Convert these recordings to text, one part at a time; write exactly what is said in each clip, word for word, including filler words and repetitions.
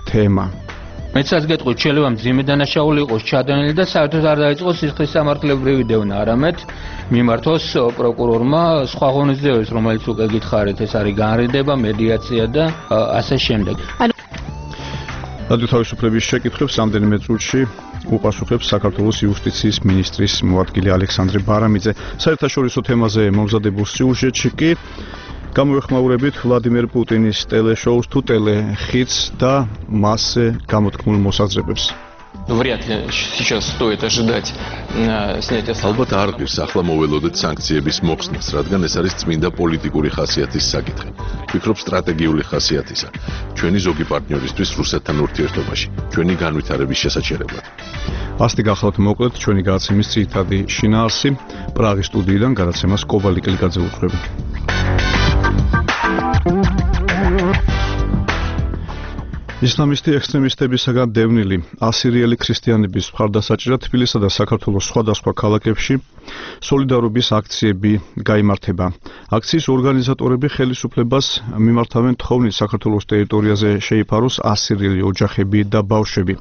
თემა. მეცაც გეტყვით, შეიძლება მძიმე დანაშაული იყოს ჩადენილი და საერთოდ არ დაიწყოს სისხლის სამართლებრივი დევნა, არამედ მიმართოს პროკურორმა სხვა ღონისძიებებს, რომელიც უკვე გითხარით, ეს არის განრიდება, მედიაცია და ასე შემდეგ. რადიო თავისუფლების შეკითხვებს რამდენიმე წუთში უპასუხებს საქართველოს იუსტიციის მინისტრის მოადგილე ალექსანდრე ბარამიძე. საერთაშორისო თემაზე მომზადებულ სიუჟეტში კი გამოეხმაურებით ვლადიმერ პუტინის ტელეშოუს თუ ტელეხიდს და მასზე გამოთქმულ მოსაზრებებს. Вряд ли сейчас стоит ожидать снятия санкций. ალბათ არ ღირს ახლა მოველოდეთ სანქციების მოხსნას, რადგან ეს არის წმინდა პოლიტიკური ხასიათის საკითხი. ვფიქრობ სტრატეგიული ხასიათისა. ჩვენი ზოგი პარტნიორისთვის რუსეთთან ურთიერთობაში, ჩვენი განვითარების შესაჩერებლად. ასეთი გახლავთ მოკლედ ჩვენი გადაცემის ძირითადი შინაარსი. პრაღის სტუდიიდან გადაცემას კობალი კლიკაძე უძღვება. ისლამისტი ექსტრემისტებისაგან დევნილი ასირიელი ქრისტიანების მხარდასაჭერად თბილისსა და საქართველოს სხვადასხვა ქალაქებში სოლიდარობის აქციები გაიმართება. აქციის ორგანიზატორები ხელისუფლებას მიმართავენ თხოვნით საქართველოს ტერიტორიაზე შეიფაროს ასირიელი ოჯახები და ბავშვები.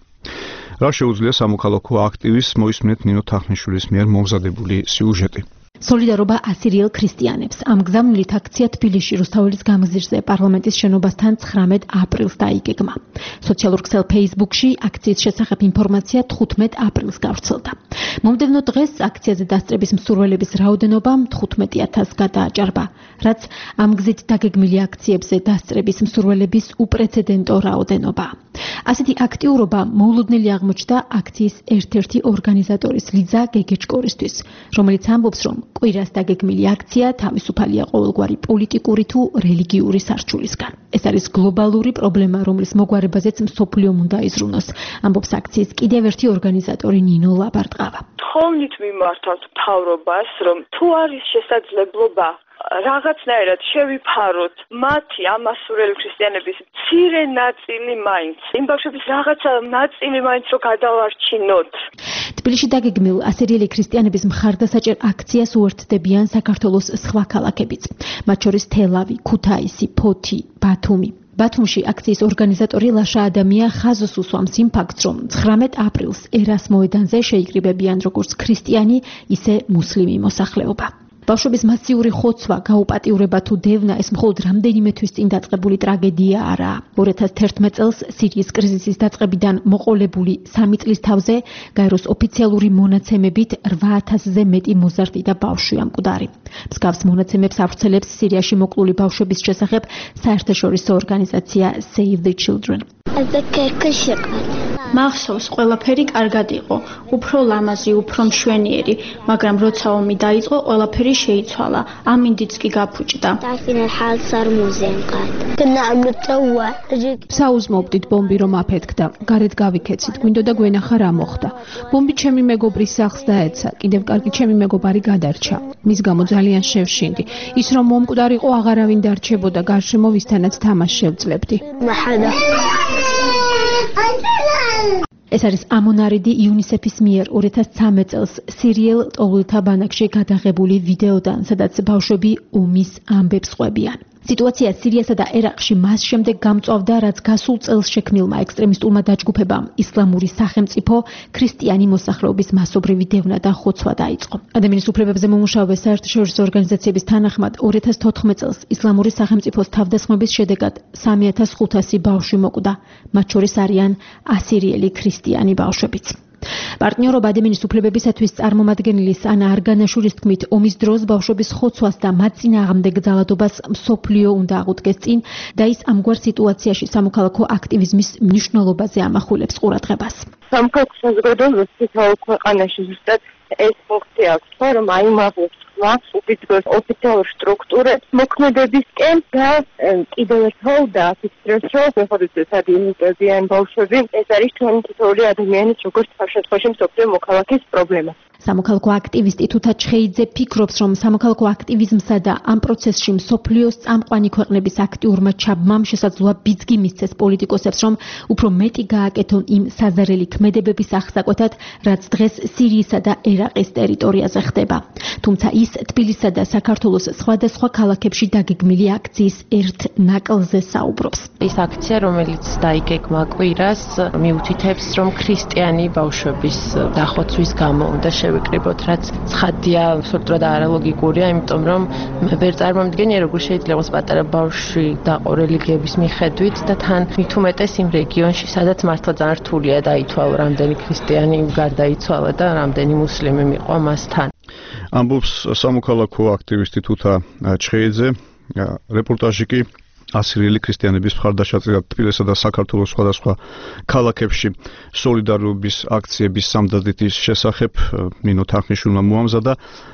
რა შეუძლია სამოქალაქო აქტივისტს მოისმენთ ნინო თახნიშვილის მიერ მომზადებული სიუჟეტი. სოლიდარობა ასირიელ ქრისტიანებს. ამ გზავნილით აქცია თბილისში რუსთაველის გამზირზე პარლამენტის შენობასთან ცხრამეტ აპრილს დაიგეგმა. სოციალურ ქსელ Facebook-ში აქციის შესახებ ინფორმაცია თხუთმეტ აპრილს გავრცელდა. მომდევნო დღეს აქციაზე დასწრების მსურველების რაოდენობა თხუთმეტ ათასს გადააჭარბა, რაც ამ გზით დაგეგმილი აქციებზე დასწრების მსურველების უპრეცედენტო რაოდენობაა. ასეთი აქტიურობა მოულოდნელი აღმოჩნდა აქციის ერთ-ერთი ორგანიზატორის ლიზა გეგეჭკორისთვის, რომელიც ამბობს, რომ კვირას დაგეგმილი აქცია თავისუფალია ყოველგვარი პოლიტიკური თუ რელიგიური სარჩულისგან. ეს არის გლობალური პრობლემა, რომლის მოგვარებაზეც მსოფლიომ უნდა იზრუნოს, ამბობს აქციის კიდევ ერთი ორგანიზატორი ნინო ლაბარტყავა. თხოვნით მიმართავთ მთავრობას, რომ თუ არის შესაძლებლობა რაღაცნაირად შევიფაროთ მათი ამ ასურელი ქრისტიანების მცირე ნაწილი მაინც, იმ ბავშვების რაღაცა ნაწილი მაინც რო გადავარჩინოთ. თბილისში დაგეგმილ ასირიელი ქრისტიანების მხარდასაჭერ აქციას უერთდებიან საქართველოს სხვა ქალაქებიც, მათ შორის თელავი, ქუთაისი, ფოთი, ბათუმი. ბათუმში აქციის ორგანიზატორი ლაშა ადამია ხაზოს უსვამს იმ ფაქტს, რომ ცხრამეტ აპრილს ერას მოედანზე შეიკრიბებიან როგორც ქრისტიანი, ისე მუსლიმი მოსახლეობა. ბავშვების მასიური ხოცვა, გაუპატიურება თუ დევნა ეს მხოლოდ რამდენიმე თვის წინ დაწყებული ტრაგედია არაა. ორი ათას თერთმეტ წელს სირიის კრიზისის დაწყებიდან მოყოლებული სამი წლის თავზე გაეროს ოფიციალური მონაცემებით რვა ათასზე მეტი მოზარდი და ბავშვია მკვდარი. მსგავს მონაცემებს ავრცელებს სირიაში მოკლული ბავშვების შესახებ საერთაშორისო ორგანიზაცია Save the Children. მახსოვს, ყველაფერი კარგად იყო, უფრო ლამაზი, უფრო მშვენიერი, მაგრამ როცა ომი დაიწყო, ყველაფერი შეიცვალა, ამინდიც კი გაფუჭდა. საუზმობდით ბომბი რომ აფეთქდა, გარეთ გავიქეცით, გვინდოდა გვენახა რა მოხდა. ბომბი ჩემი მეგობრის სახლს დაეცა, კიდევ კარგი ჩემი მეგობარი გადარჩა. მის გამო ძალიან შევშინდი. ის რომ მომკვდარიყო, აღარავინ დარჩებოდა, გარშემო ვისთანაც თამაშს შევძლებდი. ეს არის ამონარიდი იუნისეფის მიერ ორი ათას ცხრამეტ წელს სირიელ ტოვლთა ბანაკში გადაღებული ვიდეოდან, სადაც ბავშვები ომის ამბებს ყვებიან. სიტუაცია სირიასა და ერაყში მას შემდეგ გამწვავდა, რაც გასულ წელს შექმნილმა ექსტრემისტულმა დაჯგუფებამ ისლამური სახელმწიფო ქრისტიანი მოსახლეობის მასობრივი დევნა და ხოცვა დაიწყო. ადამიანის უფლებებზე მომუშავე საერთაშორისო ორგანიზაციების თანახმად ორი ათას თოთხმეტ წელს ისლამური სახელმწიფოს თავდასხმების შედეგად სამი ათას ხუთასი ბავშვი მოკვდა, მათ შორის არიან ასირიელი ქრისტიანი ბავშვებიც. პარტნიორობა ადამიანის უფლებებისათვის წარმომადგენლის ანა არგანაშვილის თქმით, ომის დროს ბავშვების ხოცვას და მათ წინააღმდეგ ძალადობას მსოფლიო უნდა აღუდგეს წინ და ის ამგვარ სიტუაციაში სამოქალაქო აქტივიზმის მნიშვნელობაზე ამახვილებს ყურადღებას. სამოქალაქო საზოგადოებაში ქვეყანაში ზუსტად ეს ფაქტი აქვს, რომ აიმაღლებს უპირობოს ოფიციალურ სტრუქტურებს მოქმედებისკენ და კიდევ ერთხელ დააფიქსიროს, რომ მეხოთითაც ადამიანებიან ბავშვები ეს არის ჩვენი თითოეული ადამიანის როგორც ამ შემთხვევაში მსოფლიო მოქალაქის პრობლემა. სამოქალაქო აქტივისტი თუთა ჩხეიძე ფიქრობს, რომ სამოქალაქო აქტივიზმსა და ამ პროცესში მსოფლიოს წამყვანი ქვეყნების აქტიურმა ჩაბმამ შესაძლოა ბიძგი მისცეს პოლიტიკოსებს, რომ უფრო მეტი გააკეთონ იმ საზარელი ქმედებების აღსაკვეთად, რაც დღეს სირიისა და ერაყის ტერიტორიაზე ხდება. თუმცა ის თბილისსა და საქართველოს სხვადასხვა ქალაქებში დაგეგმილი აქციის ერთ ნაკლზე საუბრობს. ის აქცია, რომელიც დაიგეგმა კვირას, მიუთითებს, რომ ქრისტიანი ბავშვების დახოცვის გამო უნდა შევიკრიბოთ, რაც ცხადია, абсолютურად არალოგიკურია, იმიტომ რომ ვერ წარმომიდგენია, როგორ შეიძლება პატარა ბავშვი დაყო რელიგიების მიხედვით და თან მით უმეტეს იმ რეგიონში, სადაც მართლა ძალიან რთულია დაითვალა, რამდენი ქრისტიანი გარდაიცვალა და რამდენი მუსლიმი მიყვა მასთან. ამბობს სამოქალაქო აქტივისტი თუთა ჩხეიძე. რეპორტაჟი კი ასირიელი ქრისტიანების მხარდაჭერა თბილისსა და საქართველოს სხვადასხვა ქალაქებში სოლიდარობის აქციების სამდადითის შესახებ ნინო თარხნიშვილმა მოამზადა.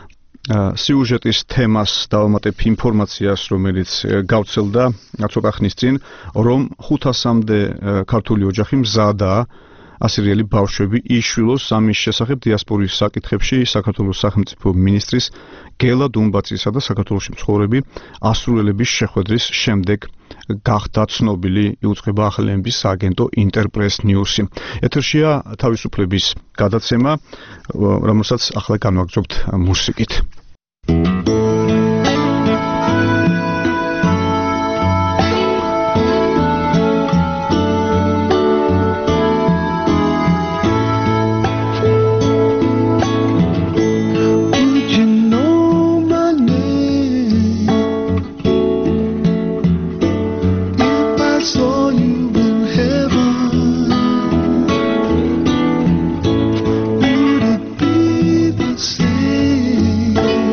სიუჟეტის თემას დავამატებ ინფორმაციას, რომელიც გავცელდა ცოტა ხნის წინ, რომ ხუთასამდე ქართული ოჯახი მზადაა ასირიელი ბავშვები იშვილოს ამის შესახებ დიასპორის საკითხებში საქართველოს სახელმწიფო მინისტრის გელა დუმბაცისა და საქართველოში მცხოვრები ასრულელების შეხვედრის შემდეგ გახდა ცნობილი, იუწყება ახალი ამბის სააგენტო ინტერპრეს ნიუსი. ეთერშია თავისუფლების გადაცემა, რომელსაც ახლა განვაგრძობთ მუსიკით. Say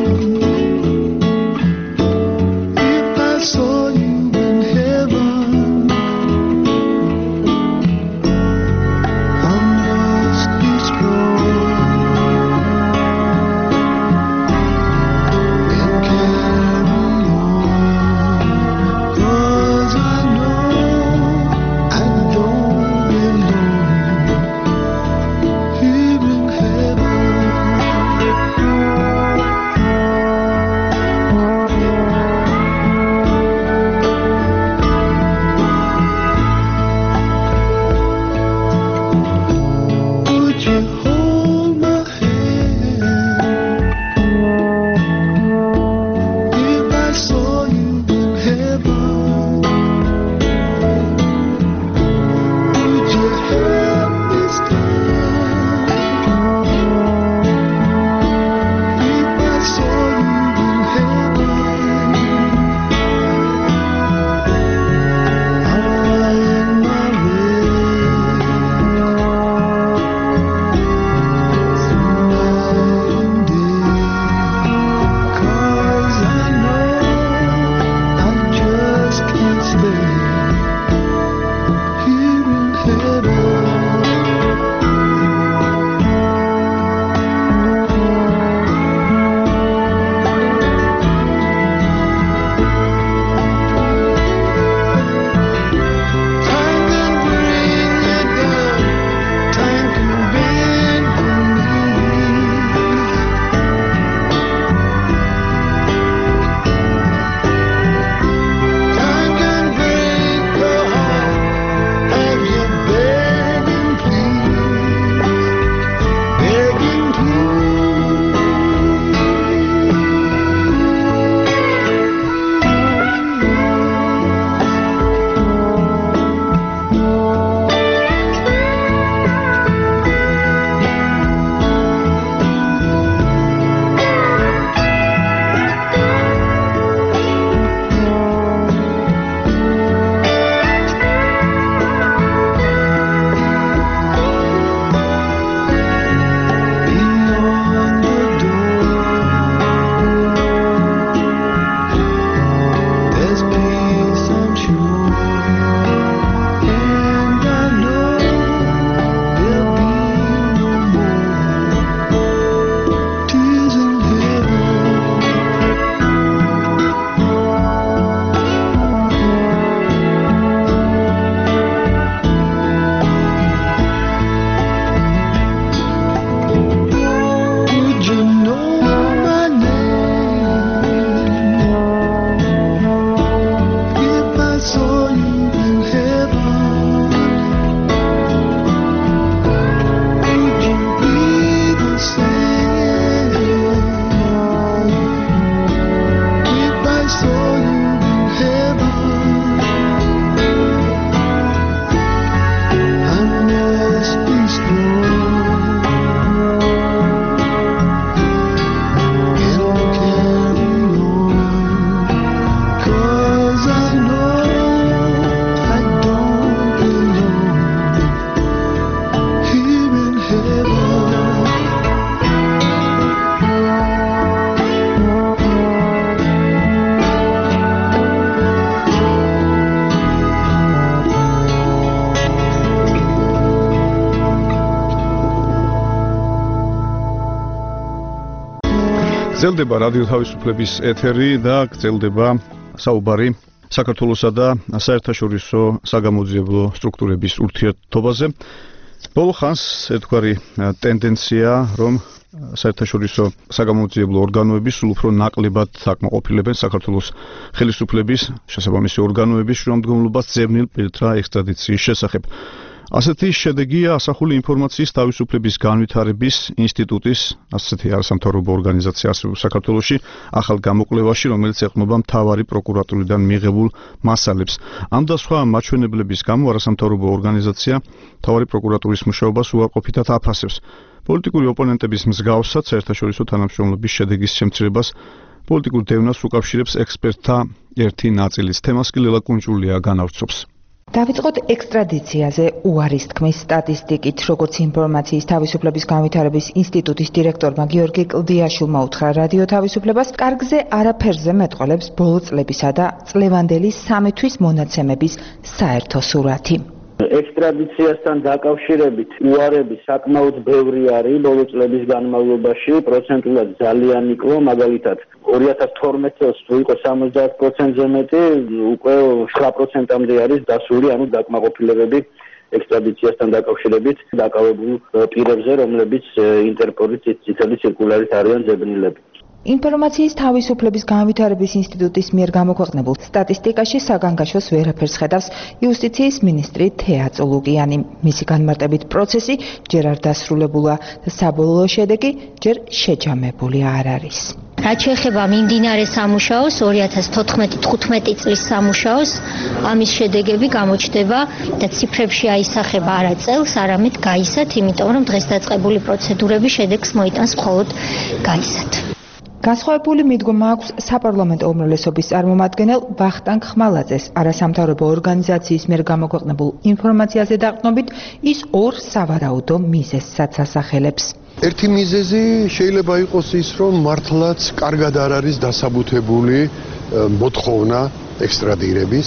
გრძელდება რადიო თავისუფლების ეთერი და გრძელდება საუბარი საქართველოსა და საერთაშორისო საგამოძიებო სტრუქტურების ურთიერთობაზე. ბოლო ხანს ერთგვარი ტენდენცია, რომ საერთაშორისო საგამოძიებო ორგანოები სულ უფრო ნაკლებად აკმაყოფილებენ საქართველოს ხელისუფლების შესაბამისი ორგანოების შრომდგომლობას ძებნილ პირთა ექსტრადიციის შესახებ. ასეთი შედეგია ასახული ინფორმაციის თავისუფლების განვითარების ინსტიტუტის, ასეთი არასამთავრობო ორგანიზაცია არსებობს საქართველოში, ახალ გამოკვლევაში, რომელიც ეყრდნობა მთავარი პროკურატურიდან მიღებულ მასალებს. ამ და სხვა მაჩვენებლების გამო არასამთავრობო ორგანიზაცია მთავარი პროკურატურის მუშაობას უარყოფითად აფასებს. პოლიტიკური ოპონენტების მსგავსად საერთაშორისო თანამშრომლობის შედეგის შემცირებას პოლიტიკურ დევნას უკავშირებს ექსპერტთა ერთი ნაწილის. თემას კი ლელა კუნჭულია განავრცობს. დავიწყოთ ექსტრადიციაზე უარის თქმის სტატისტიკით, როგორც ინფორმაციის თავისუფლების განვითარების ინსტიტუტის დირექტორმა გიორგი კლდიაშვილმა უთხრა რადიო თავისუფლებას, კარგზე არაფერზე მეტყველებს ბოლო წლებისა და წლევანდელი სამი თვის მონაცემების საერთო სურათი. ექსტრადიციასთან დაკავშირებით უარები საკმაოდ ბევრი არის ბოლო წლების განმავლობაში, პროცენტულად ძალიან იკლო, მაგალითად ორი ათას თორმეტ წელს თუ იყო სამოცდაათ პროცენტზე მეტი, უკვე ცხრა პროცენტამდე არის დასული, ანუ დაკმაყოფილებები ექსტრადიციასთან დაკავშირებით დაკავებულ პირებზე, რომლებიც ინტერპოლის წითელი ციρკულარით არიან ძებნილები. ინფორმაციის თავისუფლების განვითარების ინსტიტუტის მიერ გამოქვეყნებულ სტატისტიკაში საგანგაშოს ვერაფერს ხედავს იუსტიციის მინისტრი თეა წულუკიანი. მისი განმარტებით პროცესი ჯერ არ დასრულებულა და საბოლოო შედეგი ჯერ შეჯამებული არ არის. რაც შეეხება მიმდინარე სამუშაოს ორი ათას თოთხმეტი თხუთმეტი წლის სამუშაოს, ამის შედეგები გამოჩნდება და ციფრებში აისახება არა წელს, არამედ გაისად, იმიტომ რომ დღეს დაწყებული პროცედურები შედეგს მოიტანს მხოლოდ გაისად. განსხვავებული მიდგომა აქვს საპარლამენტო უმრავლესობის წარმომადგენელ ვახტანგ ხმალაძეს. არასამთავრობო ორგანიზაციის მიერ გამოქვეყნებულ ინფორმაციაზე დაყრდნობით, ის ორ სავარაუდო მიზეზსაც ასახელებს. ერთი მიზეზი შეიძლება იყოს ის, რომ მართლაც კარგად არ არის დასაბუთებული მოთხოვნა ექსტრადირების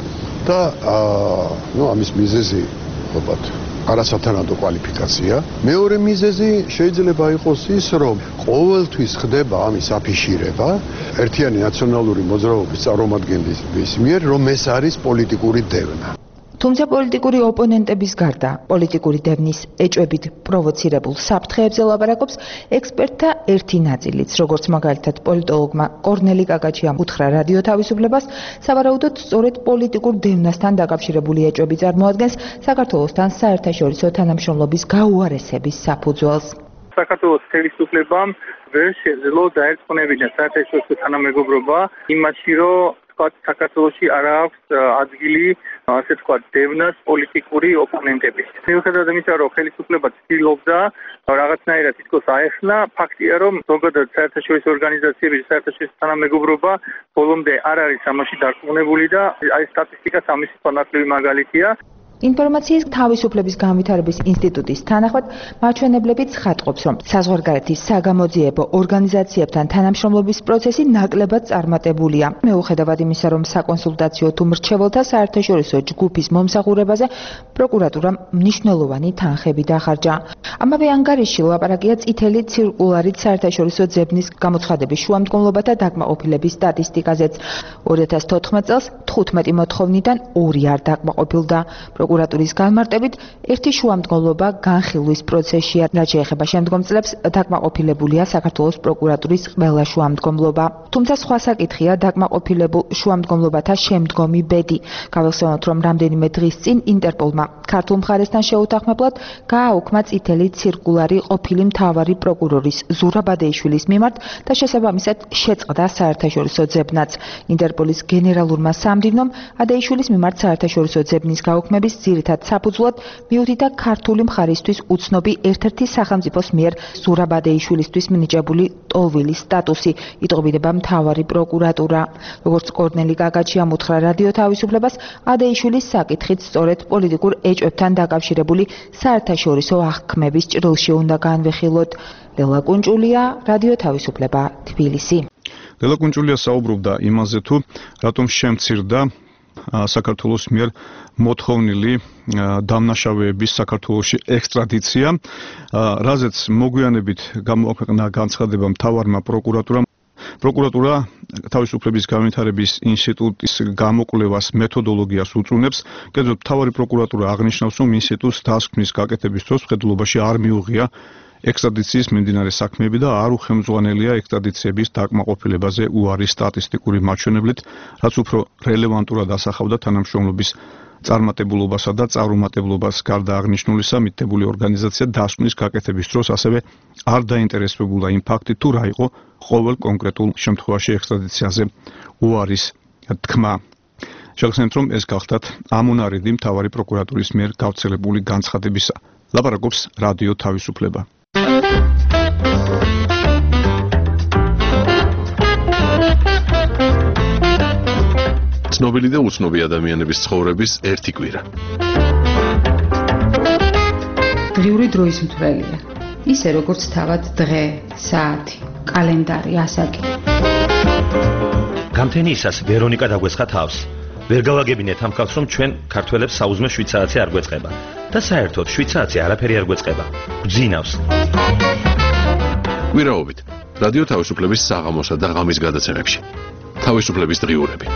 და ნუ ამის მიზეზი ალბათ არასათანადო კვალიფიკაცია. მეორე მიზეზი შეიძლება იყოს ის, რომ ყოველთვის ხდება ამის აფიშირება ერთიანი ნაციონალური მოძრაობის წარმომადგენლების მიერ, რომ ეს არის პოლიტიკური დევნა. თუმცა პოლიტიკური ოპონენტების გარდა პოლიტიკური დევნის ეჭვებით პროვოცირებულ საფრთხეებზე ლაპარაკობს ექსპერტთა ერთი ნაწილიც, როგორც მაგალითად პოლიტოლოგმა კორნელი კაკაჩიამ უთხრა რადიო თავისუფლებას, სავარაუდოდ სწორედ პოლიტიკურ დევნასთან დაკავშირებული ეჭვები წარმოადგენს საქართველოსთან საერთაშორისო თანამშრომლობის გაუარესების საფუძველს. საქართველოს ხელისუფლებამ ვერ შეძლო დაერწყმევინა საერთაშორისო თანამეგობრობა იმაში, რომ საქართველოში არ აქვს ადგილი, ასე თქვა, დევნას პოლიტიკური ოპონენტების. მიუხედავად იმისა, რომ ხელისუფლება ცდილობდა რაღაცნაირად თითქოს აეხსნა, ფაქტია, რომ ზოგადად საერთაშორისო ორგანიზაციების, საერთაშორისო თანამეგობრობა ბოლომდე არ არის ამაში დარწმუნებული და აი სტატისტიკაც ამის ფონაკლივი მაგალითია. ინფორმაციის თავისუფლების განვითარების ინსტიტუტის თანახმად მაჩვენებლებით ცხადყოფს, რომ საზღვარგარეთის საგამოძიებო ორგანიზაციებთან თანამშრომლობის პროცესი ნაკლებად წარმატებულია. მიუხედავად იმისა, რომ საკონსულტაციო თუ მრჩეველთა საერთაშორისო ჯგუფის მომსახურებაზე პროკურატურამ მნიშვნელოვანი თანხები დახარჯა. ამავე ანგარიშში ლაპარაკია წითელი ციркуლარით საერთაშორისო ძებნის გამოცხადების შუამდგომლობათა დაკმაყოფილების სტატისტიკაზეც. ორი ათას თოთხმეტ წელს თხუთმეტი მოთხოვნიდან ორი არ დაკმაყოფილდა. პროკურატურის განმარტებით, ერთი შუამდგომლობა განხილვის პროცესშია, რაც შეეხება შემდგომ წლებს, დაკმაყოფილებულია საქართველოს პროკურატურის ყველა შუამდგომლობა. თუმცა სხვა საკითხია დაკმაყოფილებულ შუამდგომლობათა შემდგომი ბედი. გავიხსენოთ, რომ რამდენიმე დღის წინ ინტერპოლმა ქართულ მხარესთან შეუთანხმებლად გააუქმა წითელი ციркуლარი ყოფილი მთავარი პროკურორის ზურაბ ადეიშვილის მიმართ და შესაბამისად შეწყდა საერთაშორისო ძებნაც. ინტერპოლის გენერალურმა სამდივნომ ადეიშვილის მიმართ საერთაშორისო ძებნის გაუქმების ძირითად საფუძვლად მიუთითა ქართული მხარისთვის უცნობი ერთ-ერთი სახელმწიფოს მიერ ზურაბ ადეიშვილისთვის მინიჭებული ტოლვილის სტატუსი, იტყობინება მთავარი პროკურატურა. როგორც კორნელი კაკაჩიამ უთხრა რადიო თავისუფლებას, ადეიშვილის საკითხით სწორედ პოლიტიკურ ეჭვებთან დაკავშირებული საერთაშორისო აღქმების ჭრილში უნდა განვიხილოთ. ლელა კუნჭულია, რადიო თავისუფლება, თბილისი. ლელა კუნჭულია საუბრობდა იმაზე, თუ რატომ შემცირდა საქართველოს მიერ მოთხოვნილი დამნაშავეების საქართველოში ექსტრადიცია, რაზეც მოგვიანებით გამოაქვეყნა განცხადება მთავარმა პროკურატურამ. პროკურატურა თავისუფლების განვითარების ინსტიტუტის გამოკვლევას მეთოდოლოგიას უწუნებს, კერძოდ მთავარი პროკურატურა აღნიშნავს, რომ ინსტიტუტს დასკვნის გაკეთების დროს მხედველობაში არ მიუღია ექსტრადიციის მიმდინარე საქმეები და არ უხელმძღვანელია ექსტრადიციების დაკმაყოფილებაზე უარი სტატისტიკური მაჩვენებლით, რაც უფრო რელევანტურად ასახავდა თანამშრომლობის წარმატებულობასა და წარუმატებლობას. გარდა აღნიშნულისა, მითითებული ორგანიზაცია დასკვნის გაკეთების დროს ასევე არ დაინტერესებულა იმ ფაქტით, თუ რა იყო ყოველ კონკრეტულ შემთხვევაში ექსტრადიციაზე უარის თქმა. შეგახსენებთ, რომ ეს გახლდათ ამონარიდი მთავარი პროკურატურის მიერ გავრცელებული განცხადებისა. ლაპარაკობს რადიო თავისუფლება. ცნობილი და უცნობი ადამიანების ცხოვრების ერთი კვირა. დღიური დროის მთვრელია. ისე როგორც თავად დღე, საათი, კალენდარი, ასაკი. გამთენიისას ვერონიკა დაგვესხა თავს. ვერ გავაგებინეთ ამ ხალხს, რომ ჩვენ ქართველებს საუზმე შვიცარიცი არ გვეწყება და საერთოდ შვიცარიცი არაფერი არ გვეწყება. გძინავს. კვირაობით რადიო თავისუფლების საღამოსა და ღამის გადაცემებში. თავისუფლების დღიურები.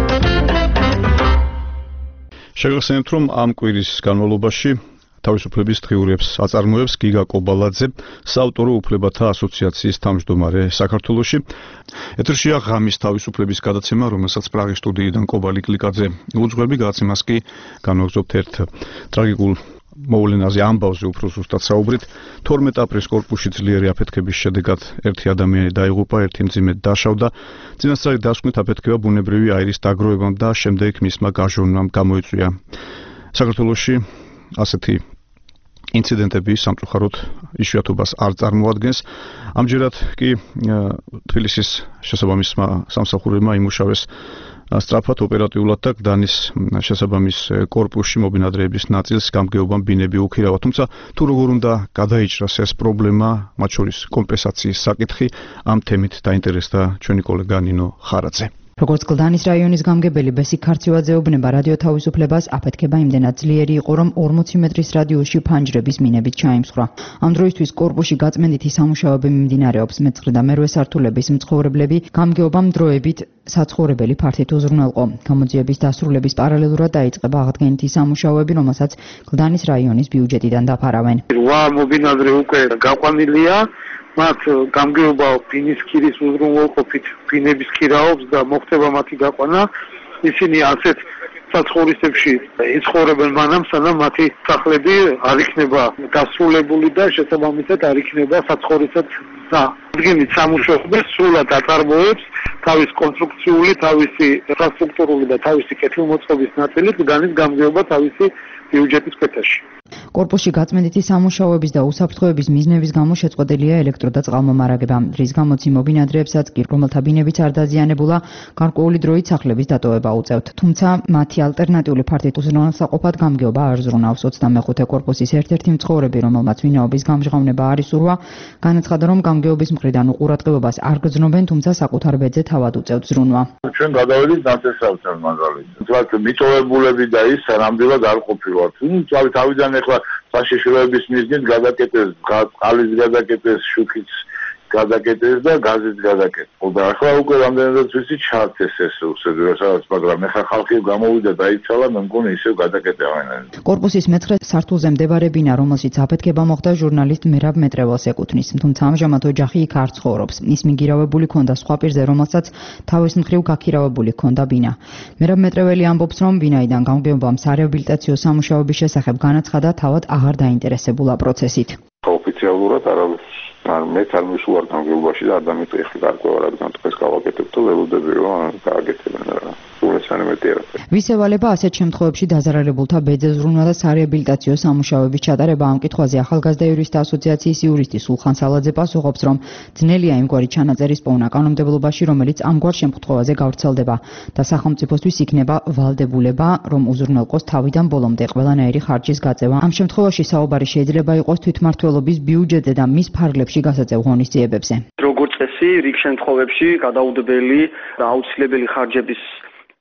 შეგახსენებთ, რომ ამ კვირის განმავლობაში თავისუფლების დღიურებს აწარმოებს გიგა კობალაძე, საავტორო უფლებათა ასოციაციის თავმჯდომარე საქართველოში. ეთერშია ღამის თავისუფლების გადაცემა, რომელსაც პრაღის სტუდიიდან კობალი კლიკაძე უძღვები, გადაცემას კი განვაგრძობთ ერთ ტრაგიკულ მოვლენაზე, ამბავზე უფრო ზუსტად საუბრით. თორმეტ აპრილის კორპუსში ძლიერი აფეთქების შედეგად ერთი ადამიანი დაიღუპა, ერთი მძიმედ დაშავდა. წინასწარი დასკვნით აფეთქება ბუნებრივი აირის დაგროვებამ და შემდეგ მისმა გაჟონვამ გამოიწვია. საქართველოში ასეთი ინციდენტები სამწუხაროდ იშვიათობას არ წარმოადგენს. ამჯერად კი თბილისის შესაბამისმა სამსახურებმა იმუშავეს სწრაფად, ოპერატიულად და გდანის შესაბამის კორპუსში მობინადრეების ნაწილს გამგეობამ ბინები უქირავა. თუმცა თუ როგორ უნდა გადაიჭრას ეს პრობლემა, მათ შორის კომპენსაციის საკითხი, ამ თემით დაინტერესდა ჩვენი კოლეგა ნინო ხარაძე. როგორც გლდანის რაიონის გამგებელი ბესი ქარცევაძე უბნება, რადიო თავისუფლებას აფეთქება იმდენად ძლიერი იყო, რომ ორმოცი მეტრის რადიუსში ფანჯრების მინებით ჩაიმსხვრა. ამ დროისთვის კორპუსში გაწმენდითი სამუშაოები მიმდინარეობს. მეცხრე და მერვე სართულების მცხოვრებლები გამგეობამ დროებით საცხოვრებელი ფართით უზრუნველყო. გამოძიების დასრულების პარალელურად დაიწყება აღდგენითი სამუშაოები, რომელსაც გლდანის რაიონის ბიუჯეტიდან დაფარავენ. რვა მობინადრე უკვე გაყვანილია. მათ გამგეობა ბინის ქირის უზრუნველყოფით ბინების ქირაობს და მოხდება მათი გაყვანა. ისინი ასეთ საცხოვრისებში იცხოვრებენ მანამ, სანამ მათი სახლები არ იქნება დასრულებული და შესაბამისად არ იქნება საცხოვრისად და აღდგენით სამუშაოები სრულად აწარმოებს თავის კონსტრუქციული, თავისი ინფრასტრუქტურული და თავისი კეთილმოწყობის ნაწილით განის გამგეობა თავისი ბიუჯეტის ქვეშ. კორპუსში გაწმენდითი სამუშაოების და უსაფრთხოების მიზნების გამო შეწყვეტილია ელექტრო და წყალმომარაგება, რის გამოც იმ მობინადრეებსაც კი, რომელთა ბინებიც არ დაზიანებულა, გარკვეული დროით სახლების დატოვება უწევთ. თუმცა მათი ალტერნატიული ფართით უზრუნველსაყოფად გამგეობა არ ზრუნავს. ოცდამეხუთე კორპუსის ერთ-ერთი მცხოვრები, რომელმაც ვინაობის გამჟღავნება არ ისურვა, განაცხადა, რომ გამგეობის მხრიდან უყურადღებობას არ გრძნობენ, თუმცა საკუთარ ბედზე თავად უწევთ ზრუნვა. ჩვენ გადავედით ნაცესავთ მაგალითად. თუმცა მიტოვებულები და ის ნამდვილად არ ყოფილვართ. თუმცა თავიდან ეხლა საშიშროების მიზნით გადაკეტეს, წყალის გადაკეტეს, შუქის გადაკეტეს და გაზის გადაკეტეს. და ახლა უკვე რამდენადაც ვიცი ჩართეს ეს უსედუროსაც, მაგრამ ეხლა ხალხი გამოვიდა და იცალა, მე მგონი ისევ გადაკეტავენ. კორპუსის მეცხრე სართულზე მდებარე ბინა, რომელშიც აფეთქება მოხდა, ჟურნალისტ მერაბ მეტრეველს ეკუთვნის, თუმცა ამჟამად ოჯახი იქ არ ცხოვრობს. ის მიგირავებული ჰქონდა სხვა პირზე, რომელსაც თავის მხრივ გაქირავებული ჰქონდა ბინა. მერაბ მეტრეველი ამბობს, რომ ბინაიდან გამგეობამ სარეაბილიტაციო სამუშაოების შესახებ განაცხადა, თავად აღარ დაინტერესებულა პროცესით. ოფიციალურად არავის არ მეც არ მისუვარ გამგეობაში და არ დამიწე ხი გარკვევა რადგან დღეს გავაკეთებ და ველოდები რომ გააკეთებენ რა სულესანი მეტი არაფერი. ვისევალება ასეთ შემთხვევებში დაზარალებულთა ბედზე ზრუნვა და სარეაბილიტაციო სამუშაოების ჩატარება. ამ კითხვაზე ახალგაზრდა იურისტთა ასოციაციის იურისტი სულხან სალაძე პასუხობს, რომ ძნელია იმგვარი ჩანაწერის პოვნა კანონმდებლობაში, რომელიც ამგვარ შემთხვევაზე გავრცელდება და სახელმწიფოსთვის იქნება ვალდებულება, რომ უზრუნველყოს თავიდან ბოლომდე ყველანაირი ხარჯის გაწევა. ამ შემთხვევაში საუბარი შეიძლება იყოს თვითმმართველობის ბიუჯეტზე და მის ფარგლებში გასაწევ ღონისძიებებზე. როგორც წესი, რიგ შემთხვევებში გადაუდებელი და აუცილებელი ხარჯების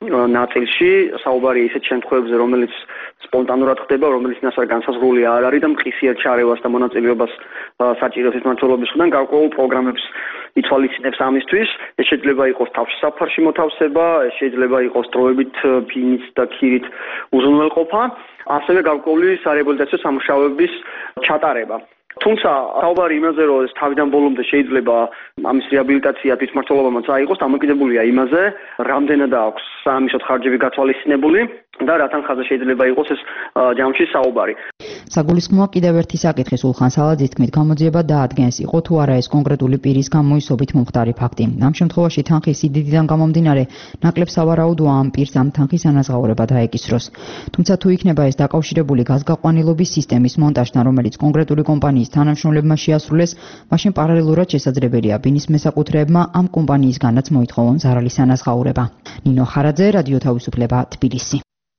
ნაწილში საუბარია ისეთ შემთხვევებზე, რომელიც სპონტანურად ხდება, რომელიც ნასარ განსაზღვრული არ არის და მყისიერ ჩარევას და მონაწილეობას საჭიროებს მმართველობის მხრიდან გარკვეულ პროგრამებს ითვალისწინებს ამისთვის. ეს შეიძლება იყოს თავში საფარში მოთავსება, ეს შეიძლება იყოს დროებით ფინით და ქირით უზრუნველყოფა, ასევე გარკვეული სარეაბილიტაციო სამუშაოების ჩატარება. თუმცა საუბარი იმაზე, რომ ეს თავიდან ბოლომდე შეიძლება ამის რეაბილიტაცია თვითმმართველობამაც აიღოს, დამოკიდებულია იმაზე, რამდენად აქვს საამისოდ ხარჯები გათვალისწინებული და რა თანხაზე შეიძლება იყოს ეს ჯამში საუბარი. საგულისხმოა კიდევ ერთი საკითხი სულხან სალაძის თქმით, გამოძიება დაადგენს, იყო თუ არა ეს კონკრეტული პირის გამოისობით მომხდარი ფაქტი. ამ შემთხვევაში თანხის სიდიდიდან გამომდინარე, ნაკლებ სავარაუდოა ამ პირს ამ თანხის ანაზღაურება დაეკისროს. თუმცა თუ იქნება ეს დაკავშირებული გაზგაყვანილობის სისტემის მონტაჟთან, რომელიც კონკრეტული კომპანიის თანამშრომლებმა შეასრულეს, მაშინ პარალელურად შესაძლებელია ბინის მესაკუთრეებმა ამ კომპანიისგანაც მოითხოვონ ზარალის ანაზღაურება. ნინო ხარაძე, რადიო თავისუფლება, თბილისი.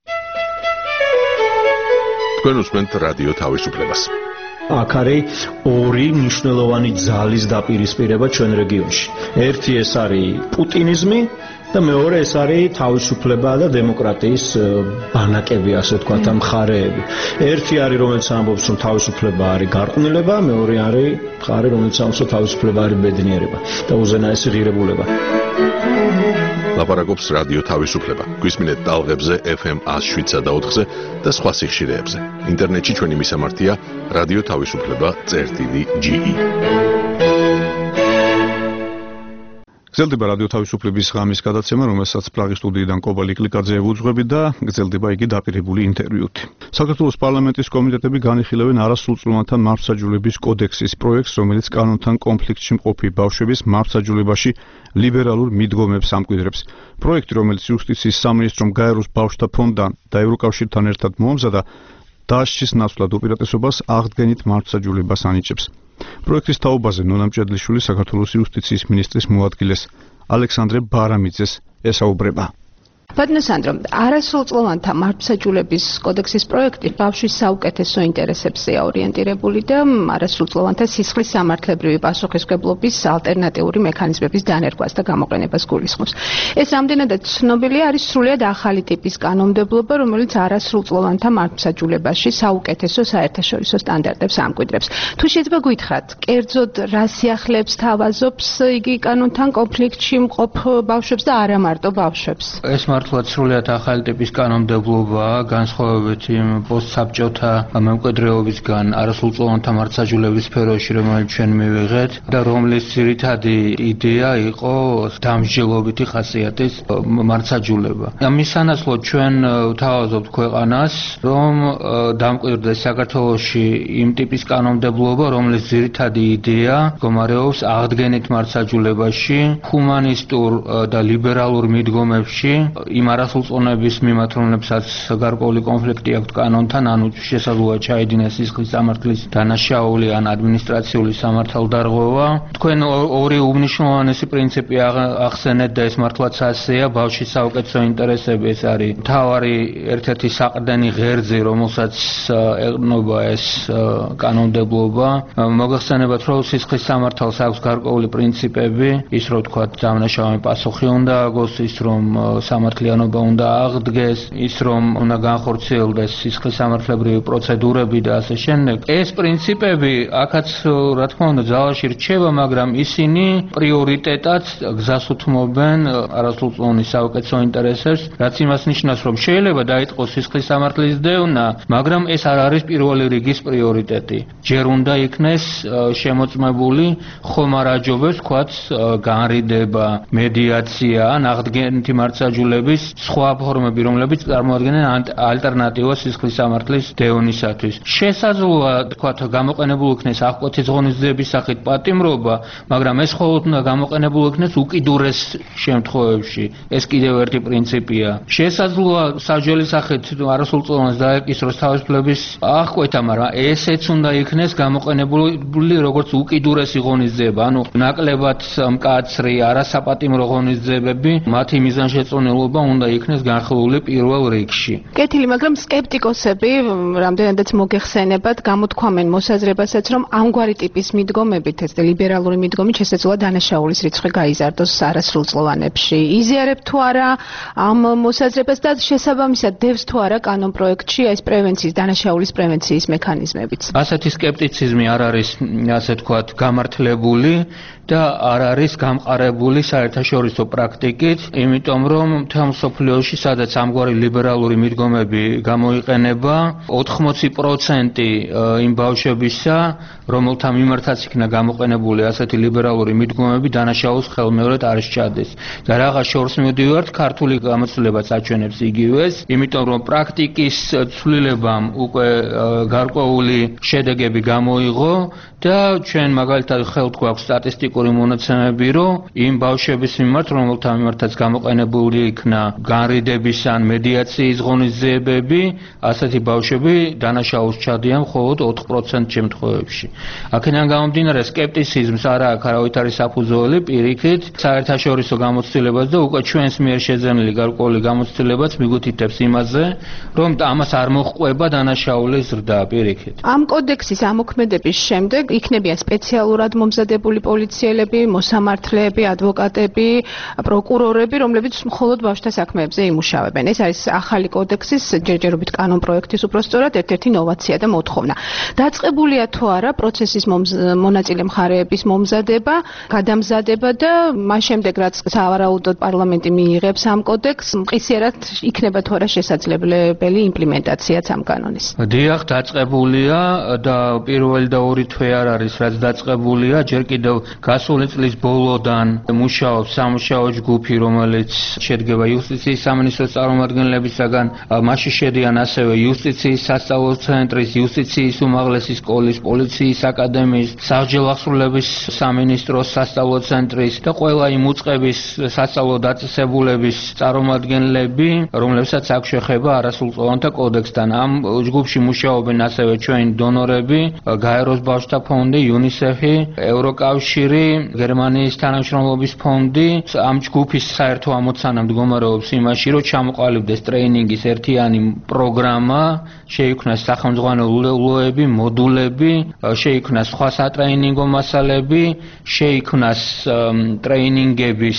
თქვენ უსმენთ რადიო თავისუფლებას. აქ არის ორი მნიშვნელოვანი ძალის დაპირისპირება ჩვენ რეგიონში. ერთი ეს არის პუტინიზმი და მეორე ეს არის თავისუფლება და დემოკრატიის ბანაკები, ასე ვთქვათ, მხარეები. ერთი არის, რომელიც ამბობს, რომ თავისუფლება არის გარყვნილება, მეორე არის მხარე, რომელიც ამბობს, რომ თავისუფლება არის ბედნიერება და უზენაესი ღირებულება. ლაპარაკობს რადიო თავისუფლება. გვისმინეთ ტალღებზე ეფ ემ ათს შვიდსა და ოთხზე და სხვა სიხშირეებზე. ინტერნეტში ჩვენი მისამართია რადიო თავისუფლება წერტილი ჯი ი. გრძელდება რადიო თავისუფლების ღამის გადაცემა, რომელსაც პრაღის სტუდიიდან კობალი კლიკაძე ევუძღვები და გრძელდება იგი დაპირებული ინტერვიუთი. საქართველოს პარლამენტის კომიტეტები განიხილავენ არასრულწლოვანთა მართლმსაჯულების კოდექსის პროექტს, რომელიც კანონთან კონფლიქტში მყოფი ბავშვების მართლმსაჯულებაში ლიბერალურ მიდგომებს ამკვიდრებს. პროექტი, რომელიც იუსტიციის სამინისტრომ გაეროს ბავშვთა ფონდთან და ევროკავშირთან ერთად მოამზადა, დასჯის ნაცვლად უპირატესობას აღდგენით მართლმსაჯულებას ანიჭებს. პროექტის თაობაზე ნონა მჭედლიშვილი საქართველოს იუსტიციის მინისტრის მოადგილეს ალექსანდრე ბარამიძეს ესაუბრება. ბატონო სანდრო, არასრულწლოვანთა მართლმსაჯულების კოდექსის პროექტი ბავშვის საუკეთესო ინტერესებზეა ორიენტირებული და არასრულწლოვანთა სისხლის სამართლებრივი პასუხისმგებლობის ალტერნატიული მექანიზმების დანერგვას და გამოყენებას გულისხმობს. ეს რამდენადაც ცნობილია, არის სრულიად ახალი ტიპის კანონმდებლობა, რომელიც არასრულწლოვანთა მართლმსაჯულებაში საუკეთესო საერთაშორისო სტანდარტებს ამკვიდრებს. თუ შეიძლება გითხრათ, კერძოდ რა სიახლეებს თავაზობს იგი კანონთან კონფლიქტში მყოფ ბავშვებს და არა მარტო ბავშვებს? ეს მართლაც სრულიად ახალი ტიპის კანონმდებლობაა, განსხვავებით იმ პოსტსაბჭოთა მემკვიდრეობისგან არასრულწლოვანთა მართლმსაჯულების სფეროში, რომელიც ჩვენ მივიღეთ და რომლის ძირითადი იდეა იყო დამსჯელობითი ხასიათის მართლმსაჯულება. ამის სანაცვლოდ ჩვენ ვთავაზობთ ქვეყანას, რომ დამკვიდრდეს საქართველოში იმ ტიპის კანონმდებლობა, რომლის ძირითადი იდეა მდგომარეობს აღდგენით მართლმსაჯულებაში, ჰუმანისტურ და ლიბერალურ მიდგომებში იმ არასრულწლოვნების მიმართ, რომლებსაც გარკვეული კონფლიქტი აქვთ კანონთან, ანუ შესაძლოა ჩაედინეს სისხლის სამართლის დანაშაული ან ადმინისტრაციული სამართალდარღვევა. თქვენ ორი უმნიშვნელოვანესი პრინციპი ახსენეთ და ეს მართლაც ასეა, ბავშვის საუკეთესო ინტერესები, ეს არის მთავარი ერთ-ერთი საყრდენი ღერძი, რომელსაც ეყრდნობა ეს კანონმდებლობა. მოგახსენებათ, რომ სისხლის სამართალს აქვს გარკვეული პრინციპები, ის რომ თქვა დამნაშავემ პასუხი უნდა აგოს, ის რომ სამართლიანობა უნდა აღდგეს, ის რომ უნდა განხორციელდეს სისხლის სამართლებრივი პროცედურები და ასე შემდეგ. ეს პრინციპები აქაც რა თქმა უნდა ძალაში რჩება, მაგრამ ისინი პრიორიტეტად გზას უთმობენ არასრულწლოვანის საუკეთესო ინტერესებს, რაც იმას ნიშნავს, რომ შეიძლება დაიწყოს სისხლის სამართლის დევნა, მაგრამ ეს არ არის პირველი რიგის პრიორიტეტი. ჯერ უნდა იქნეს შემოწმებული ხომარაჯობებს, თქვათ, განრიდება, მედიაცია ან აღდგენითი მართლმსაჯულების სხვა ფორმები, რომლებიც წარმოადგენენ ალტერნატივას სისხლის სამართლის დევნისათვის. შესაძლოა, თქვათ, გამოყენებულ იქნეს აღკვეთის ღონისძიების სახით პატიმრობა, მაგრამ ეს მხოლოდ უნდა გამოყენებულ იქნეს უკიდურეს შემთხვევებში. ეს კიდევ ერთი პრინციპია. შესაძლოა სასჯელის სახით არასრულწლოვანს დაეკისროს თავისუფლების აღკვეთა, მაგრამ ესეც უნდა იქნეს გამოყენებული როგორც უკიდურესი ღონისძიება, ანუ ნაკლებად მკაცრი არასაპატიმრო ღონისძიებები, მათი მიზანშეწონილობა თანხმობა უნდა იქნეს განხილული პირველ რიგში. კეთილი, მაგრამ სკეპტიკოსები რამდენადაც მოგეხსენებათ, გამოთქვამენ მოსაზრებასაც, რომ ამგვარი ტიპის მიდგომებით, ეს ლიბერალური მიდგომით შესაძლოა დანაშაულის რიცხვი გაიზარდოს არასრულწლოვანებში. იზიარებ თუ არა ამ მოსაზრებას და შესაბამისად დევს თუ არა კანონპროექტში ეს პრევენციის დანაშაულის პრევენციის მექანიზმებიც. ასეთი სკეპტიციზმი არ არის, ასე ვთქვათ, გამართლებული და არ არის გამყარებული საერთაშორისო პრაქტიკით, იმიტომ რომ მთელ მსოფლიოში, სადაც ამგვარი ლიბერალური მიდგომები გამოიყენება, ოთხმოცი პროცენტი იმ ბავშვებისა, რომელთა მიმართაც იქნა გამოყენებული ასეთი ლიბერალური მიდგომები, დანაშაულს ხელმეორედ არ სჩადეს. და რაღაც შორს მივდივართ, ქართული გამოცდილებაც აჩვენებს იგივეს, იმიტომ რომ პრაქტიკის ცვლილებამ უკვე გარკვეული შედეგები გამოიღო და ჩვენ მაგალითად ხელთ გვაქვს სტატისტიკური მონაცემები, რომ იმ ბავშვების მიმართ, რომელთა მიმართაც გამოყენებული იქნა განრიდების ან მედიაციის ღონისძიებები, ასეთი ბავშვები დანაშაულს ჩადიან მხოლოდ ოთხ პროცენტ შემთხვევებში. აქედან გამომდინარე, სკეპტიციზმს არ აქვს არავითარი საფუძველი, პირიქით, საერთაშორისო გამოცდილებას და უკვე ჩვენს მიერ შეძენილი გარკვეული გამოცდილებაც მიგუთითებს იმაზე, რომ ამას არ მოჰყვება დანაშაულის ზრდა, პირიქით. ამ კოდექსის ამოქმედების შემდეგ იქნებიან სპეციალურად მომზადებული პოლიციელები, მოსამართლეები, ადვოკატები, პროკურორები, რომლებიც მხოლოდ ბავშვთა საქმეებზე იმუშავებენ. ეს არის ახალი კოდექსის ჯერჯერობით კანონპროექტის უпростоრად ერთ-ერთი ნოვაცია და მოთხოვნა. დაწყებულია თუ არა პროცესის მონაწილე მხარეების მომზადება, გადამზადება და მას შემდეგ რაც სავარაუდოდ პარლამენტი მიიღებს ამ კოდექსს, მყისიერად იქნება თუ არა შესაძლებელი იმპლემენტაციაც ამ კანონის. დიახ, დაწყებულია და პირველი და ორი თვე არ არის, რაც დაწყებულია, ჯერ კიდევ გასული წლის ბოლოდან მუშაობს სამუშაო ჯგუფი, რომელიც შედგება იუსტიციის სამინისტროს წარმომადგენლებისაგან, მასში შედიან ასევე იუსტიციის სასწავლო ცენტრის, იუსტიციის უმაღლესი სკოლის, პოლიციის აკადემიის, საბჭოთა ახსრულების სამინისტროს სასწავლო ცენტრის და ყველა იმ უწყების სასწავლო დაწესებულების წარმომადგენლები, რომლებსაც აქვს შეხება არასრულწლოვანთა კოდექსთან. ამ ჯგუფში მუშაობენ ასევე ჩვენი დონორები, გაეროს ბავშვთა ფონდი, იუნისეფი, ევროკავშირი, გერმანიის თანამშრომლობის ფონდი. ამ ჯგუფის საერთო ამოცანა მდგომარეობს იმაში, რომ ჩამოყალიბდეს ტრეინინგის ერთიანი პროგრამა, შეიქმნას სახელმძღვანელოები, მოდულები, შეიქმნას სხვა სატრეინინგო მასალები, შეიქმნას ტრეინინგების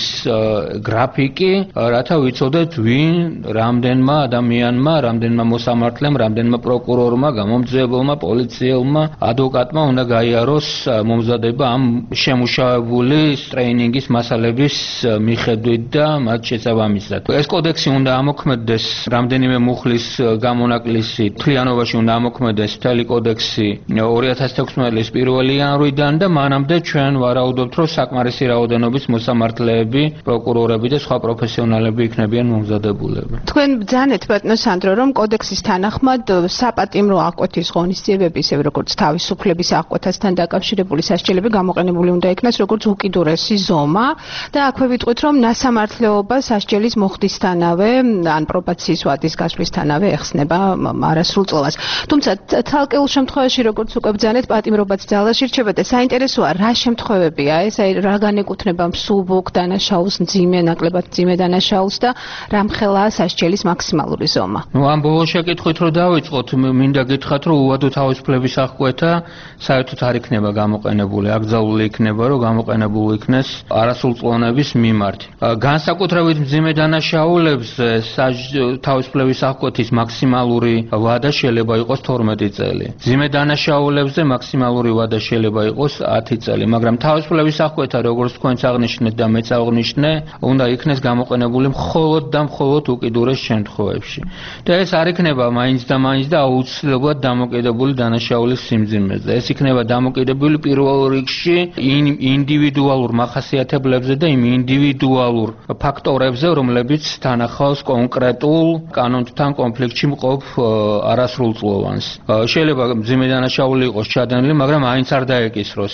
გრაფიკი, რათა ვიცოდეთ, ვინ რამდენმა ადამიანმა, რამდენმა მოსამართლემ, რამდენმა პროკურორმა, გამომძიებელმა, პოლიციელმა, ადვოკატმა უნდა გაიაროს მომზადება ამ შემუშავებული ტრეინინგის მასალების მიხედვით და მათ შესაბამისად. ეს კოდექსი უნდა ამოქმედდეს რამდენიმე მუხლის გამონაკლისი, თლიანობაში უნდა ამოქმედდეს მთელი კოდექსი ორი ათას თექვსმეტი წლის პირველი იანვრიდან და მანამდე ჩვენ ვარაუდობთ, რომ საკმარისი რაოდენობის მოსამართლეები, პროკურორები და სხვა პროფესიონალები იქნებიან მომზადებულები. თქვენ ბრძანეთ ბატონო სანდრო, რომ კოდექსის თანახმად საპატიმრო აღკვეთის ღონისძიებები, ისე როგორც თავისუფლების აღკვეთასთან დაკავშირებული სასჯელები გამოყენებული უნდა იქნას როგორც უკიდურესი ზომა და აქვე ვიტყვით, რომ ნასამართლეობა სასჯელის მოხდისთანავე ან პრობაციის ვადის გასვლისთანავე ეხსნება არასრულწლოვანს. თუმცა თალკეულ შემთხვევაში, როგორც უკვე ბრძანეთ, პატიმრობაც ძალაში რჩება და საინტერესოა, რა შემთხვევებია ეს, აი რა განეკუთვნება მსუბუქ დანაშაულს, მძიმე, ნაკლებად მძიმე დანაშაულს და რამხელაა სასჯელის მაქსიმალური ზომა. ნუ ამ ბოლო შეკითხვით რომ დავიწყოთ, მინდა გითხრათ, რომ უვადო თავისუფლების აღკვეთა საერთოდ არ იქნება გამოყენებული, აკრძალული იქნება, რომ გამოყენებული იქნეს არასრულწლოვანების მიმართ. განსაკუთრებით მძიმე დანაშაულებზე თავისუფლების აღკვეთის მაქსიმალური ვადა შეიძლება იყოს თორმეტი წელი. მძიმე დანაშაულებზე მაქსიმალური ვადა შეიძლება იყოს ათი წელი, მაგრამ თავისუფლების აღკვეთა, როგორც თქვენც აღნიშნეთ და მეც აღნიშნე, უნდა იქნეს გამოყენებული მხოლოდ და მხოლოდ უკიდურეს შემთხვევებში. და ეს არ იქნება მაინც და მაინც და აუცილებლად დამოკიდებული დანაშაულის სიმძიმეზე. ეს იქნება დამოკიდებული პირველ რიგში იმ ინდივიდუალურ მახასიათებლებზე და იმ ინდივიდუალურ ფაქტორებზე, რომლებიც თანახავს კონკრეტულ კანონთან კონფლიქტში მყოფ არასრულწლოვანს. შეიძლება მძიმე დანაშაული იყოს ჩადენილი, მაგრამ აინც არ დაეკისროს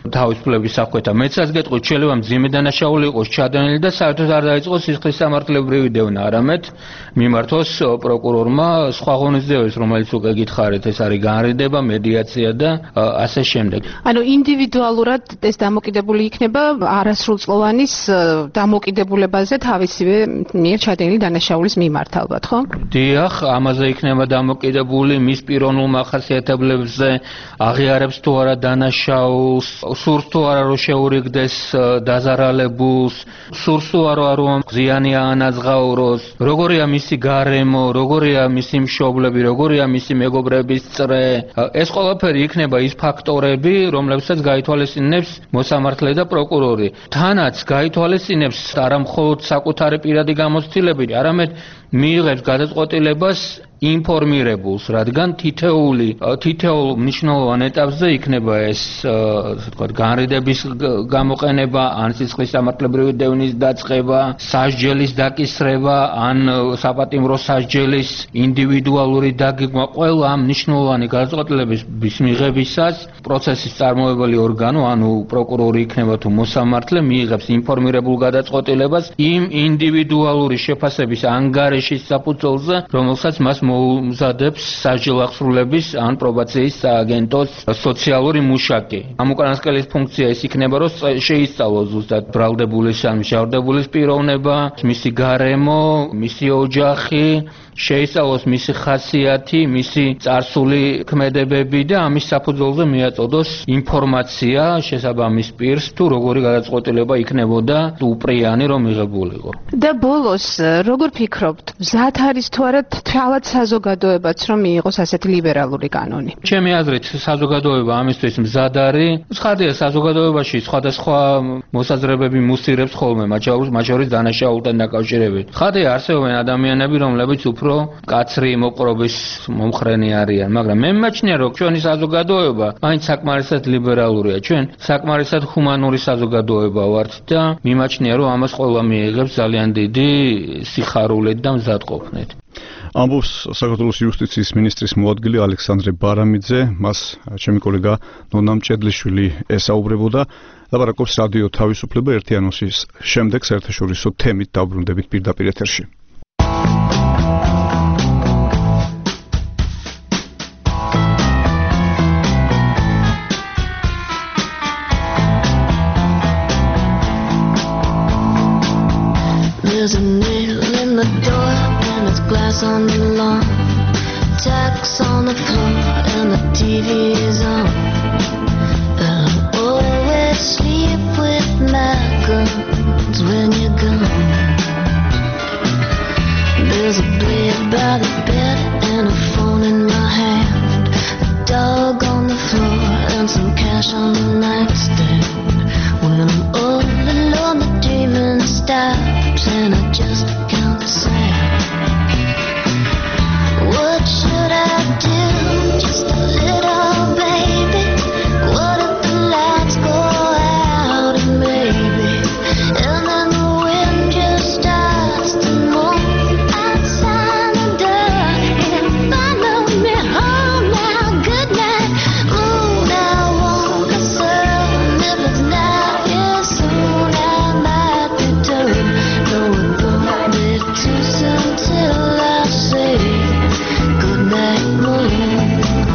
თავისუფლების საფრთხეთა მეცაც გეტყვით, შეიძლება მძიმე დანაშაული იყოს ჩადენილი და საერთოდ არ დაიწყოს სისხლის სამართლებრივი დევნა, არამედ მიმართოს პროკურორმა სხვა ღონისძიებებს, რომელიც უკვე გითხარით, ეს არის განრიდება, მედიაცია და ასე შემდეგ. ანუ ინდივიდუალურად ეს დამოკიდებული იქნება არასრულწლოვანის დამოკიდებულებაზე თავისივე მიერ ჩადენილი დანაშაულის მიმართ, ალბათ, ხო? დიახ, ამაზე იქნება დამოკიდებული მის პიროვნულ მახასიათებლებზე, აღიარებს თუ არა დანაშაულს, სურს თუ არა რომ შეურიგდეს დაზარალებულს, სურს თუ არა რომ ზიანი აანაზღაუროს, როგორია მისი გარემო, როგორია მისი მშობლები, როგორია მისი მეგობრების წრე. ეს ყველაფერი იქნება ის ფაქტორები, რომლებსაც გაითვალისწინებს მოსამართლე და პროკურორი. თანაც გაითვალისწინებს არა მხოლოდ საკუთარი პირადი გამოცდილებით, არამედ მიიღებს გადაწყვეტილებას ინფორმირებულს, რადგან თითეული თითოეულ მნიშვნელოვან ეტაპზე იქნება ეს, ასე ვთქვათ, განრიდების გამოყენება, ან სისხლის სამართლებრივი დევნის დაწყება, სასჯელის დაკისრება, ან საპატიმრო სასჯელის ინდივიდუალური დაგეგმა. ყველა ამ მნიშვნელოვანი გადაწყვეტილების მიღებისას პროცესის წარმოებელი ორგანო, ანუ პროკურორი იქნება თუ მოსამართლე, მიიღებს ინფორმირებულ გადაწყვეტილებას იმ ინდივიდუალური შეფასების ანგარიშის საფუძველზე, რომელსაც მას მოუმზადებს სასჯელ აღსრულების ან პრობაციის სააგენტოს სოციალური მუშაკი. ამ უკანასკნელის ფუნქცია ის იქნება, რომ შეისწავლოს ზუსტად ბრალდებულის ან მჟავრდებულის პიროვნება, მისი გარემო, მისი ოჯახი, შეისწავლოს მისი ხასიათი, მისი წარსული ქმედებები და ამის საფუძველზე მიაწოდოს ინფორმაცია შესაბამის პირს, თუ როგორი გადაწყვეტილება იქნებოდა უპრიანი რომ მიღებულიყო. და ბოლოს, როგორ ფიქრობთ, მზად არის თუ არა თვალად საზოგადოებაც რომ მიიღოს ასეთი ლიბერალური კანონი? ჩემი აზრით, საზოგადოება ამისთვის მზად არის. ცხადია, საზოგადოებაში სხვადასხვა მოსაზრებები მუსირებს ხოლმე, მათ შორის დანაშაულთან დაკავშირებით. ცხადია, არსებობენ ადამიანები, რომლებიც უფრო კაცრი მოპყრობის მომხრენი არიან, მაგრამ მე მიმაჩნია, რომ ჩვენი საზოგადოება მაინც საკმარისად ლიბერალურია. ჩვენ საკმარისად ჰუმანური საზოგადოება ვართ და მიმაჩნია, რომ ამას ყველა მიიღებს ძალიან დიდი სიხარულით და მზადყოფნით. ამბობს საქართველოს იუსტიციის მინისტრის მოადგილე ალექსანდრე ბარამიძე, მას ჩემი კოლეგა ნონა მჭედლიშვილი ესაუბრებოდა. ლაპარაკობს რადიო თავისუფლება ერთიანოსის შემდეგ საერთაშორისო თემით დავბრუნდებით პირდაპირ ეთერში. There's a nail in the door and it's glass on the lawn, tacks on the floor and the T V is on. And I always sleep with my guns when you're gone. There's a blade by the bed and a phone in my hand, a dog on the floor and some cash on the nightstand. When I'm all alone, the dreaming stops and I just count the sand. What should I do? Just a little baby. What if the lights go out and maybe, and then the wind just starts to move outside the door and follow me home now. Good night, moon. I wanna serve if it's not here soon. I might return. No, it won't be too soon till I say good night, moon.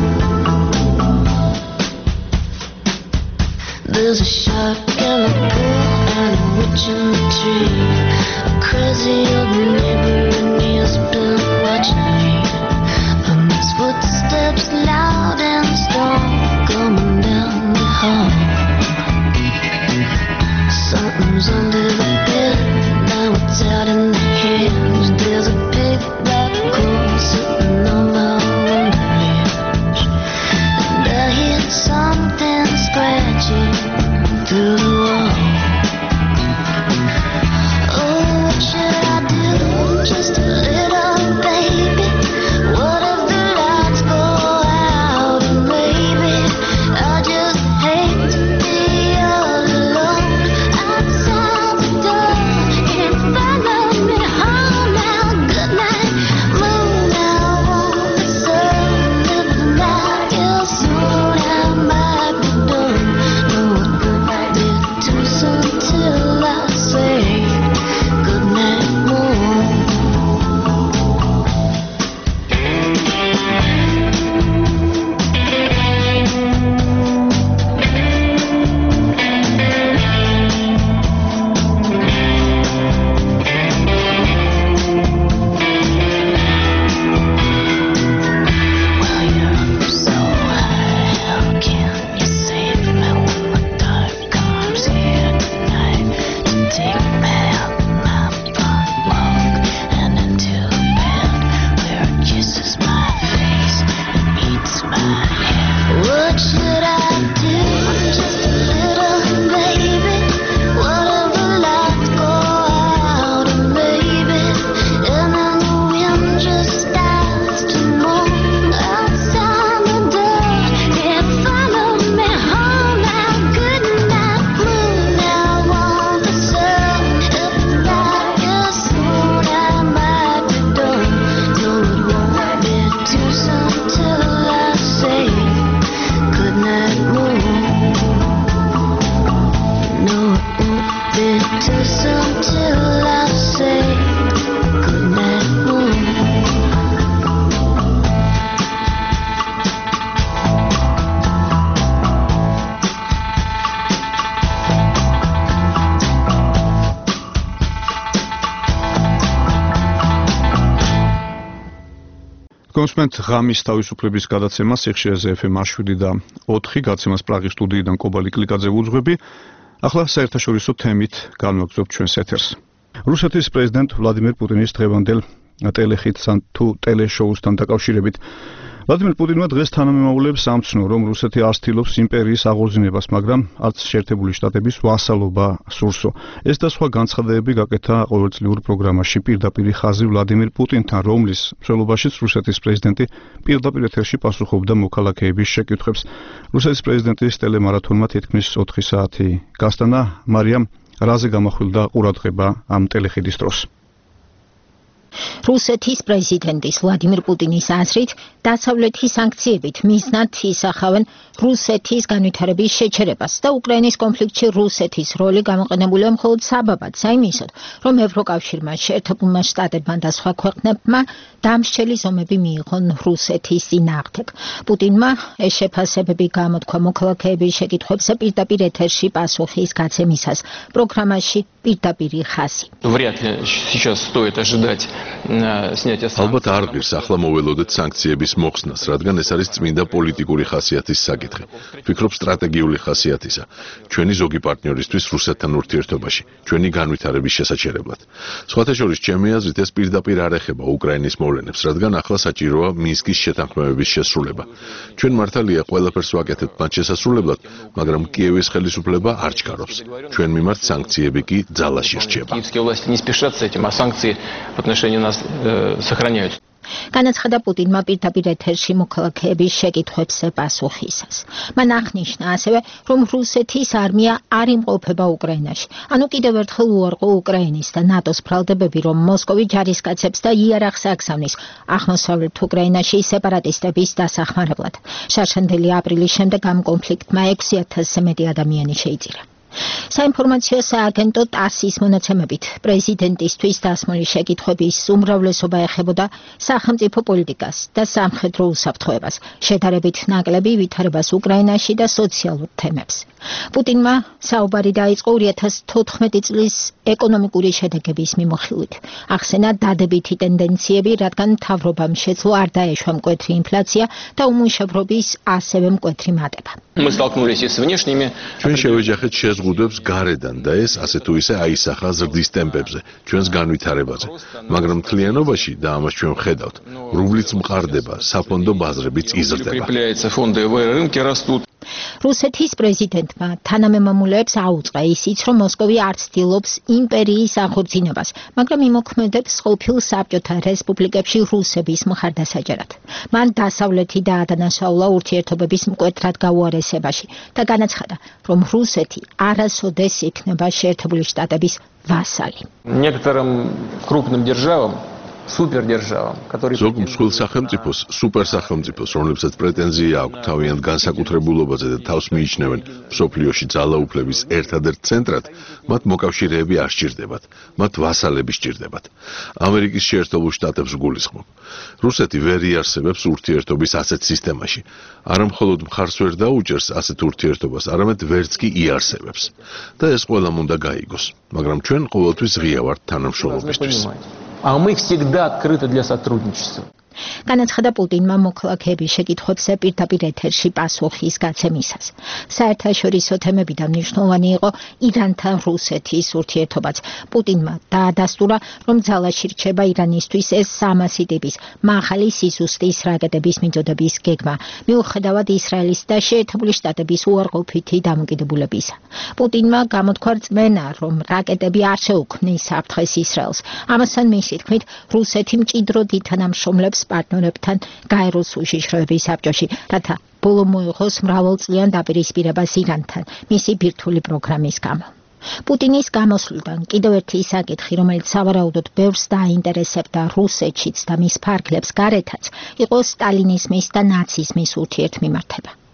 There's a shark in the pool and a witch in the tree, a crazy old neighbor and he's been watching me. And there's footsteps loud and strong coming down the hall. Something's under the bed, now it's out in the hinge. There's a big black hole sitting on my window ledge, and I hear something scratching through the wall. Oh, what should I do? Just a little baby. What if the lights go out and maybe I just hate to be all alone outside the door. Can't follow me home now. Good night, moon. I wanna serve if not here soon. I might be done. No, it გონსმენთ ღამის თავისუფლების გადაცემა სიხშირეზე ეფ ემ შვიდი და ოთხი გაცემას პრაღის სტუდიიდან კობალი კლიკაძე უძღვები. ახლა საერთაშორისო თემით განვაგრძობთ ჩვენს ეთერს. რუსეთის პრეზიდენტ ვლადიმერ პუტინის დღევანდელ ტელეხიტსთან თუ ტელეშოუსთან დაკავშირებით ვლადიმერ პუტინმა დღეს თანამემამულეებს ამცნო, რომ რუსეთი არ ცდილობს იმპერიის აღორძინებას, მაგრამ არც შეერთებული შტატების ვასალობა სურსო. ეს და სხვა განცხადებები გაკეთა ყოველწლიურ პროგრამაში პირდაპირი ხაზი ვლადიმერ პუტინთან, რომლის მსვლელობაშიც რუსეთის პრეზიდენტი პირდაპირ ეთერში პასუხობდა მოქალაქეების შეკითხვებს. რუსეთის პრეზიდენტის ტელემარათონმა თითქმის ოთხი საათი გასტანა. მარიამ, რაზე გამახვილდა ყურადღება ამ ტელეხიდის დროს? რუსეთის პრეზიდენტის ვლადიმერ პუტინის აზრით, დასავლეთის სანქციებით მიზნად ისახავენ რუსეთის განვითარების შეჩერებას და უკრაინის კონფლიქტში რუსეთის როლი გამოყენებულია მხოლოდ საბაბად საიმისოდ, რომ ევროკავშირმა, შეერთებულმა შტატებმა და სხვა ქვეყნებმა დამსჯელი ზომები მიიღონ რუსეთის წინააღმდეგ. პუტინმა ეს შეფასებები გამოთქვა მოქალაქეების შეკითხვებზე პირდაპირ ეთერში პასუხის გაცემისას პროგრამაში პირდაპირი ხაზი. Вряд ли сейчас стоит ожидать снятия санкций. ალბათ არ ღირს ახლა მოველოდეთ სანქციების მოხსნას, რადგან ეს არის წმინდა პოლიტიკური ხასიათის საკითხი. ვფიქრობ სტრატეგიული ხასიათისა. ჩვენი ზოგი პარტნიორისთვის რუსეთთან ურთიერთობაში, ჩვენი განვითარების შესაჩერებლად. სხვათა შორის, ჩემი აზრით, ეს პირდაპირ არ ეხება უკრაინის მოვლენებს, რადგან ახლა საჭიროა მინსკის შეთანხმებების შესრულება. ჩვენ მართალია ყველაფერს ვაკეთებთ მათ შესასრულებლად, მაგრამ კიევის ხელისუფლება არ ჩქარობს. ჩვენ მიმართ სანქციები კი ძალაში რჩება. Киевские власти не спешат с этим, а санкции в отношении нас э, сохраняются. განაცხადა პუტინმა პირდაპირ ეთერში მოქალაქეების შეკითხვებზე პასუხისას. მან აღნიშნა ასევე, რომ რუსეთის არმია არ იმყოფება უკრაინაში. ანუ კიდევ ერთხელ უარყო უკრაინის და ნატოს ბრალდებები, რომ მოსკოვი ჯარისკაცებს და იარაღს აგზავნის აღმოსავლეთ უკრაინაში სეპარატისტების დასახმარებლად. შარშანდელი აპრილის შემდეგ ამ კონფლიქტმა ექვსი ათასზე მეტი ადამიანი შეიწირა. საინფორმაციო სააგენტო ტასის მონაცემებით პრეზიდენტისთვის დასმული შეკითხვების უმრავლესობა ეხებოდა სახელმწიფო პოლიტიკას და სამხედრო უსაფრთხოებას, შედარებით ნაკლები ვითარებას უკრაინაში და სოციალურ თემებს. პუტინმა საუბარი დაიწყო ორი ათას თოთხმეტი წლის ეკონომიკური შედეგების მიმოხილვით. ახსენა დადებითი ტენდენციები, რადგან მთავრობამ შეძლო არ დაეშვა მკვეთრი ინფლაცია და უმუშევრობის ასევე მკვეთრი მატება. Мы столкнулись и с внешними. ჩვენ შევეჯახეთ შეზღუდვებს გარედან და ეს ასე თუ ისე აისახა ზრდის ტემპებზე, ჩვენს განვითარებაზე. მაგრამ მთლიანობაში და ამას ჩვენ ვხედავთ, რუბლიც მყარდება, საფონდო ბაზრებიც იზრდება. Укрепляются фондовые рынки, растут. რუსეთის პრეზიდენტმა თანამემამულეებს აუწყა ისიც, რომ მოსკოვი არ ცდილობს იმპერიის აღორძინებას, მაგრამ იმოქმედებს ყოფილ საბჭოთა რესპუბლიკებში რუსების მხარდასაჭერად. მან დასავლეთი დაადანაშაულა ურთიერთობების მკვეთრად გაუარესებაში და განაცხადა, რომ რუსეთი არასოდეს იქნება შეერთებული შტატების ვასალი. Некоторым крупным державам супердержавам, которые ზოგ მსხვილ სახელმწიფოს, სუპერსახელმწიფოს, რომლებსაც პრეტენზია აქვს თავიანთ განსაკუთრებულობაზე და თავს მიიჩნევენ მსოფლიოში ძალაუფლების ერთადერთ ცენტრად, მათ მოკავშირეები არ სჭირდებათ, მათ ვასალები სჭირდებათ. ამერიკის შეერთებულ შტატებს ვგულისხმობ. რუსეთი ვერ იარსებებს ურთიერთობის ასეთ სისტემაში. არა მხოლოდ მხარს ვერ დაუჭერს ასეთ ურთიერთობას, არამედ ვერც კი იარსებებს. და ეს ყველამ უნდა გაიგოს, მაგრამ ჩვენ ყოველთვის ღია ვართ თანამშრომლობისთვის. А мы всегда открыты для сотрудничества. განაცხადა პუტინმა მოქალაქეების შეკითხვებზე პირდაპირ ეთერში პასუხის გაცემისას. საერთაშორისო თემებიდან მნიშვნელოვანი იყო ირანთან რუსეთის ურთიერთობაც. პუტინმა დაადასტურა, რომ ძალაში რჩება ირანისთვის ეს სამასი ტიპის მაღალი სიზუსტის რაკეტების მიწოდების გეგმა, მიუხედავად ისრაელის და შეერთებული შტატების უარყოფითი დამოკიდებულებისა. პუტინმა გამოთქვა რწმენა, რომ რაკეტები არ შეუქმნის საფრთხეს ისრაელს. ამასთან მისი თქმით, რუსეთი მჭიდროდ ითანამშრომლებს პარტნიორებთან გაეროს უშიშროების საბჭოში, რათა ბოლო მოიღოს მრავალწლიან დაპირისპირებას ირანთან, მისი ბირთვული პროგრამის გამო. პუტინის გამოსვლიდან კიდევ ერთი საკითხი, რომელიც სავარაუდოდ ბევრს დააინტერესებდა რუსეთშიც და მის ფარგლებს გარეთაც, იყო სტალინიზმის და ნაციზმის ურთიერთმიმართება.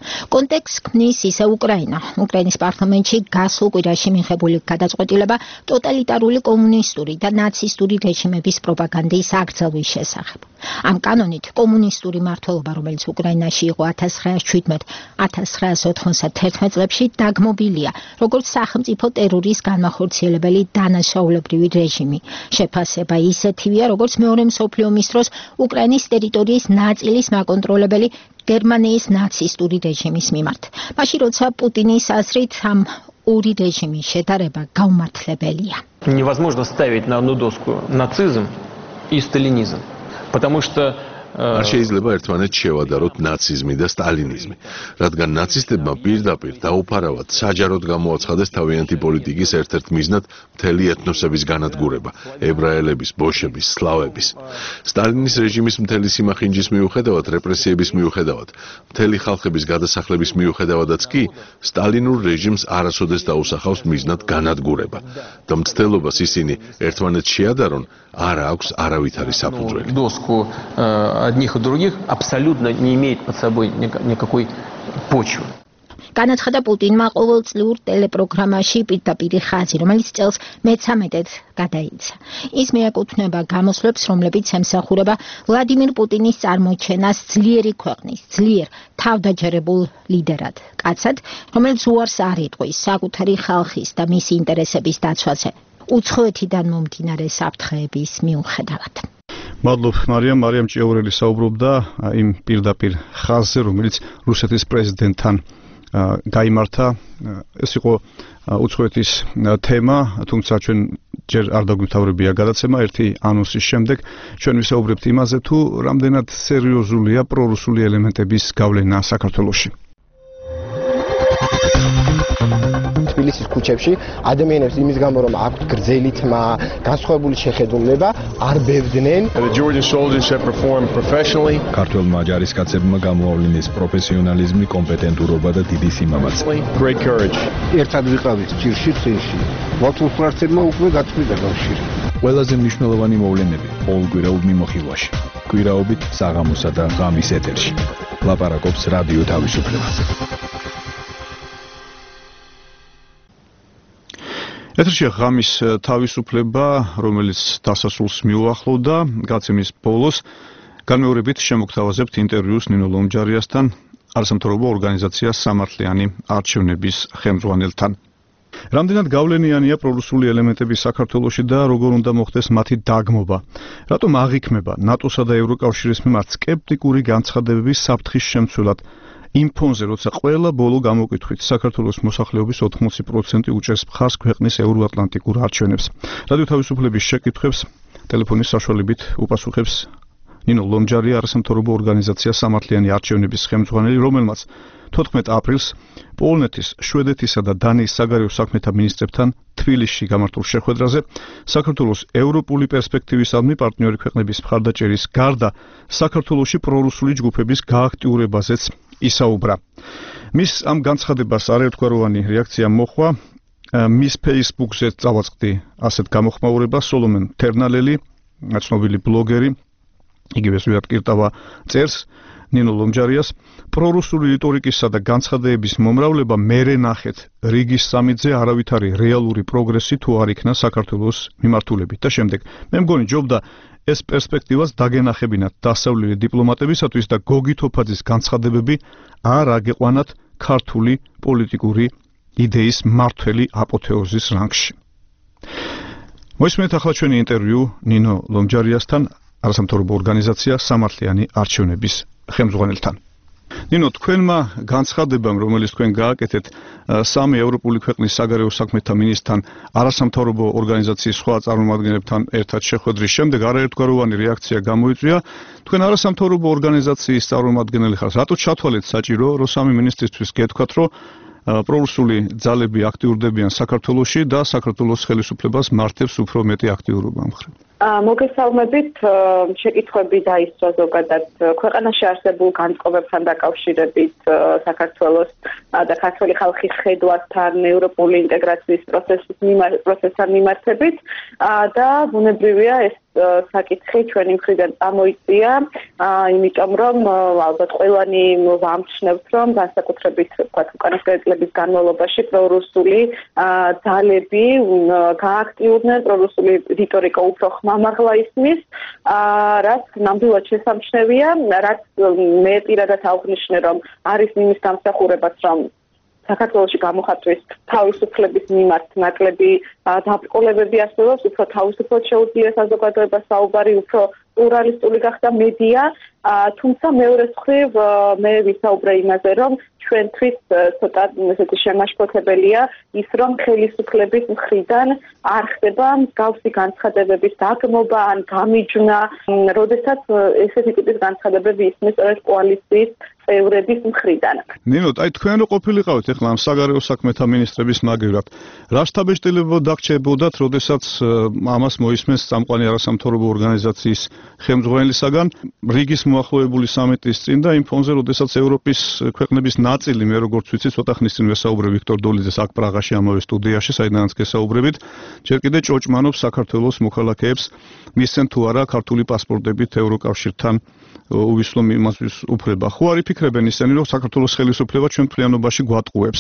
კონტექსტს ქმნის ისე უკრაინა. უკრაინის პარლამენტში გასულ კვირაში მიღებული გადაწყვეტილება ტოტალიტარული კომუნისტური და ნაცისტური რეჟიმების პროპაგანდის აღწევის შესახებ. ამ კანონით კომუნისტური მმართველობა, რომელიც უკრაინაში იყო ათას ცხრაას შვიდმეტ ათას ცხრაას ოთხმოცდათერთმეტ წლებში, დაგმობილია როგორც სახელმწიფო ტერორის განმახორციელებელი დანაშაულებრივი რეჟიმი. შეფასება ისეთივეა, როგორც მეორე მსოფლიო ომის დროს უკრაინის ტერიტორიის ნაწილის მაკონტროლებელი გერმანიის ნაცისტური რეჟიმის მიმართ. მაშინ როცა პუტინის აზრით ამ ორი რეჟიმის შედარება გაუმართლებელია. Невозможно ставить на одну доску нацизм и сталинизм, потому что არ შეიძლება ერთმანეთს შევადაროთ ნაციზმი და სტალინიზმი, რადგან ნაცისტებმა პირდაპირ დაუფარავად საჯაროდ გამოაცხადეს თავიანთი პოლიტიკის ერთ-ერთ მიზნად მთელი ეთნოსების განადგურება, ებრაელების, ბოშების, სლავების. სტალინის რეჟიმის მთელი სიმახინჯის მიუხედავად, რეპრესიების მიუხედავად, მთელი ხალხების გადასახლების მიუხედავადაც კი, სტალინურ რეჟიმს არასოდეს დაუსახავს მიზნად განადგურება. და მცდელობას ისინი ერთმანეთს შეადარონ, არ აქვს არავითარი საფუძველი. одних и других абсолютно не имеет под собой никакой почвы. განაცხადა პუტინმა ყოველწლიურ ტელეპროგრამაში პირდაპირი ხაზი, რომელიც წელს მეცამეტედ გადაიცა. ის მიეკუთვნება გამოსვლებს, რომლებიც ემსახურება ვლადიმირ პუტინის წარმოჩენას ძლიერი ქვეყნის, ძლიერ თავდაჯერებულ ლიდერად, კაცად, რომელიც უარს არ იტყვის საკუთარი ხალხის და მისი ინტერესების დაცვაზე, უცხოეთიდან მომდინარე საფრთხეების მიუხედავად. მადლობ მარიამ, მარიამ ჭიაურელი საუბრობდა იმ პირდაპირ ხაზზე, რომელიც რუსეთის პრეზიდენტთან გაიმართა. ეს იყო უცხოეთის თემა, თუმცა ჩვენ ჯერ არ დაგვიმთავრებია გადაცემა ერთი ანონსის შემდეგ. ჩვენ ვისაუბრებთ იმაზე, თუ რამდენად სერიოზულია პრორუსული ელემენტების გავლენა საქართველოში. თბილისის ქუჩებში ადამიანებს იმის გამო რომ აქვთ გრძელი თმა, განსხვავებული შეხედულება, არ ბევდნენ. The Georgian soldiers have performed professionally. ქართველმა ჯარისკაცებმა გამოავლინეს პროფესიონალიზმი, კომპეტენტურობა და დიდი სიმამაცე. Great courage. ერთად ვიყავით ჭირში წინში. ვატსაპსმა უკვე გაწყვიტა კავშირი. ყველაზე მნიშვნელოვანი მოვლენები ყოველკვირაულ მიმოხილვაში. კვირაობით საღამოსა და ღამის ეთერში. ლაპარაკობს რადიო თავისუფლება. ეთერში ღამის თავისუფლება, რომელიც დასასრულს მიუახლოვდა, გაცემის ბოლოს განმეორებით შემოგთავაზებთ ინტერვიუს ნინო ლომჯარიასთან, არასამთავრობო ორგანიზაცია სამართლიანი არჩევნების ხელმძღვანელთან. რამდენად გავლენიანია პრორუსული ელემენტები საქართველოში და როგორ უნდა მოხდეს მათი დაგმობა? რატომ აღიქმება ნატოსა და ევროკავშირის მიმართ სკეპტიკური განცხადებების საფრთხის შემცველად? იმ ფონზე, როცა ყველა ბოლო გამოკითხვით საქართველოს მოსახლეობის ოთხმოცი პროცენტი უჭერს მხარს ქვეყნის ევროატლანტიკურ არჩევნებს. რადიო თავისუფლების შეკითხვებს ტელეფონის საშუალებით უპასუხებს ნინო ლომჯარია, არასამთავრობო ორგანიზაცია სამართლიანი არჩევნების ხელმძღვანელი, რომელმაც თოთხმეტ აპრილს პოლონეთის, შვედეთისა და დანიის საგარეო საქმეთა მინისტრებთან თბილისში გამართულ შეხვედრაზე საქართველოს ევროპული პერსპექტივისადმი პარტნიორი ქვეყნების მხარდაჭერის გარდა საქართველოში პრორუსული ჯგუფების გააქტიურებაზეც ისაუბრა. მის ამ განცხადებას არაერთგვაროვანი რეაქცია მოჰყვა. მის Facebook-ზე წავაწყდი ასეთ გამოხმაურებას სოლომონ თერნალელი, ცნობილი ბლოგერი, იგივე ზვიად კირტავა წერს ნინო ლომჯარიას, პრორუსული რიტორიკისა და განცხადებების მომრავლება მერე ნახეთ რიგის სამიძე არავითარი რეალური პროგრესი თუ არ იქნა საქართველოს მიმართულებით და შემდეგ მე მგონი ჯობდა ეს პერსპექტივას დაგენახებინათ დასავლელი დიპლომატებისათვის და გოგი თოფაძის განცხადებები არ აგეყვანათ ქართული პოლიტიკური იდეის მმართველი აპოთეოზის რანგში. მოისმენთ ახლა ჩვენი ინტერვიუ ნინო ლომჯარიასთან, არასამთავრობო ორგანიზაცია სამართლიანი არჩევნების ხელმძღვანელთან. ნინო, თქვენმა განცხადებამ, რომელიც თქვენ გააკეთეთ სამი ევროპული ქვეყნის საგარეო საქმეთა მინისტრთან, არასამთავრობო ორგანიზაციის სხვა წარმომადგენლებთან ერთად შეხვედრის შემდეგ არაერთგვაროვანი რეაქცია გამოიწვია. თქვენ არასამთავრობო ორგანიზაციის წარმომადგენელი ხართ. რატო ჩათვალეთ საჭირო, რომ სამი მინისტრისთვის გეთქვათ, რომ პრორუსული ძალები აქტიურდებიან საქართველოში და საქართველოს ხელისუფლებას მართებს უფრო მეტი აქტიურობა მხრივ? მოგესალმებით, შეკითხვები დაისვა ზოგადად ქვეყანაში არსებულ განწყობებთან დაკავშირებით საქართველოს და ქართული ხალხის ხედვასთან ევროპული ინტეგრაციის პროცესის პროცესთან მიმართებით და ბუნებრივია ეს საკითხი ჩვენი მხრიდან წამოიწია, იმიტომ რომ ალბათ ყველანი ვამჩნევთ, რომ განსაკუთრებით ვთქვათ უკანასკნელი წლების განმავლობაში პრორუსული ძალები გააქტიურდნენ, პრორუსული რიტორიკა უფრო ხმამაღლა ისმის, რაც ნამდვილად შესამჩნევია, რაც მე პირადად აღვნიშნე, რომ არის იმის დამსახურებაც, რომ საქართველოში გამოხატვის თავისუფლების მიმართ ნაკლები დაბრკოლებები არსებობს, უფრო თავისუფლად შეუძლია საზოგადოებას საუბარი, უფრო პლურალისტური გახდა მედია, თუმცა მეორე მხრივ მე ვისაუბრე იმაზე, რომ ჩვენთვის ცოტა ესეთი შემაშფოთებელია ის, რომ ხელისუფლების მხრიდან არ ხდება მსგავსი განცხადებების დაგმობა ან გამიჯვნა, როდესაც ესეთი ტიპის განცხადებები ისმის სწორედ კოალიციის წევრების მხრიდან. ნინოთ, აი თქვენ რო ყოფილიყავით ახლა ამ საგარეო საქმეთა მინისტრების მაგივრად, რა შთაბეჭდილება დაგჭებოდათ, როდესაც ამას მოისმენს წამყვანი არასამთავრობო ორგანიზაციის ხელმძღვანელისაგან რიგის მოახლოებული სამიტის წინ და იმ ფონზე, როდესაც ევროპის ქვეყნების ნაწილი, მე როგორც ვიცი, ცოტა ხნის წინ ვესაუბრე ვიქტორ დოლიძეს აქ პრაღაში ამავე სტუდიაში, საიდანაც გესაუბრებით, ჯერ კიდე ჭოჭმანობს საქართველოს მოქალაქეებს მისცენ თუ არა ქართული პასპორტებით ევროკავშირთან უვისლო იმასთვის უფლება. ხო არ იფიქრებენ ისინი, რომ საქართველოს ხელისუფლება ჩვენ მთლიანობაში გვატყუებს?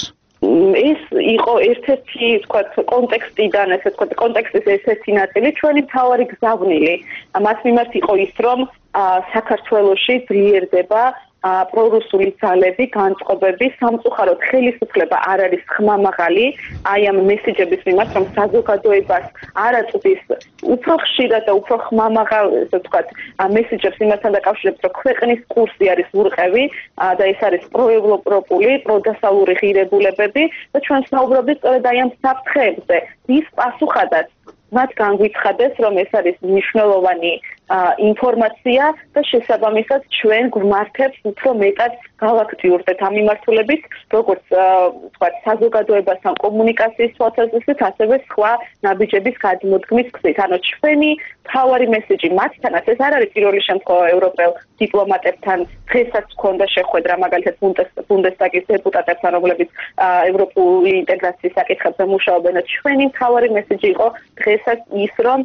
ეს იყო ერთ-ერთი, ვთქვათ, კონტექსტიდან, ესე ვთქვათ, კონტექსტის ერთ-ერთი ნაწილი, ჩვენი მთავარი გზავნილი. მას მიმართ იყო ის, რომ საქართველოში ძლიერდება პრორუსული ძალები, განწყობები, სამწუხაროდ ხელისუფლება არ არის ხმამაღალი აი ამ მესიჯების მიმართ, რომ საზოგადოებას არ აწვდის უფრო ხშირად და უფრო ხმამაღალ, ესე ვთქვათ, მესიჯებს იმასთან დაკავშირებით, რომ ქვეყნის კურსი არის ურყევი და ეს არის პროევროპული, პროდასავლური ღირებულებები და ჩვენ ვსაუბრობთ სწორედ აი ამ საფრთხეებზე. ის პასუხადაც მათ განგვიცხადეს, რომ ეს არის მნიშვნელოვანი ინფორმაცია და შესაბამისად ჩვენ გვმართებს უფრო მეტად გავაქტიურდეთ ამ მიმართულებით, როგორც ვთქვათ, საზოგადოებასთან კომუნიკაციის თვალსაზრისით, ასევე სხვა ნაბიჯების გადმოდგმის გზით. ანუ ჩვენი მთავარი მესიჯი მათთანაც ეს არ არის პირველი შემთხვევა ევროპელ დიპლომატებთან, დღესაც ჰქონდა შეხვედრა მაგალითად ბუნდესტაგის დეპუტატებთან, რომლებიც ევროპული ინტეგრაციის საკითხებზე მუშაობენ. ჩვენი მთავარი მესიჯი იყო დღესაც ის, რომ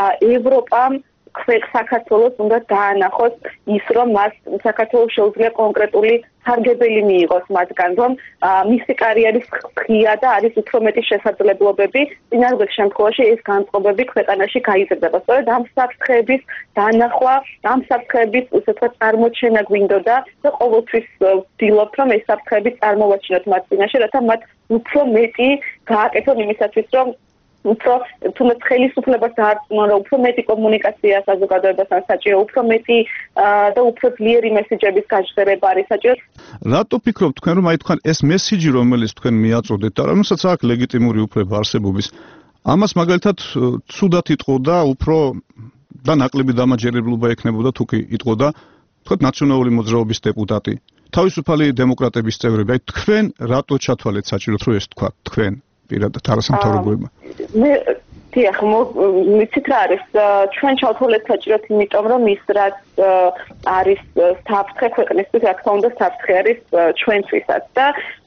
ევროპამ საქართველოს უნდა დაანახოს ის, რომ მას საქართველოს შეუძლია კონკრეტული სარგებელი მიიღოს მათგან, რომ მისი კარიერის ღია და არის უფრო მეტი შესაძლებლობები, წინარგვეც შემთხვევაში ეს განწყობები ქვეყანაში გაიზრდება. სწორედ ამ საფრთხეების დანახვა, ამ საფრთხეების ასე ვთქვათ წარმოჩენა გვინდოდა და ყოველთვის ვცდილობთ, რომ ეს საფრთხეები წარმოვაჩინოთ მათ წინაშე, რათა მათ უფრო მეტი გააკეთონ იმისათვის, რომ უფრო თუნდაც ხელისუფლებას დაარწმუნონ, რომ უფრო მეტი კომუნიკაცია საზოგადოებასთან საჭირო, უფრო მეტი და უფრო ძლიერი მესიჯების გაჟღერება არის საჭირო. რატო ფიქრობთ თქვენ, რომ აი თქვენ ეს მესიჯი, რომელიც თქვენ მიაწოდეთ და რომელსაც აქვს ლეგიტიმური უფლება არსებობის, ამას მაგალითად ცუდად იტყოდა, უფრო და ნაკლები დამაჯერებლობა ექნებოდა თუ კი იტყოდა, თქვათ ნაციონალური მოძრაობის დეპუტატი, თავისუფალი დემოკრატების წევრები. აი თქვენ რატო ჩათვალეთ საჭიროდ, რომ ეს თქვა თქვენ პირადად არასამთავრობოებმა? მე დიახ, მიცით რა არის, ჩვენ ჩავთვალეთ საჭიროდ, იმიტომ რომ ის რაც არის საფრთხე ქვეყნისთვის, რა თქმა უნდა, საფრთხე არის ჩვენთვისაც და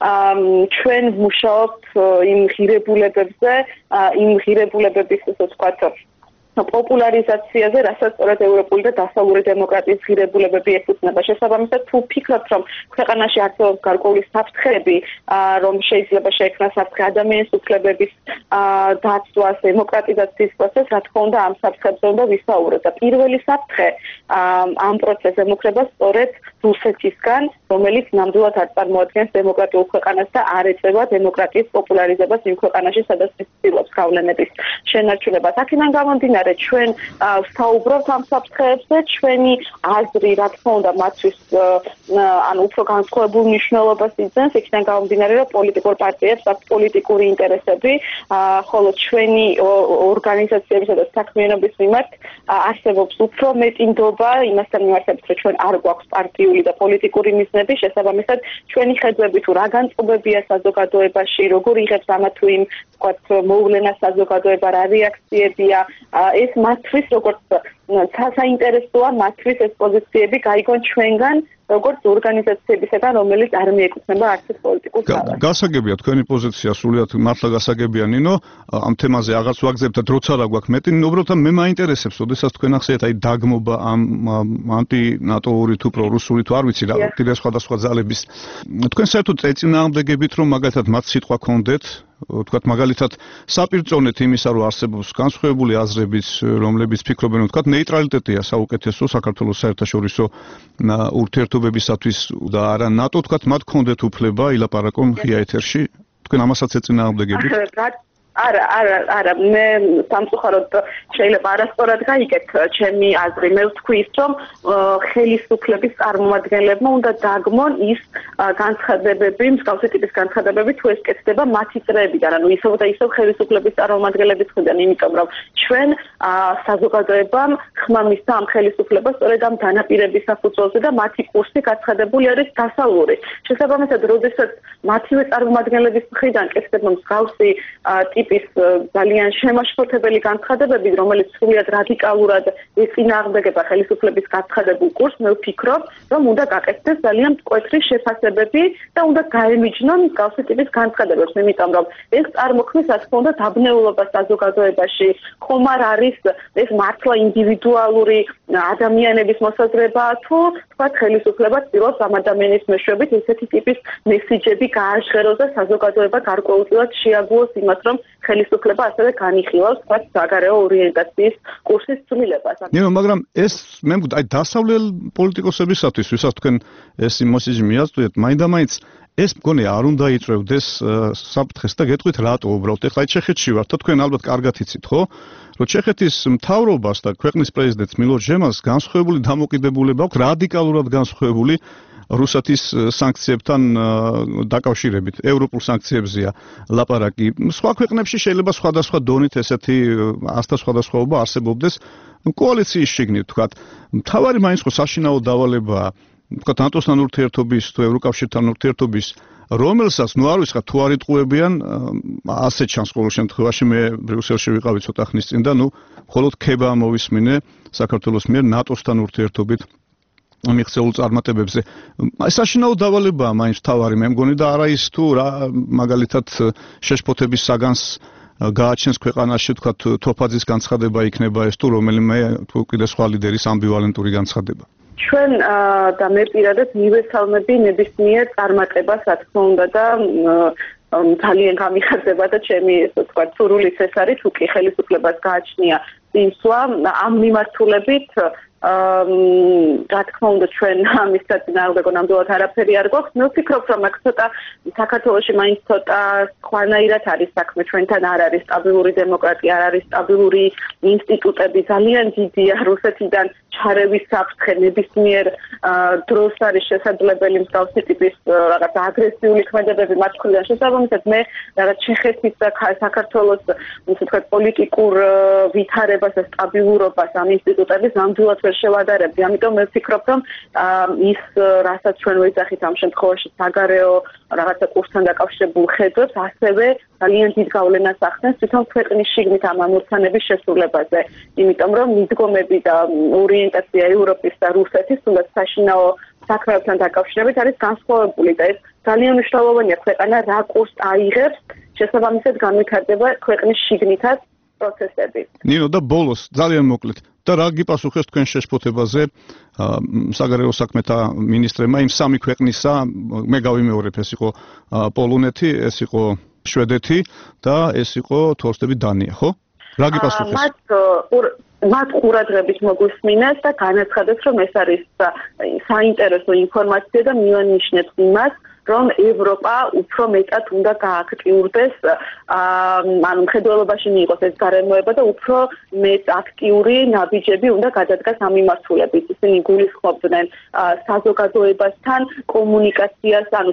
ჩვენ ვმუშაობთ იმ ღირებულებებზე, იმ ღირებულებების, ასე ვთქვათ, პოპულარიზაციაზე, რასაც სწორედ ევროპული და დასავლური დემოკრატიის ღირებულებები ეფუძნება. შესაბამისად, თუ ფიქრობთ, რომ ქვეყანაში არსებობს გარკვეული საფრთხეები, რომ შეიძლება შეექმნას საფრთხე ადამიანის უფლებების დაცვას, დემოკრატიზაციის პროცესს, რა თქმა უნდა, ამ საფრთხებზე უნდა ვისაუბროთ. და პირველი საფრთხე ამ პროცესს ემუქრება სწორედ რუსეთისგან, რომელიც ნამდვილად არ წარმოადგენს დემოკრატიულ ქვეყანას და არ ეწევა დემოკრატიის პოპულარიზებას იმ ქვეყანაში, სადაც ის ცდილობს გავლენების შენარჩუნებას. აქედან გამომდინარე, ჩვენ ვსაუბრობთ ამ საფრთხეებზე, ჩვენი აზრი, რა თქმა უნდა, მათთვის ანუ უფრო განსხვავებულ მნიშვნელობას იძენს, იქიდან გამომდინარე, რომ პოლიტიკურ პარტიებს აქვს პოლიტიკური ინტერესები, ხოლო ჩვენი ორგანიზაციებისა და საქმიანობის მიმართ არსებობს უფრო მეტი ნდობა იმასთან მიმართებით, რომ ჩვენ არ გვაქვს პარტიული და პოლიტიკური მიზნები, შესაბამისად, ჩვენი ხედვები თუ რა განწყობებია საზოგადოებაში, როგორ იღებს ამა თუ იმ, ვთქვათ, მოვლენას საზოგადოება, რა რეაქციებია, ეს მათთვის როგორც საინტერესოა მათთვის ეს პოზიციები გაიგონ ჩვენგან როგორც ორგანიზაციებისგან, რომელიც არ მიეკუთვნება არცერთ პოლიტიკურ ძალას. გასაგებია თქვენი პოზიცია სრულიად მართლა გასაგებია ნინო, ამ თემაზე აღარც ვაგზავნებთ და დროც არ აგვაქვს მეტი, უბრალოდ მე მაინტერესებს, ოდესაც თქვენ ახსენეთ აი დაგმობა ამ ანტი-ნატოური თუ პრორუსული თუ არ ვიცი რა, კიდე სხვადასხვა ძალების. თქვენ საერთოდ ეწინააღმდეგებით რომ მაგალითად მათ სიტყვა ქონდეთ, თქვათ მაგალითად საპირწონეთ იმისა, რომ არსებობს განსხვავებული აზრებიც, რომლებიც ფიქრობენ, რომ თქვათ ნეიტრალიტეტია საუკეთესო საქართველოს საერთაშორისო ურთიერთობებისათვის და არა ნატო, თქვათ მათ ქონდეთ უფლება ილაპარაკონ ღია ეთერში, თქვენ ამასაც ეწინააღმდეგებით? არა, არა, არა, მე სამწუხაროდ შეიძლება არასწორად გაიგეთ ჩემი აზრი. მე ვთქვი ის, რომ ხელისუფლების წარმომადგენლებმა უნდა დაგმონ ის განცხადებები, მსგავსი ტიპის განცხადებები, თუ ეს კეთდება მათი წრეებიდან, ანუ ისევ და ისევ ხელისუფლების წარმომადგენლების მხრიდან, იმიტომ რომ ჩვენ საზოგადოებამ ხმა მისცა ამ ხელისუფლებას სწორედ ამ დანაპირების საფუძველზე და მათი კურსი გაცხადებული არის დასავლური. შესაბამისად, როდესაც მათივე წარმომადგენლების მხრიდან კეთდება მსგავსი ტიპის ძალიან შემაშფოთებელი განცხადებები, რომელიც სრულიად რადიკალურად ეწინააღმდეგება ხელისუფლების გაცხადებულ კურსს, მე ვფიქრობ, რომ უნდა გაკეთდეს ძალიან მკვეთრი შეფასებები და უნდა გაემიჯნონ მსგავსი ტიპის განცხადებებს, იმიტომ რომ ეს წარმოქმნის ასე თქმა უნდა დაბნეულობას საზოგადოებაში, ხომ არ არის ეს მართლა ინდივიდუალური ადამიანების მოსაზრება თუ თქვა ხელისუფლება ცდილობს ამ ადამიანის მეშვეობით ესეთი ტიპის მესიჯები გააჟღეროს და საზოგადოება გარკვეულწილად შეაგუოს იმას, რომ ხელისუფლება ასევე განიხილავს თქვა საგარეო ორიენტაციის კურსის ცვლილებას. ნინო, მაგრამ ეს მე მგონი აი დასავლელ პოლიტიკოსებისათვის, ვისაც თქვენ ეს მოსიჯი მიაწვდით, მაინდა-მაინც ეს მგონი არ უნდა იწევდეს საფრთხეს და გეტყვით რატო უბრალოდ ეხლა ჩეხეთში ვართ და თქვენ ალბათ კარგად იცით, ხო? რომ ჩეხეთის მთავრობას და ქვეყნის პრეზიდენტს მილოშ ჟემანს განსხვავებული დამოკიდებულება აქვს, რადიკალურად განსხვავებული რუსეთის სანქციებთან დაკავშირებით, ევროპულ სანქციებზია ლაპარაკი. სხვა ქვეყნებში შეიძლება სხვადასხვა დონით ესეთი ასთა სხვადასხვაობა არსებობდეს კოალიციის შიგნით, თქვათ. მთავარი მაინც ხო საშინაო დავალებაა, თქვათ ნატოსთან ურთიერთობის თუ ევროკავშირთან ურთიერთობის, რომელსაც ნუ არ ვიცხა თუ არ იტყუებიან, ასე ჩანს ყოველ შემთხვევაში მე ბრიუსელში ვიყავი ცოტა ხნის წინ და ნუ მხოლოდ ქება მოვისმინე საქართველოს მიერ ნატოსთან ურთიერთობით მიღწეულ წარმატებებზე. ეს საშინაო დავალებაა მაინც თავარი, მე მგონი და არა ის თუ რა მაგალითად შეშფოთების საგანს გააჩენს ქვეყანაში, თქვათ თოფაძის განცხადება იქნება ეს თუ რომელიმე თუ კიდე სხვა ლიდერის ამბივალენტური განცხადება. ჩვენ და მე პირადად მივესალმები ნებისმიერ წარმატებას, რა თქმა უნდა და ძალიან გამიხარდება და ჩემი ესე ვთქვათ სურვილიც ეს არის, თუ კი ხელისუფლებას გააჩნია წინსვლა ამ მიმართულებით რა თქმა უნდა ჩვენ ამის საწინააღმდეგო ნამდვილად არაფერი არ გვაქვს. მე ვფიქრობ, რომ აქ ცოტა საქართველოში მაინც ცოტა სხვანაირად არის საქმე, ჩვენთან არ არის სტაბილური დემოკრატია, არ არის სტაბილური ინსტიტუტები, ძალიან დიდია რუსეთიდან ჩარევის საფრთხე, ნებისმიერ დროს არის შესაძლებელი მსგავსი ტიპის რაღაც აგრესიული ქმედებები მათ მხრიდან. შესაბამისად, მე რაღაც ჩეხეთის და საქართველოს ისე ვთქვათ პოლიტიკურ ვითარებას და სტაბილურობას ამ ინსტიტუტების ნამდვილად შევადარებდი. ამიტომ მე ვფიქრობ, რომ ის რასაც ჩვენ ვეძახით ამ შემთხვევაში საგარეო რაღაცა კურსთან დაკავშირებულ ხედვებს, ასევე ძალიან დიდ გავლენას ახდენს თვითონ ქვეყნის შიგნით ამ ამოცანების შესრულებაზე. იმიტომ რომ მიდგომები და ორიენტაცია ევროპის და რუსეთის, თუნდაც საშინაო საქმეებთან დაკავშირებით არის განსხვავებული და ეს ძალიან მნიშვნელოვანია ქვეყანა რა კურსს აიღებს, შესაბამისად განვითარდება ქვეყნის შიგნითაც პროცესები. ნინო და ბოლოს ძალიან მოკლედ და რა გიპასუხეს თქვენ შეშფოთებაზე საგარეო საქმეთა მინისტრებმა იმ სამი ქვეყნისა, მე გავიმეორებ, ეს იყო პოლონეთი, ეს იყო შვედეთი და ეს იყო თორსტები დანია, ხო? რა გიპასუხეს? მათ მათ ყურადღებით მოგვისმინეს და განაცხადეს, რომ ეს არის საინტერესო ინფორმაცია და მიანიშნებს იმას, რომ ევროპა უფრო მეტად უნდა გააქტიურდეს, ანუ მხედველობაში მიიღოს ეს გარემოება და უფრო მეტ აქტიური ნაბიჯები უნდა გადადგას ამ მიმართულებით. ისინი გულისხმობდნენ საზოგადოებასთან კომუნიკაციას, ანუ ჩვენ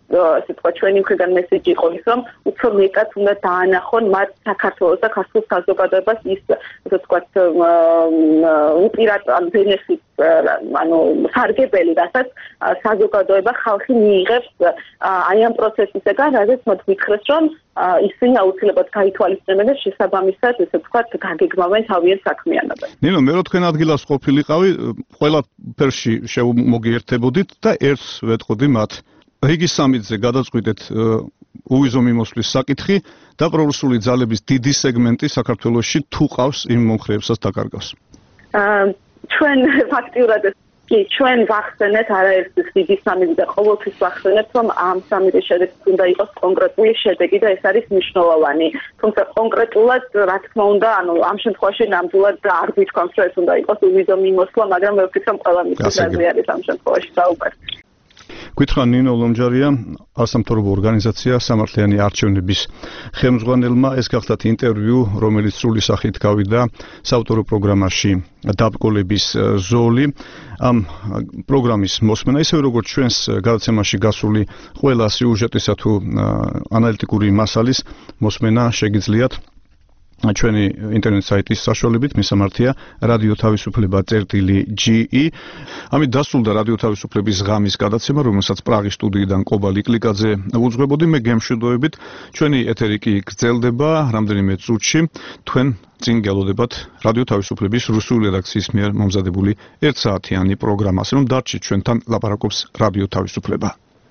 ასე თქვა ჩვენი მხრიდან მესეჯი იყო ის რომ უფრო მეტად უნდა დაანახონ მათ საქართველოს და ქართულ საზოგადოებას ის ასე თქვა უპირატ ბენეფიტ ანუ სარგებელი რასაც საზოგადოება ხალხი მიიღებს აი ამ პროცესისგან რადგან მათ გითხრეს რომ ისინი აუცილებლად გაითვალისწინებენ და შესაბამისად ესე თქვა გაგეგმავენ თავიანთ საქმიანობას. ნინო, მე რო თქვენ ადგილას ყოფილიყავი, ყველა ფერში შემოგიერთებოდით და ერთს ვეტყოდი მათ. რიგი სამიძე გადაწყვიტეთ უვიზო მიმოსვლის საკითხი და პრორუსული ძალების დიდი სეგმენტი საქართველოში თუ ყავს იმ მომხრეებსაც დაკარგავს. ჩვენ ფაქტიურად კი ჩვენ ვახსენეთ არაერთი დიდი სამიძე და ყოველთვის ვახსენეთ რომ ამ სამიძის შედეგი უნდა იყოს კონკრეტული შედეგი და ეს არის მნიშვნელოვანი. თუმცა კონკრეტულად რა თქმა უნდა, ანუ ამ შემთხვევაში ნამდვილად არ გვიჩვენს რომ ეს უნდა იყოს უვიზო მიმოსვლა, მაგრამ მე ვფიქრობ რომ ყველა მის გზაზე არის ამ შემთხვევაში საუბარი. გითხრა ნინო ლომჯარია, არასამთავრობო ორგანიზაცია სამართლიანი არჩევნების ხელმძღვანელმა, ეს გახლდათ ინტერვიუ, რომელიც სრული სახით გავიდა საავტორო პროგრამაში დაბკოლების ზოლი. ამ პროგრამის მოსმენა, ისევე როგორც ჩვენს გადაცემაში გასული ყველა სიუჟეტისა თუ ანალიტიკური მასალის მოსმენა შეგიძლიათ ჩვენი ინტერნეტ საიტის საშუალებით, მისამართია რადიო თავისუფლება წერტილი ჯი ი. ამით დასრულდა რადიო თავისუფლების ღამის გადაცემა, რომელსაც პრაღის სტუდიიდან კობალ იკლიკაძე უძღვებოდი. მე გემშვიდობებით, ჩვენი ეთერი კი გრძელდება რამდენიმე წუთში. თქვენ წინ გელოდებათ რადიო თავისუფლების რუსული რედაქციის მიერ მომზადებული ერთსაათიანი პროგრამა, ასე რომ დარჩით ჩვენთან, ლაპარაკობს რადიო თავისუფლება.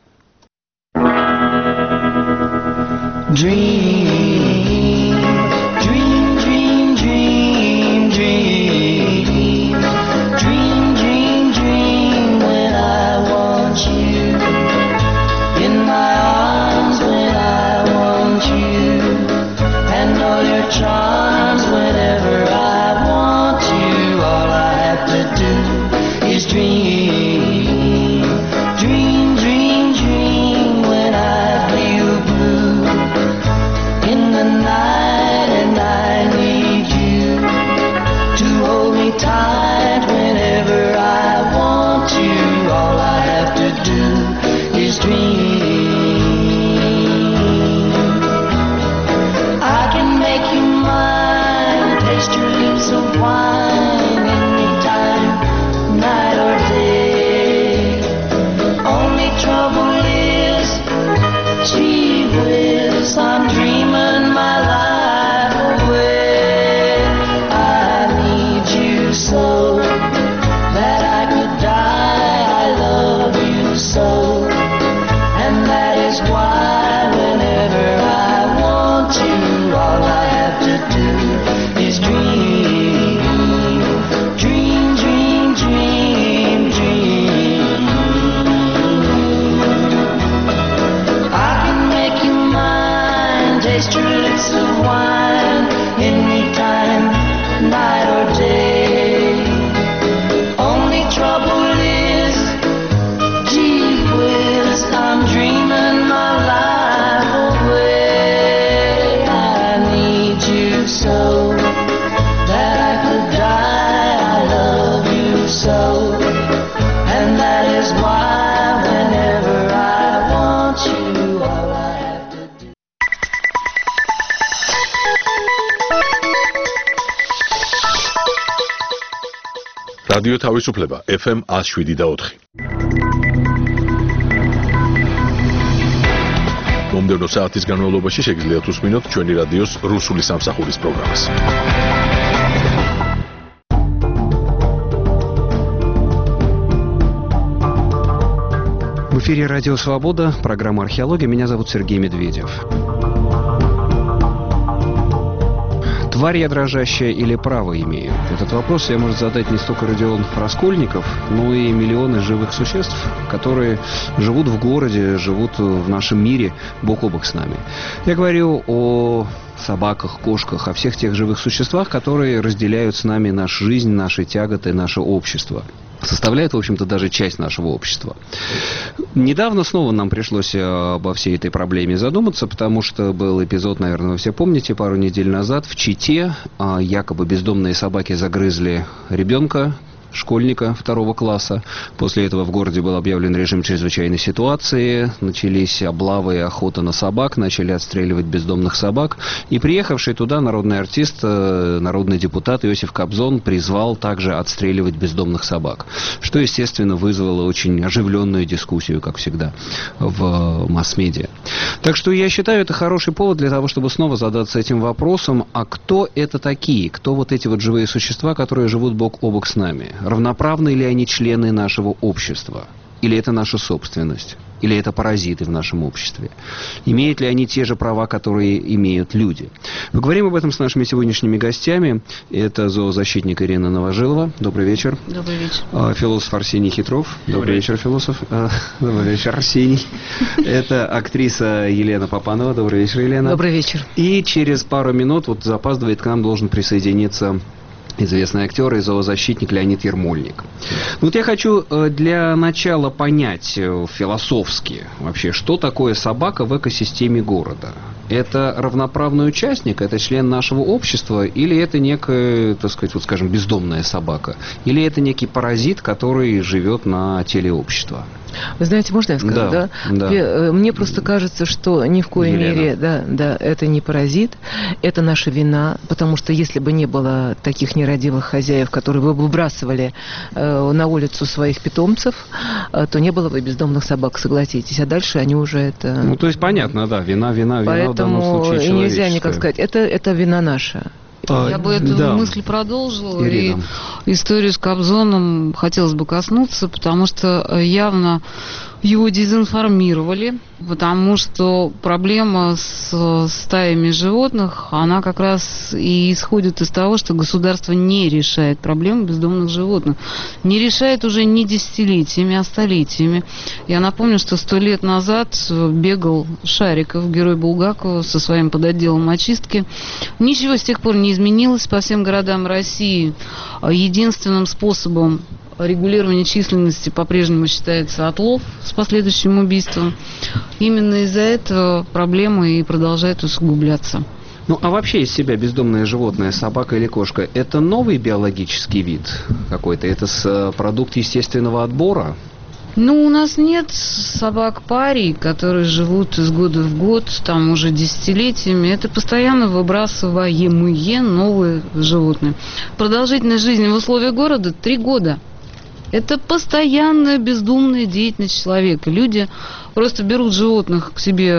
Charms whenever I want you, all I have to do is dream, dream, dream, dream when I feel blue in the night and I need you to hold me tight whenever I want you, all I have to do is dream. Wine anytime, night or day. Only trouble is, gee whiz, I'm dreaming my life away. I need you so that I could die. I love you so, and that is why whenever I want you, all I have to do is dream. Lips of wine anytime, night or day. Only trouble is, gee whiz, I'm dreaming my life away. I need you so that I could die. I love you so, and that is why whenever I want you, all I have to do. რადიო თავისუფლება ეფ ემ one oh seven და four. მომდევნო საათის განმავლობაში შეგიძლიათ უსმინოთ ჩვენი რადიოს რუსული სამსახურის პროგრამას. В эфире Радио Свобода, программа «Археология». Меня зовут Сергей Медведев. Тварь я дрожащая или право имею? Этот вопрос я может задать не столько Родион Раскольников, но и миллионы живых существ, которые живут в городе, живут в нашем мире бок о бок с нами. Я говорю о собаках, кошках, о всех тех живых существах, которые разделяют с нами нашу жизнь, наши тяготы, наше общество. Составляет, в общем-то, даже часть нашего общества. Недавно снова нам пришлось обо всей этой проблеме задуматься, потому что был эпизод, наверное, вы все помните, пару недель назад в Чите якобы бездомные собаки загрызли ребенка, школьника второго класса. После этого в городе был объявлен режим чрезвычайной ситуации, начались облавы и охота на собак, начали отстреливать бездомных собак. И приехавший туда народный артист, народный депутат Иосиф Кобзон призвал также отстреливать бездомных собак, что, естественно, вызвало очень оживленную дискуссию, как всегда, в масс-медиа. Так что я считаю, это хороший повод для того, чтобы снова задаться этим вопросом, а кто это такие, кто вот эти вот живые существа, которые живут бок о бок с нами? Равноправны ли они члены нашего общества? Или это наша собственность? Или это паразиты в нашем обществе? Имеют ли они те же права, которые имеют люди? Поговорим об этом с нашими сегодняшними гостями. Это зоозащитник Ирина Новожилова. Добрый вечер. Добрый вечер. Философ Арсений Хитров. Добрый вечер, философ. Добрый вечер, Арсений. Это актриса Елена Попанова. Добрый вечер, Елена. Добрый вечер. И через пару минут, вот запаздывает, к нам должен присоединиться известный актер и зоозащитник Леонид Ермольник. Вот я хочу для начала понять философски вообще, что такое собака в экосистеме города. Это равноправный участник, это член нашего общества, или это некая, так сказать, вот скажем, бездомная собака, или это некий паразит, который живет на теле общества? Вы знаете, можно я скажу, да? да? да. Мне просто кажется, что ни в коей Елена. мере, да, да, это не паразит, это наша вина, потому что если бы не было таких нерадивых хозяев, которые бы выбрасывали э, на улицу своих питомцев, э, то не было бы бездомных собак, согласитесь, а дальше они уже это... Ну, то есть понятно, да, вина, вина, вина Поэтому в данном случае и нельзя никак сказать, это, это вина наша. Я бы эту да. мысль продолжила, Ирина. и историю с Кобзоном хотелось бы коснуться, потому что явно его дезинформировали, потому что проблема с стаями животных, она как раз и исходит из того, что государство не решает проблему бездомных животных. Не решает уже не десятилетиями, а столетиями. Я напомню, что сто лет назад бегал Шариков, герой Булгакова, со своим подотделом очистки. Ничего с тех пор не изменилось по всем городам России. Единственным способом регулирование численности по-прежнему считается отлов с последующим убийством. Именно из-за этого проблема и продолжает усугубляться. Ну, а вообще из себя бездомное животное, собака или кошка, это новый биологический вид какой-то? Это с, продукт естественного отбора? Ну, у нас нет собак-парий, которые живут из года в год, там уже десятилетиями. Это постоянно выбрасываемые новые животные. Продолжительность жизни в условиях города – три года. Это постоянная бездумная деятельность человека. Люди просто берут животных к себе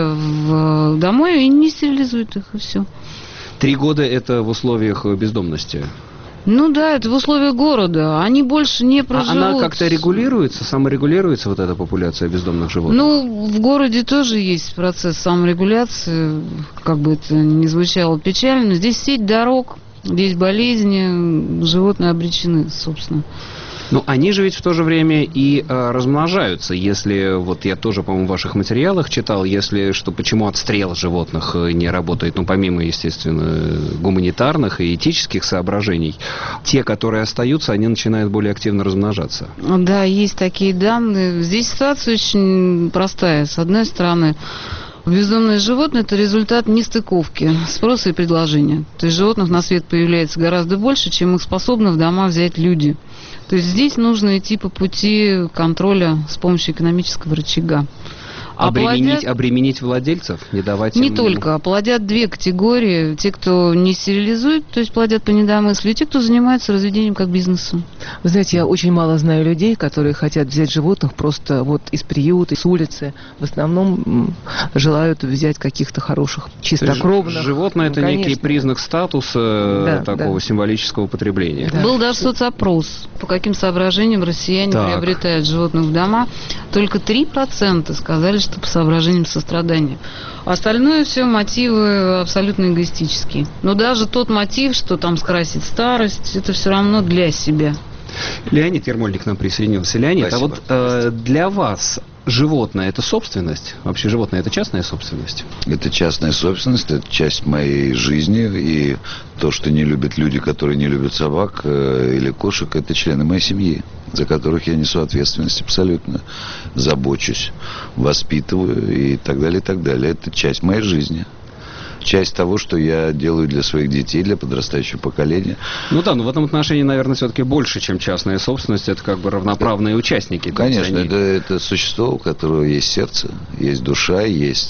в домой и не стерилизуют их, и все. Три года это в условиях бездомности? Ну да, это в условиях города. Они больше не проживут. А она как-то регулируется, саморегулируется, вот эта популяция бездомных животных? Ну, в городе тоже есть процесс саморегуляции, как бы это ни звучало печально. Здесь сеть дорог, здесь болезни, животные обречены, собственно. Ну, они же ведь в то же время и э, размножаются. Если, вот я тоже, по-моему, в ваших материалах читал, если, что почему отстрел животных не работает, ну, помимо, естественно, гуманитарных и этических соображений, те, которые остаются, они начинают более активно размножаться. Да, есть такие данные. Здесь ситуация очень простая. С одной стороны, бездомные животные – это результат нестыковки спроса и предложения. То есть животных на свет появляется гораздо больше, чем их способны в дома взять люди. То есть здесь нужно идти по пути контроля с помощью экономического рычага. Обременить, Оплодят... обременить владельцев, не давать Не им... только. Плодят две категории. Те, кто не стерилизует, то есть плодят по недомыслию, и те, кто занимается разведением как бизнесом. Вы знаете, я очень мало знаю людей, которые хотят взять животных просто вот из приюта, с улицы. В основном желают взять каких-то хороших, чистокровных. Животное – это ну, некий признак статуса, да, такого да. символического потребления. Да. Был даже соцопрос, по каким соображениям россияне так. приобретают животных в дома. Только три процента сказали, что по соображениям сострадания. Остальное все мотивы абсолютно эгоистические. Но даже тот мотив, что там скрасить старость, это все равно для себя. Леонид Ермольник к нам присоединился. Леонид, Спасибо. а вот э, для вас животное – это собственность? Вообще животное – это частная собственность? Это частная собственность, это часть моей жизни. И то, что не любят люди, которые не любят собак э, или кошек, это члены моей семьи, за которых я несу ответственность абсолютно. Забочусь, воспитываю и так далее, и так далее. Это часть моей жизни. часть того, что я делаю для своих детей, для подрастающего поколения. Ну да, но в этом отношении, наверное, все-таки больше, чем частная собственность, это как бы равноправные да. участники. Конечно, они... это, это существо, у которого есть сердце, есть душа, есть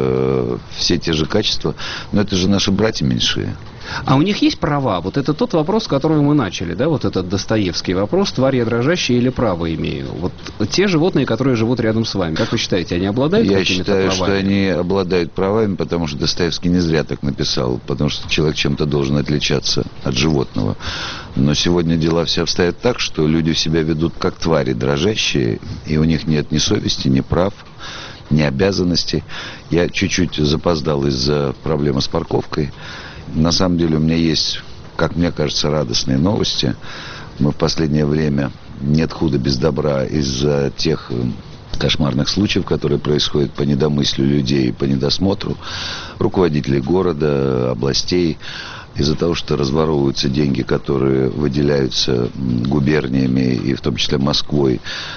э, все те же качества, но это же наши братья меньшие. А у них есть права? Вот это тот вопрос, с которого мы начали, да, вот этот Достоевский вопрос, тварь я дрожащая или право имею? Вот те животные, которые живут рядом с вами, как вы считаете, они обладают я какими-то считаю, правами? что они обладают правами, потому что Достоевский не зря так написал, потому что человек чем-то должен отличаться от животного. Но сегодня дела все обстоят так, что люди себя ведут как твари дрожащие, и у них нет ни совести, ни прав, ни обязанностей. Я чуть-чуть запоздал из-за проблемы с парковкой. На самом деле у меня есть, как мне кажется, радостные новости. Мы в последнее время нет худа без добра из-за тех кошмарных случаев, которые происходят по недомыслию людей, по недосмотру руководителей города, областей, из-за того, что разворовываются деньги, которые выделяются губерниями и в том числе Москвой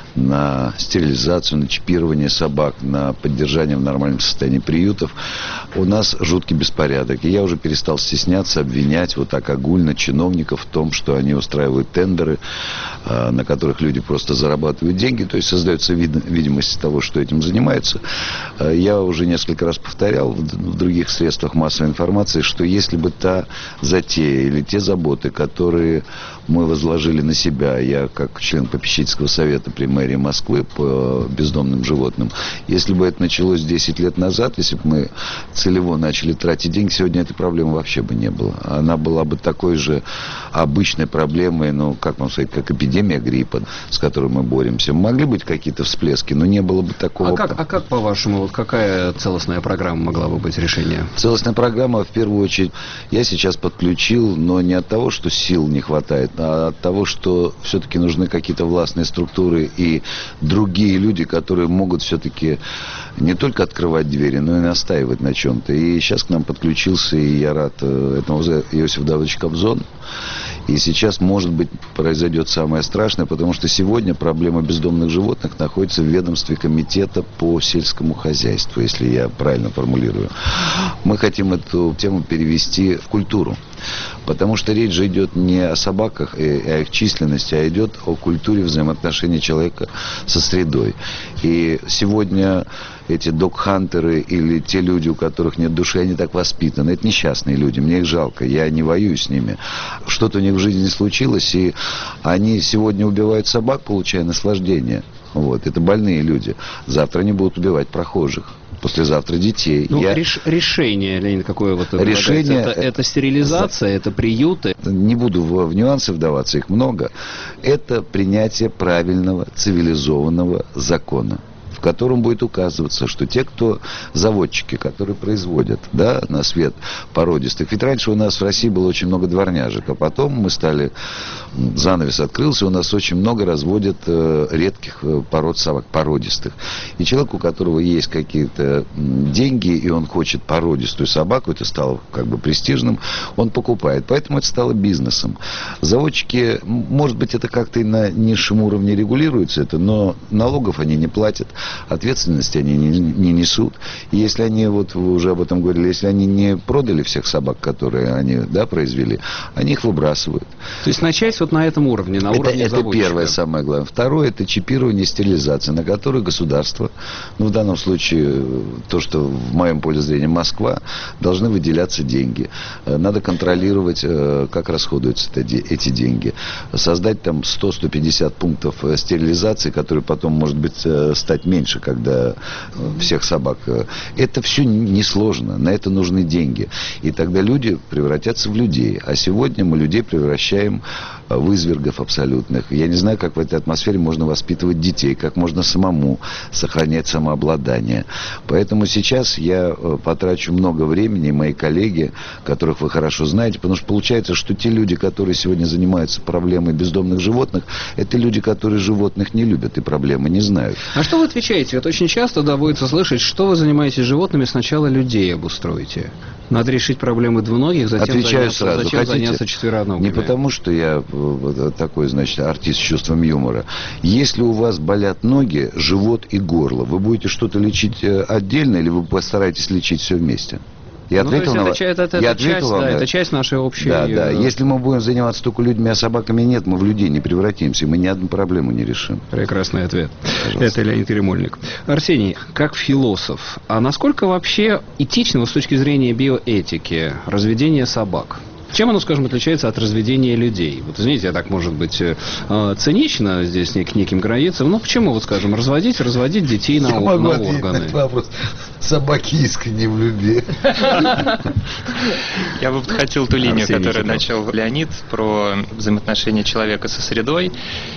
на стерилизацию, на чипирование собак, на поддержание в нормальном состоянии приютов, у нас жуткий беспорядок. И я уже перестал стесняться обвинять вот так огульно чиновников в том, что они устраивают тендеры, на которых люди просто зарабатывают деньги, то есть создается вид- видимость того, что этим занимаются. Я уже несколько раз повторял в других средствах массовой информации, что если бы та затея или те заботы, которые мы возложили на себя, я как член попечительского совета при мэрии Москвы по бездомным животным, если бы это началось десять лет назад, если бы мы целево начали тратить деньги, сегодня этой проблемы вообще бы не было. Она была бы такой же обычной проблемой, ну, как вам сказать, как эпидемия гриппа, с которой мы боремся. Могли быть какие-то всплески, но не было бы такого... А как, а как по-вашему, вот какая целостная программа могла бы быть решение? Целостная программа, в первую очередь, я сейчас подключил, но не от того, что сил не хватает, а от того, что все-таки нужны какие-то властные структуры и другие люди, которые могут все-таки не только открывать двери, но и настаивать на чем-то. И сейчас к нам подключился, и я рад этому, Иосиф Давыдович Кобзон. И сейчас, может быть, произойдет самое страшное, потому что сегодня проблема бездомных животных находится в ведомстве комитета по сельскому хозяйству, если я правильно формулирую. Мы хотим эту тему перевести в культуру. Потому что речь же идет не о собаках и о их численности, а идет о культуре взаимоотношений человека со средой. И сегодня эти дог-хантеры или те люди, у которых нет души, они так воспитаны. Это несчастные люди, мне их жалко, я не воюю с ними. Что-то у них в жизни случилось, и они сегодня убивают собак, получая наслаждение. Вот. Это больные люди. Завтра они будут убивать прохожих. Послезавтра детей. Ну, я... реш... решение, Леонид, какое вот решение... это, это стерилизация, это приюты. Не буду в, в нюансы вдаваться, их много. Это принятие правильного, цивилизованного закона, в котором будет указываться, что те, кто заводчики, которые производят, да, на свет породистых. Ведь раньше у нас в России было очень много дворняжек, а потом мы стали, занавес открылся, у нас очень много разводят э, редких э, пород собак, породистых. И человек, у которого есть какие-то деньги, и он хочет породистую собаку, это стало как бы престижным, он покупает. Поэтому это стало бизнесом. Заводчики, может быть, это как-то и на низшем уровне регулируется, это, но налогов они не платят. Ответственности они не, не несут. И если они, вот вы уже об этом говорили, если они не продали всех собак, которые они, да, произвели, они их выбрасывают. То есть начать вот на этом уровне, на это, уровне это заводчика. Первое, самое главное. Второе, это чипирование и стерилизация, на которую государство, ну в данном случае то, что в моем поле зрения Москва, должны выделяться деньги. Надо контролировать, как расходуются эти деньги. Создать там сто - сто пятьдесят пунктов стерилизации, которые потом, может быть, стать меньше, когда всех собак. Это все несложно, на это нужны деньги. И тогда люди превратятся в людей. А сегодня мы людей превращаем в извергов абсолютных. Я не знаю, как в этой атмосфере можно воспитывать детей, как можно самому сохранять самообладание. Поэтому сейчас я потрачу много времени, и мои коллеги, которых вы хорошо знаете, потому что получается, что те люди, которые сегодня занимаются проблемой бездомных животных, это люди, которые животных не любят и проблемы не знают. А что вы отвечаете? Вот очень часто доводится слышать, что вы занимаетесь животными, сначала людей обустроите. Надо решить проблемы двуногих, затем Отвечаю заняться, сразу. затем Хотите? заняться четвероногими. Не потому, что я такой, значит, артист с чувством юмора. Если у вас болят ноги, живот и горло, вы будете что-то лечить отдельно или вы постараетесь лечить все вместе? Я ответил ну, на это, это, это, я это, часть, вам, да, да. это часть нашей общей... Да, да. Если мы будем заниматься только людьми, а собаками нет, мы в людей не превратимся, мы ни одну проблему не решим. Прекрасный ответ. Пожалуйста. Это Леонид Ермольник. Арсений, как философ, а насколько вообще этично с точки зрения биоэтики разведение собак? Чем оно, скажем, отличается от разведения людей? Вот, извините, я так, может быть, цинично здесь к неким границам, но почему, вот, скажем, разводить, разводить детей на, я на могу органы? На вопрос. Собаки искренне в любви. Я бы подхватил ту линию, которую начал Леонид, про взаимоотношения человека со средой.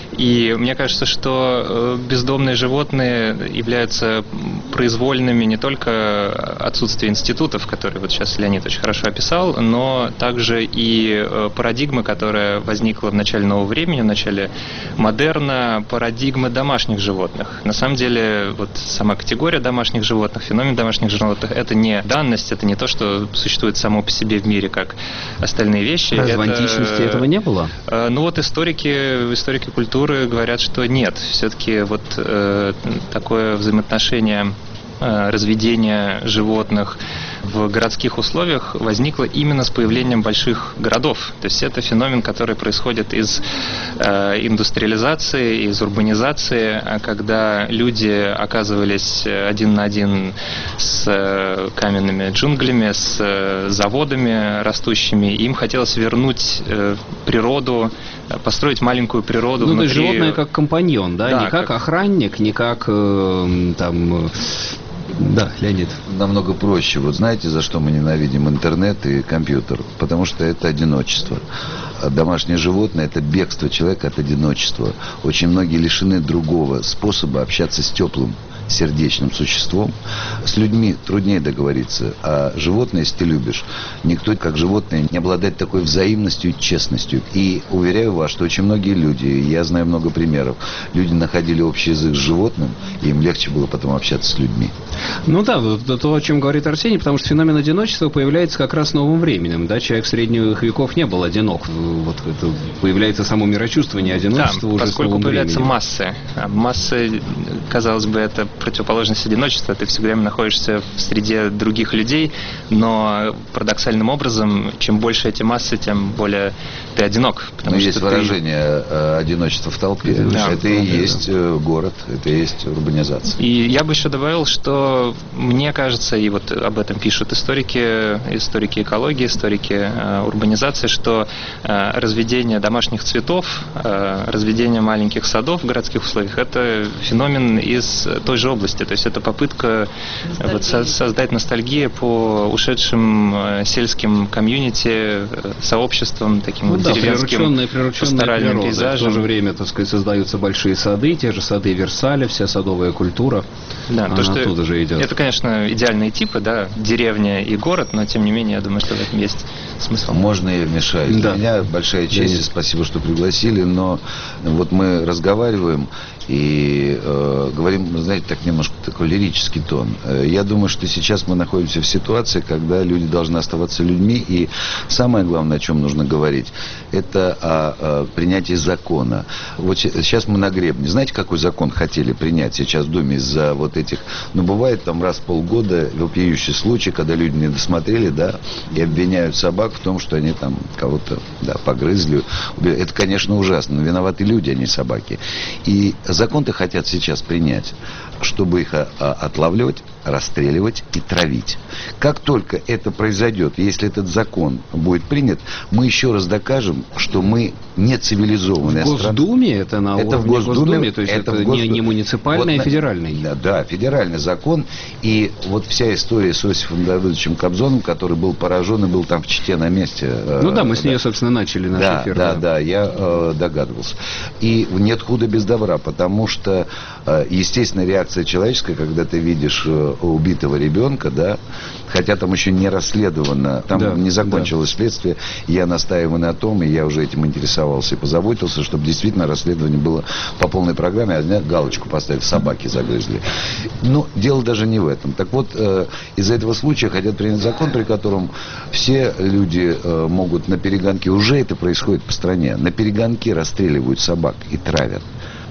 И мне кажется, что бездомные животные являются произвольными не только отсутствия институтов, которые вот сейчас Леонид очень хорошо описал, но также и парадигмы, которая возникла в начале нового времени, в начале модерна, парадигмы домашних животных. На самом деле, вот сама категория домашних животных, феномен домашних животных, это не данность, это не то, что существует само по себе в мире, как остальные вещи. Разве это, в античности этого не было? Ну вот историки, историки культуры говорят, что нет. Все-таки вот э, такое взаимоотношение э, разведения животных в городских условиях возникло именно с появлением больших городов. То есть это феномен, который происходит из э, индустриализации, из урбанизации, когда люди оказывались один на один с э, каменными джунглями, с э, заводами растущими. Им хотелось вернуть э, природу, построить маленькую природу. Ну, внутри... то есть животное как компаньон, да, да не как, как охранник, не как э, там... Э... Да, Леонид. Намного проще. Вот знаете, за что мы ненавидим интернет и компьютер? Потому что это одиночество. Домашнее животное – это бегство человека от одиночества. Очень многие лишены другого способа общаться с теплым, сердечным существом. С людьми труднее договориться, а животное, если ты любишь, никто, как животное, не обладает такой взаимностью и честностью. И уверяю вас, что очень многие люди, я знаю много примеров, люди находили общий язык с животным, и им легче было потом общаться с людьми. Ну да, то, о чем говорит Арсений, потому что феномен одиночества появляется как раз новым временем. Да? Человек средних веков не был одинок. Вот это появляется само мирочувствование одиночества, да, уже поскольку с новым появляются временем. массы. А массы, казалось бы, это противоположность одиночества. Ты все время находишься в среде других людей, но парадоксальным образом, чем больше эти массы, тем более ты одинок. Потому но что есть ты... выражение одиночества в толпе. Да, это и есть да. город, это и есть урбанизация. И я бы еще добавил, что мне кажется, и вот об этом пишут историки, историки экологии, историки э, урбанизации, что э, разведение домашних цветов, э, разведение маленьких садов в городских условиях – это феномен из той же области. То есть это попытка вот, со- создать ностальгию по ушедшим э, сельским комьюнити, э, сообществам, таким ну, вот да, деревенским пасторальным пейзажем. В то же время, так сказать, создаются большие сады, те же сады Версаля, вся садовая культура. Да, то, что оттуда же идет. Это, конечно, идеальные типы, да, деревня и город, но тем не менее, я думаю, что в этом есть смысл. Можно я вмешаюсь? Да. Для меня большая честь, и спасибо, что пригласили, но вот мы разговариваем и э, говорим, знаете, так немножко такой лирический тон. Я думаю, что сейчас мы находимся в ситуации, когда люди должны оставаться людьми, и самое главное, о чем нужно говорить, это о, о принятии закона. Вот сейчас мы на гребне. Знаете, какой закон хотели принять сейчас в Думе из-за вот этих, ну, бывает там раз в полгода вопиющий случай, когда люди не досмотрели, да, и обвиняют собак в том, что они там кого-то, да, погрызли. Это, конечно, ужасно, но виноваты люди, а не собаки. И закон-то хотят сейчас принять, чтобы их отлавливать, расстреливать и травить. Как только это произойдет, если этот закон будет принят, мы еще раз докажем, что мы не цивилизованная страна. В Госдуме страна. это на это уровне в Госдуме, Госдуме, то есть это, это не, не муниципальный, вот, а федеральный. Да, да, федеральный закон. И вот вся история с Осипом Давыдовичем Кобзоном, который был поражен и был там в Чите на месте. Ну да, мы с да. нее, собственно, начали наш да, эфир. Да, да, да, я э, догадывался. И нет худа без добра, потому что э, естественная реакция человеческая, когда ты видишь э, убитого ребенка, да, хотя там еще не расследовано, там да, не закончилось да. следствие, я настаиваю на том, и я уже этим интересовался и позаботился, чтобы действительно расследование было по полной программе, а галочку поставить, собаки загрызли. Но дело даже не в этом. Так вот, э, из-за этого случая хотят принять закон, при котором все люди э, могут на перегонке, уже это происходит по стране, на перегонке расстреливают собак и травят.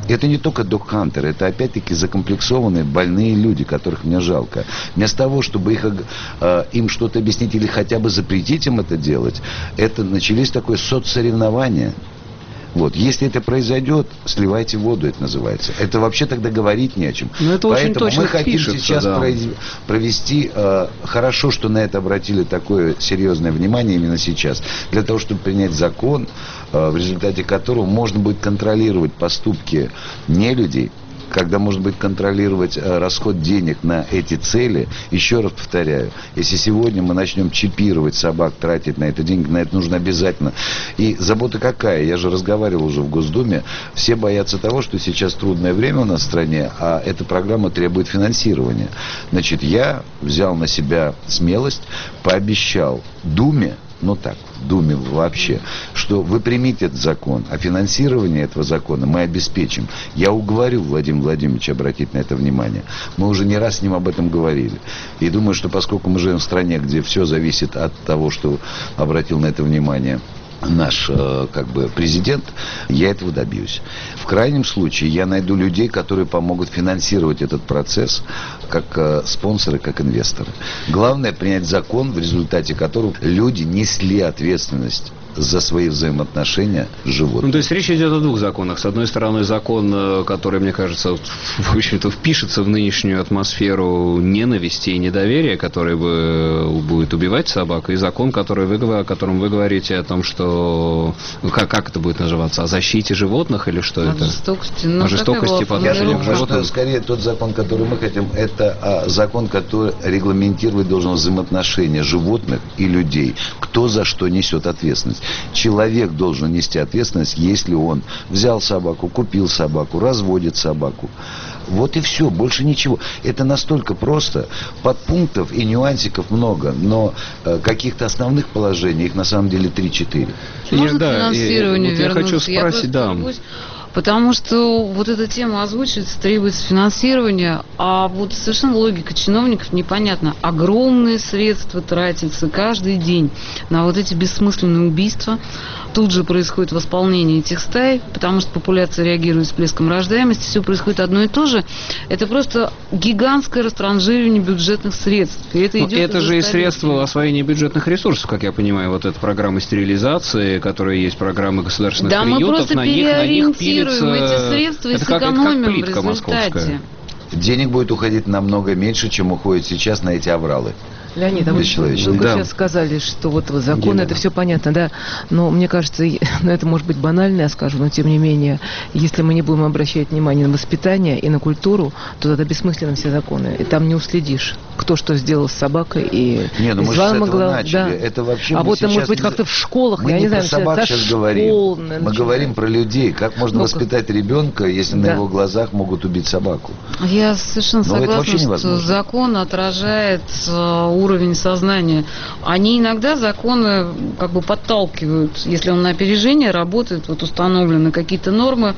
Это не только док-хантеры, это опять-таки закомплексованные больные люди, которых мне жалко. Вместо того, чтобы их, э, им что-то объяснить или хотя бы запретить им это делать, это начались такое соцсоревнование. Вот. Если это произойдет, сливайте воду, это называется. Это вообще тогда говорить не о чем. Но это Поэтому очень мы хотим пишется, сейчас да. произ... провести, э, хорошо, что на это обратили такое серьезное внимание именно сейчас, для того, чтобы принять закон, э, в результате которого можно будет контролировать поступки нелюдей, когда можно будет контролировать э, расход денег на эти цели. Еще раз повторяю, если сегодня мы начнем чипировать собак, тратить на это деньги, на это нужно обязательно. И забота какая? Я же разговаривал уже в Госдуме. Все боятся того, что сейчас трудное время у нас в стране, а эта программа требует финансирования. Значит, я взял на себя смелость, пообещал Думе, ну так, Думе вообще, что вы примите этот закон, а финансирование этого закона мы обеспечим. Я уговорю Владимира Владимировича обратить на это внимание. Мы уже не раз с ним об этом говорили. И думаю, что поскольку мы живем в стране, где все зависит от того, что обратил на это внимание наш э, как бы президент, я этого добьюсь. В крайнем случае я найду людей, которые помогут финансировать этот процесс как э, спонсоры, как инвесторы. Главное принять закон, в результате которого люди несли ответственность за свои взаимоотношения с животными. Ну, то есть речь идет о двух законах. С одной стороны, закон, который, мне кажется, в общем-то, впишется в нынешнюю атмосферу ненависти и недоверия, который бы будет убивать собак, и закон, который вы, о котором вы говорите, о том, что... Как, как это будет называться? О защите животных или что о это? Жестокости. Ну, о жестокости по отношению к животным. Скорее, тот закон, который мы хотим, это а, закон, который регламентировать должен взаимоотношения животных и людей. Кто за что несет ответственность. Человек должен нести ответственность, если он взял собаку, купил собаку, разводит собаку. Вот и все, больше ничего. Это настолько просто. Подпунктов и нюансиков много, но э, каких-то основных положений, их на самом деле три-четыре. Можно да, финансирование вот я хочу спросить, я да. Вернусь. Потому что вот эта тема озвучивается, требуется финансирование, а вот совершенно логика чиновников непонятна. Огромные средства тратятся каждый день на вот эти бессмысленные убийства. Тут же происходит восполнение этих стай, потому что популяция реагирует всплеском рождаемости, все происходит одно и то же. Это просто гигантское растранжиривание бюджетных средств. И это идет это же и средства освоения бюджетных ресурсов, как я понимаю, вот эта программа стерилизации, которая есть программа государственных да, приютов, мы просто на них, на них пилится... эти средства и сэкономим в результате. Московская. Денег будет уходить намного меньше, чем уходит сейчас на эти авралы. Леонид, а вы только да. сейчас сказали, что вот закон, Елена. Это все понятно, да, но мне кажется, ну, это может быть банально, я скажу, но тем не менее, если мы не будем обращать внимание на воспитание и на культуру, то тогда бессмысленны все законы, и там не уследишь, кто что сделал с собакой, и не, ну мы же с этого могла, начали, да. это вообще а вот, может быть, как-то в школах, мы я не, не знаю, про собак сейчас школ, говорим, наверное, мы говорим про людей, как можно ну, воспитать ребенка, если да. на его глазах могут убить собаку. Я совершенно но согласна, что закон отражает уровень сознания. Они иногда законы как бы подталкивают, если он на опережение работает, вот установлены какие-то нормы,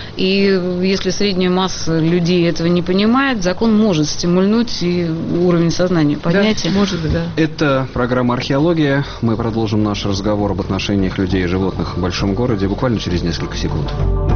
и если средняя масса людей этого не понимает, закон может стимульнуть и уровень сознания поднять. Да, может быть, да. Это программа «Археология». Мы продолжим наш разговор об отношениях людей и животных в большом городе буквально через несколько секунд.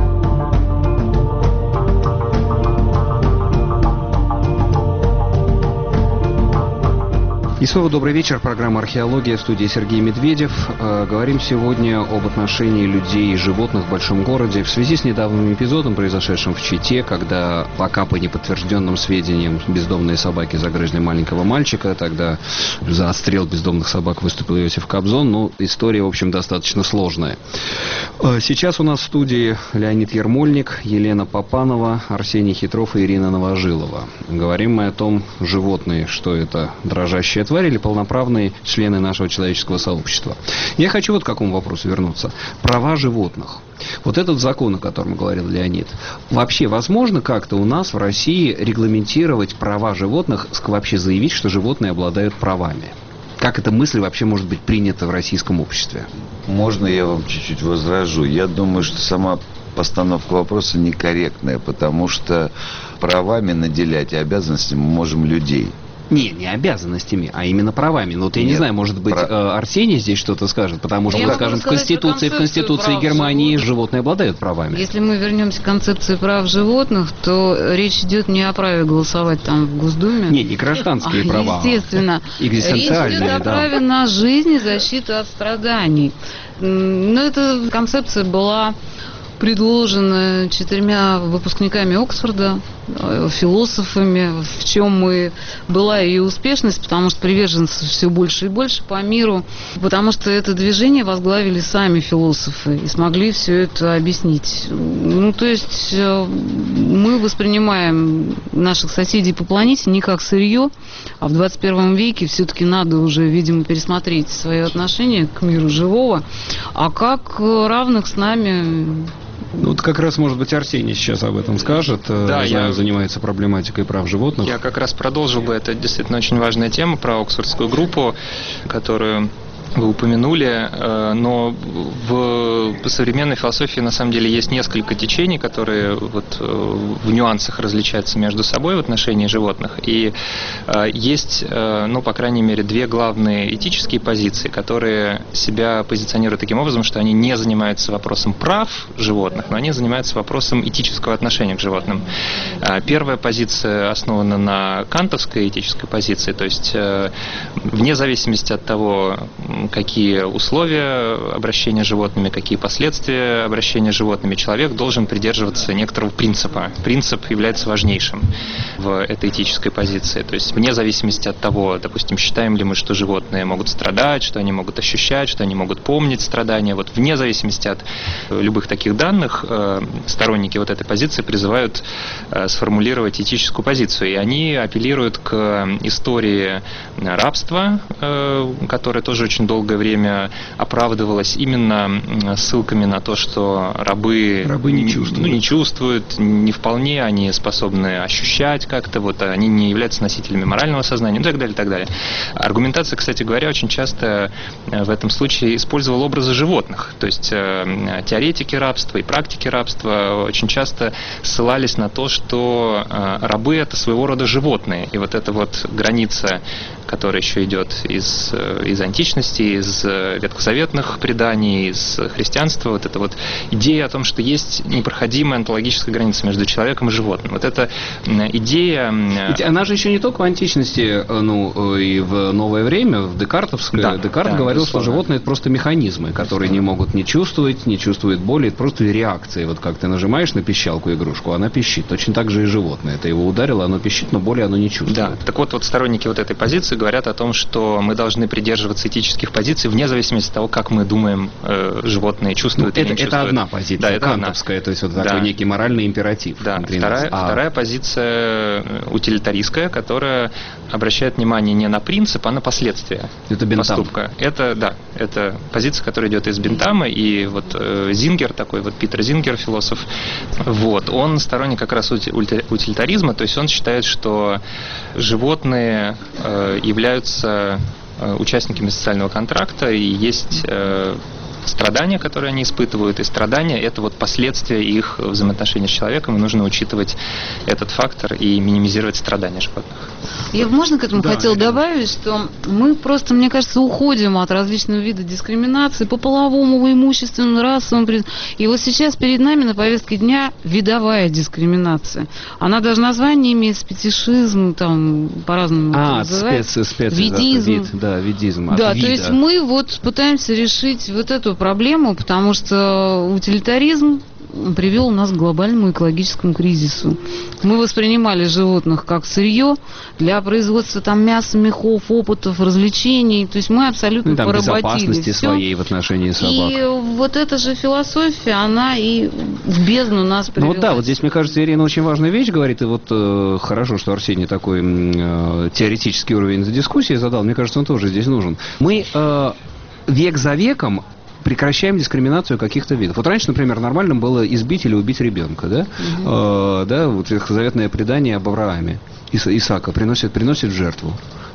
И снова добрый вечер. Программа «Археология», в студии Сергей Медведев. Э, говорим сегодня об отношении людей и животных в большом городе в связи с недавним эпизодом, произошедшим в Чите, когда пока по неподтвержденным сведениям бездомные собаки загрызли маленького мальчика. Тогда за отстрел бездомных собак выступил Иосиф Кобзон. Но история, в общем, достаточно сложная. Э, сейчас у нас в студии Леонид Ермольник, Елена Попанова, Арсений Хитров и Ирина Новожилова. Говорим мы о том, животные, что это дрожащая тварь или полноправные члены нашего человеческого сообщества. Я хочу вот к какому вопросу вернуться. Права животных. Вот этот закон, о котором говорил Леонид, вообще возможно как-то у нас в России регламентировать права животных, вообще заявить, что животные обладают правами? Как эта мысль вообще может быть принята в российском обществе? Можно я вам чуть-чуть возражу? Я думаю, что сама постановка вопроса некорректная, потому что правами наделять и обязанностями мы можем людей. Не, не обязанностями, а именно правами. Ну, вот я Нет, не знаю, может быть, про... Арсений здесь что-то скажет, потому что, скажем, в Конституции, в Конституции Германии животных. животные обладают правами. Если мы вернемся к концепции прав животных, то речь идет не о праве голосовать там в Госдуме. Не, не гражданские а, права. Естественно. Экзистенциальные, речь идет о да. праве на жизнь и защиту от страданий. Но эта концепция была предложена четырьмя выпускниками Оксфорда, философами, в чем и была ее успешность, потому что приверженцев все больше и больше по миру, потому что это движение возглавили сами философы и смогли все это объяснить. Ну, то есть мы воспринимаем наших соседей по планете не как сырье, а в двадцать первом веке все-таки надо уже, видимо, пересмотреть свое отношение к миру живого, а как равных с нами. Ну, вот как раз, может быть, Арсений сейчас об этом скажет. Да, я я занимается проблематикой прав животных. Я как раз продолжил бы, это действительно очень важная тема про Оксфордскую группу, которую вы упомянули, но в современной философии на самом деле есть несколько течений, которые вот в нюансах различаются между собой в отношении животных. И есть, ну, по крайней мере, две главные этические позиции, которые себя позиционируют таким образом, что они не занимаются вопросом прав животных, но они занимаются вопросом этического отношения к животным. Первая позиция основана на кантовской этической позиции, то есть вне зависимости от того, какие условия обращения с животными, какие последствия обращения с животными, человек должен придерживаться некоторого принципа. Принцип является важнейшим в этой этической позиции. То есть вне зависимости от того, допустим, считаем ли мы, что животные могут страдать, что они могут ощущать, что они могут помнить страдания. Вот вне зависимости от любых таких данных сторонники вот этой позиции призывают сформулировать этическую позицию. И они апеллируют к истории рабства, которая тоже очень долгое время оправдывалась именно ссылками на то, что рабы, рабы не чувствуют. Ну, не чувствуют, не вполне, они способны ощущать как-то, вот, они не являются носителями морального сознания, и так далее, и так далее. Аргументация, кстати говоря, очень часто в этом случае использовала образы животных, то есть теоретики рабства и практики рабства очень часто ссылались на то, что рабы — это своего рода животные, и вот эта вот граница, которая еще идет из, из античности, из ветхозаветных преданий, из христианства, вот эта вот идея о том, что есть непроходимая онтологическая граница между человеком и животным. Вот эта идея... Ведь она же еще не только в античности, ну, и в новое время, в декартовское. Да, Декарт да, говорил, безусловно. Что животные — это просто механизмы, которые безусловно. Не могут не чувствовать, не чувствуют боли, это просто реакции. Вот как ты нажимаешь на пищалку игрушку, она пищит. Точно так же и животное. Это его ударило, оно пищит, но боли оно не чувствует. Да, так вот, вот сторонники вот этой позиции говорят о том, что мы должны придерживаться этических позиций вне зависимости от того, как мы думаем, э, животные чувствуют ну, или это, не чувствуют. Это одна позиция, да, это кантовская, одна. То есть вот такой да. некий моральный императив. Да. Вторая, а... вторая позиция утилитаристская, которая обращает внимание не на принцип, а на последствия это поступка. Это, да, это позиция, которая идет из Бентама, и вот э, Зингер, такой вот Питер Зингер, философ, вот, он сторонник как раз утилитаризма, то есть он считает, что животные э, являются участниками социального контракта, и есть э, страдания, которые они испытывают, и страдания — это вот последствия их взаимоотношений с человеком, и нужно учитывать этот фактор и минимизировать страдания животных. Я, можно к этому да, хотела это... добавить, что мы просто, мне кажется, уходим от различного вида дискриминации по половому, имущественному, расовому. И вот сейчас перед нами на повестке дня видовая дискриминация. Она даже название имеет, фетишизм, там по-разному а, называется. Спец, спец, видизм. Вид, да, видизм. Да, вида. То есть мы вот пытаемся решить вот эту проблему, потому что утилитаризм привел нас к глобальному экологическому кризису. Мы воспринимали животных как сырье для производства там мяса, мехов, опытов, развлечений. То есть мы абсолютно ну, там, поработили безопасности все. Своей в отношении собак. И вот эта же философия, она и в бездну нас привела. Ну вот да, вот здесь, мне кажется, Ирина очень важную вещь говорит, и вот э, хорошо, что Арсений такой э, теоретический уровень за дискуссии задал, мне кажется, он тоже здесь нужен. Мы э, век за веком прекращаем дискриминацию каких-то видов. Вот раньше, например, нормальным было избить или убить ребенка, да? Mm-hmm. Э, да, вот ветхозаветное предание об Аврааме. Исаака приносит, приносит в жертву.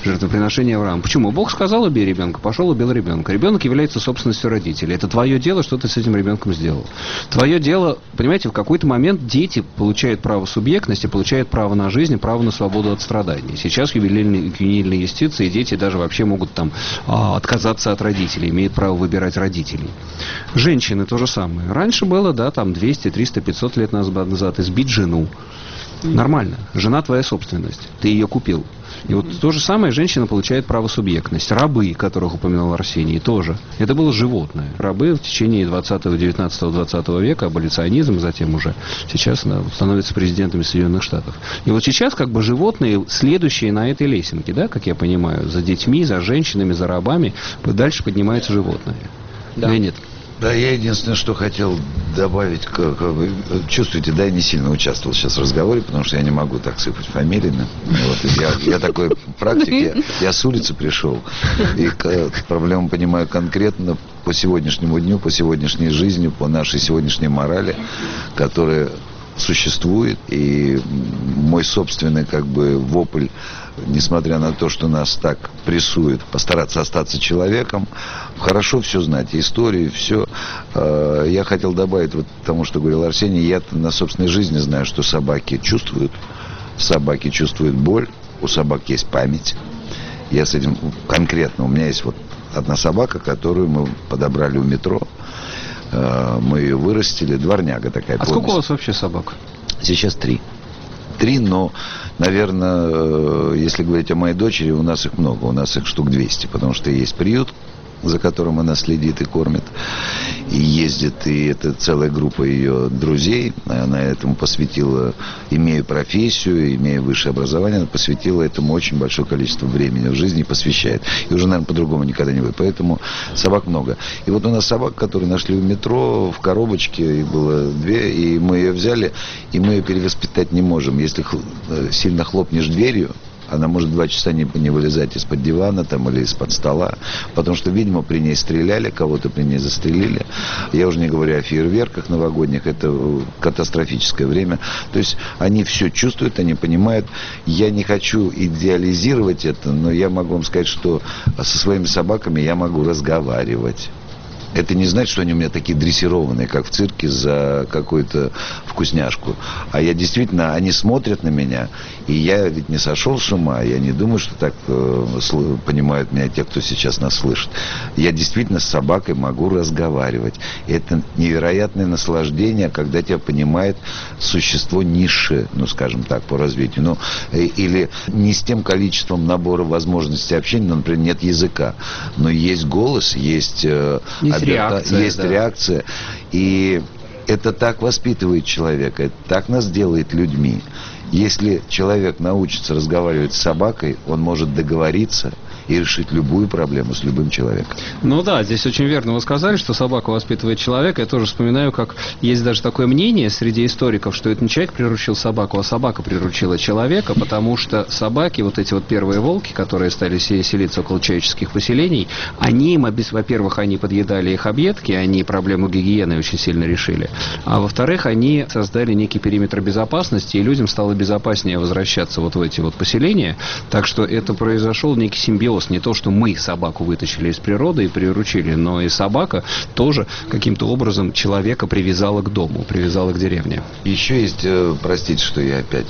жертвоприношение Авраама. Почему? Бог сказал: убей ребенка, пошел, убил ребенка. Ребенок является собственностью родителей. Это твое дело, что ты с этим ребенком сделал. Твое дело, понимаете, в какой-то момент дети получают право субъектности, получают право на жизнь, право на свободу от страданий. Сейчас в ювенильной, ювенильной юстиции дети даже вообще могут там а, отказаться от родителей, имеют право выбирать родителей. Женщины то же самое. Раньше было, да, там двести, триста, пятьсот лет назад избить жену. Нормально. Жена твоя собственность. Ты ее купил. И вот то же самое женщина получает право субъектность. Рабы, которых упоминал Арсений, тоже. Это было животное. Рабы в течение двадцатого, девятнадцатого, двадцатого века, аболиционизм, затем уже сейчас да, становятся президентами Соединенных Штатов. И вот сейчас как бы животные, следующие на этой лесенке, да, как я понимаю, за детьми, за женщинами, за рабами, дальше поднимаются животные. Да, или нет? Да, я единственное, что хотел добавить, как, как вы чувствуете, да, я не сильно участвовал сейчас в разговоре, потому что я не могу так сыпать фамилиями. Вот, я, я такой практик, я, я с улицы пришел, и проблему понимаю конкретно по сегодняшнему дню, по сегодняшней жизни, по нашей сегодняшней морали, которая существует, и мой собственный как бы вопль, несмотря на то, что нас так прессует, постараться остаться человеком, хорошо все знать, историю, все. Я хотел добавить вот тому, что говорил Арсений, я на собственной жизни знаю, что собаки чувствуют, собаки чувствуют боль, у собак есть память. Я с этим конкретно, у меня есть вот одна собака, которую мы подобрали у метро. Мы ее вырастили, дворняга такая. А сколько у вас вообще собак? Сейчас три. Три, но, наверное, если говорить о моей дочери, у нас их много, у нас их штук двести, потому что есть приют, за которым она следит и кормит, и ездит, и это целая группа ее друзей, она этому посвятила, имея профессию, имея высшее образование, она посвятила этому очень большое количество времени в жизни и посвящает. И уже, наверное, по-другому никогда не будет. Поэтому собак много. И вот у нас собак, которые нашли в метро, в коробочке, их было две, и мы ее взяли, и мы ее перевоспитать не можем. Если сильно хлопнешь дверью, она может два часа не, не вылезать из-под дивана там, или из-под стола, потому что, видимо, при ней стреляли, кого-то при ней застрелили. Я уже не говорю о фейерверках новогодних, это катастрофическое время. То есть они все чувствуют, они понимают. Я не хочу идеализировать это, но я могу вам сказать, что со своими собаками я могу разговаривать. Это не значит, что они у меня такие дрессированные, как в цирке за какую-то вкусняшку. А я действительно, они смотрят на меня, и я ведь не сошел с ума, я не думаю, что так э, понимают меня те, кто сейчас нас слышит. Я действительно с собакой могу разговаривать. Это невероятное наслаждение, когда тебя понимает существо низшее, ну, скажем так, по развитию. Ну, э, или не с тем количеством набора возможностей общения, ну, например, нет языка, но есть голос, есть... Э, Реакция, есть да. реакция, и это так воспитывает человека, это так нас делает людьми. Если человек научится разговаривать с собакой, он может договориться и решить любую проблему с любым человеком. Ну да, здесь очень верно вы сказали, что собака воспитывает человека. Я тоже вспоминаю, как есть даже такое мнение среди историков, что это не человек приручил собаку, а собака приручила человека, потому что собаки, вот эти вот первые волки, которые стали селиться около человеческих поселений, они им, во-первых, они подъедали их объедки, они проблему гигиены очень сильно решили, а во-вторых, они создали некий периметр безопасности, и людям стало безопаснее возвращаться вот в эти вот поселения, так что это произошел некий симбиоз. Не то, что мы собаку вытащили из природы и приручили, но и собака тоже каким-то образом человека привязала к дому, привязала к деревне. Еще есть, простите, что я опять...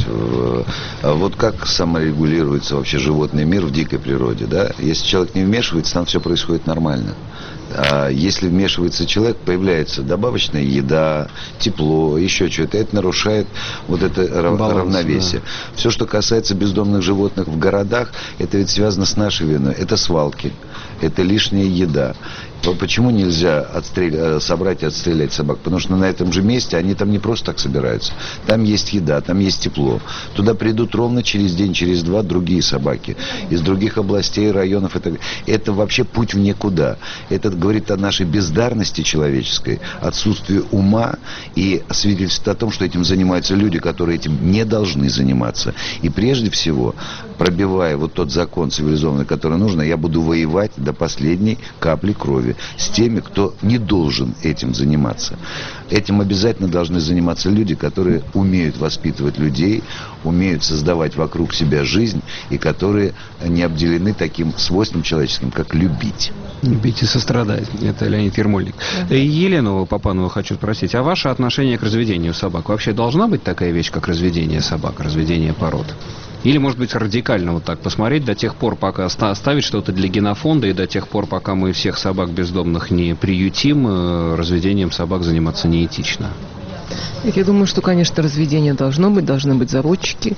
Вот как саморегулируется вообще животный мир в дикой природе, да? Если человек не вмешивается, там все происходит нормально. А если вмешивается человек, появляется добавочная еда, тепло, еще что-то. Это нарушает вот это Баланс, равновесие. Да. Все, что касается бездомных животных в городах, это ведь связано с нашей виной. Это свалки, это лишняя еда. Почему нельзя отстрел... собрать и отстрелять собак? Потому что на этом же месте они там не просто так собираются. Там есть еда, там есть тепло. Туда придут ровно через день, через два другие собаки. Из других областей, районов. Это, это вообще путь в никуда. Это говорит о нашей бездарности человеческой, отсутствии ума и свидетельствует о том, что этим занимаются люди, которые этим не должны заниматься. И прежде всего, пробивая вот тот закон цивилизованный, который нужно, я буду воевать до последней капли крови. работы с теми, кто не должен этим заниматься. Этим обязательно должны заниматься люди, которые умеют воспитывать людей, умеют создавать вокруг себя жизнь и которые не обделены таким свойством человеческим, как любить. Любить и сострадать. Это Леонид Ермольник. Uh-huh. Елену Папанову хочу спросить, а ваше отношение к разведению собак? Вообще должна быть такая вещь, как разведение собак, разведение пород? Или, может быть, радикально вот так посмотреть до тех пор, пока оставить что-то для генофонда, и до тех пор, пока мы всех собак бездомных не приютим, разведением собак заниматься неэтично? Я думаю, что, конечно, разведение должно быть, должны быть заводчики,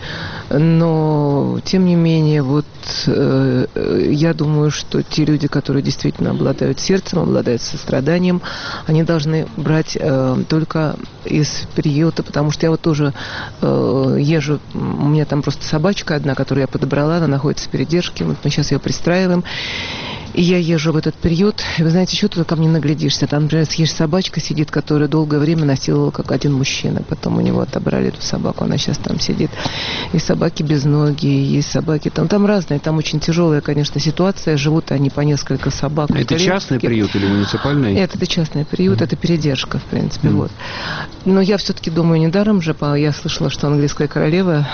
но, тем не менее, вот э, я думаю, что те люди, которые действительно обладают сердцем, обладают состраданием, они должны брать э, только из приюта, потому что я вот тоже э, езжу, у меня там просто собачка одна, которую я подобрала, она находится в передержке, вот мы сейчас ее пристраиваем. И я езжу в этот приют, и вы знаете, что туда ко мне наглядишься? Там, например, есть собачка сидит, которая долгое время насиловала как один мужчина. Потом у него отобрали эту собаку, она сейчас там сидит. И собаки без ноги, есть собаки там. Там разные, там очень тяжелая, конечно, ситуация. Живут они по несколько собак. Это частный приют или муниципальный? Это, это частный приют, mm-hmm. это передержка, в принципе. Mm-hmm. Вот. Но я все-таки думаю, недаром же, я слышала, что английская королева,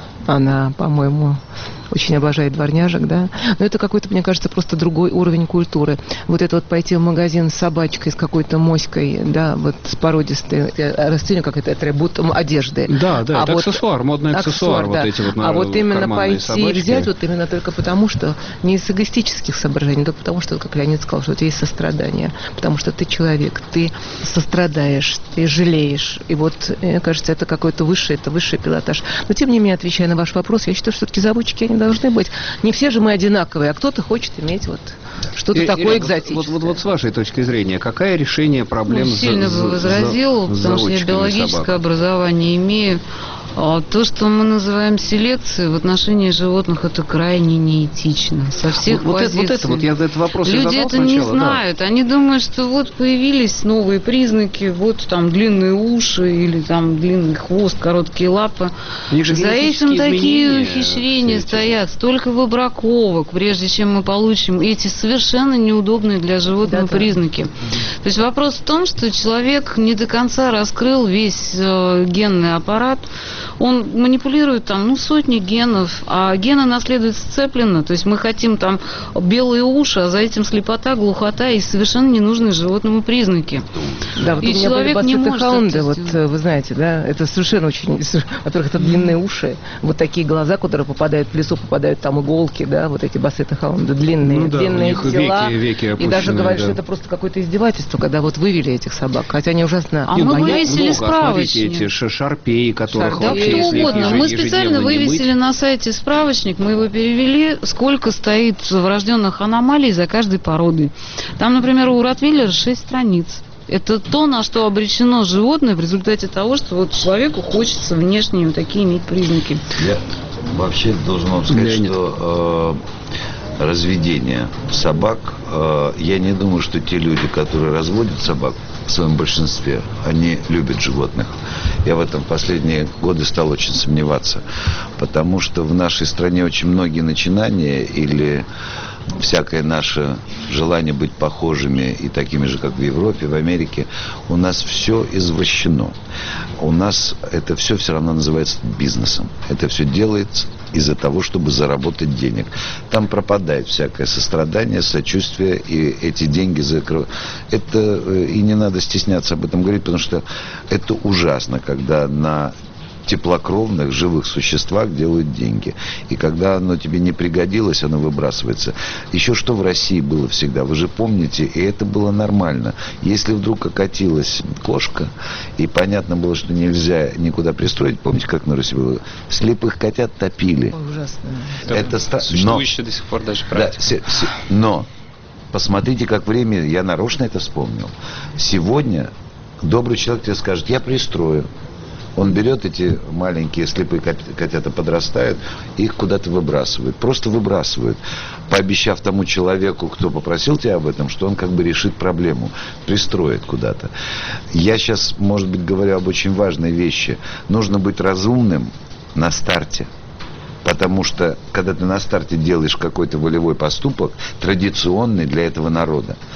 она, по-моему, очень обожает дворняжек, да. Но это какой-то, мне кажется, просто другой уровень культуры. Вот это вот пойти в магазин с собачкой, с какой-то моськой, да, вот с породистой растением, как это атрибут одежды. Да, да, а это вот, аксессуар, модный аксессуар, аксессуар, да. вот эти вот А вот именно пойти собачки. И взять, вот именно только потому, что не из эгоистических соображений, только потому, что, как Леонид сказал, что у тебя есть сострадание, потому что ты человек, ты сострадаешь, ты жалеешь. И вот, мне кажется, это какой-то высший, это высший пилотаж. Но, тем не менее, отвечая на ваш вопрос, я считаю, что все-таки заводчики, они должны быть. Не все же мы одинаковые, а кто-то хочет иметь вот что-то и, такое экзотическое. Вот, вот, вот с вашей точки зрения, какое решение проблем ну, сильно за, бы возразил, за, потому что я биологическое собак. образование имею. То, что мы называем селекцией в отношении животных, это крайне неэтично. Со всех вот, позиций. Вот это, вот я этот вопрос Люди задал это сначала, не знают. Да. Они думают, что вот появились новые признаки, вот там длинные уши или там длинный хвост, короткие лапы. За этим такие ухищрения стоят. Столько выбраковок, прежде чем мы получим эти совершенно неудобные для животного да, признаки. Да. То есть вопрос в том, что человек не до конца раскрыл весь э, генный аппарат. Он манипулирует там, ну, сотни генов, а гены наследуют сцепленно. То есть мы хотим там белые уши, а за этим слепота, глухота и совершенно ненужные животному признаки. Да, вот и у меня человек были не бассеты может хаунды, вот вы знаете, да, это совершенно очень, во-первых, это длинные уши, вот такие глаза, которые попадают в лесу, попадают там иголки, да, вот эти бассеты хаунды, длинные, ну, да, длинные тела. Веки, веки и даже говорят, да. что это просто какое-то издевательство, когда вот вывели этих собак, хотя они ужасно... А мы вывесили справочник. Смотрите, эти шарпеи, которых да, вообще, кто если угодно. Мы специально вывесили на сайте справочник, мы его перевели, сколько стоит врожденных аномалий за каждой породой. Там, например, у ротвейлера шесть страниц. Это то, на что обречено животное в результате того, что вот человеку хочется внешние вот такие иметь признаки. Я вообще должен вам сказать, Леонид. что э, разведение собак, э, я не думаю, что те люди, которые разводят собак, в своем большинстве, они любят животных. Я в этом последние годы стал очень сомневаться, потому что в нашей стране очень многие начинания или всякое наше желание быть похожими и такими же, как в Европе, в Америке, у нас все извращено. У нас это все все равно называется бизнесом. Это все делается из-за того, чтобы заработать денег. Там пропадает всякое сострадание, сочувствие, и эти деньги закрывают. Это и не надо стесняться об этом говорить, потому что это ужасно, когда на теплокровных, живых существах делают деньги. И когда оно тебе не пригодилось, оно выбрасывается. Еще что в России было всегда, вы же помните, и это было нормально. Если вдруг окатилась кошка, и понятно было, что нельзя никуда пристроить, помните, как на Руси было? Слепых котят топили. Ужасно. Это ста... Существующая до сих пор даже практика. Да, се- се- но посмотрите, как время, я нарочно это вспомнил. Сегодня добрый человек тебе скажет, я пристрою. Он берет эти маленькие слепые котята, подрастают, их куда-то выбрасывают. Просто выбрасывают, пообещав тому человеку, кто попросил тебя об этом, что он как бы решит проблему, пристроит куда-то. Я сейчас, может быть, говорю об очень важной вещи. Нужно быть разумным на старте. Потому что, когда ты на старте делаешь какой-то волевой поступок, традиционный для этого народа,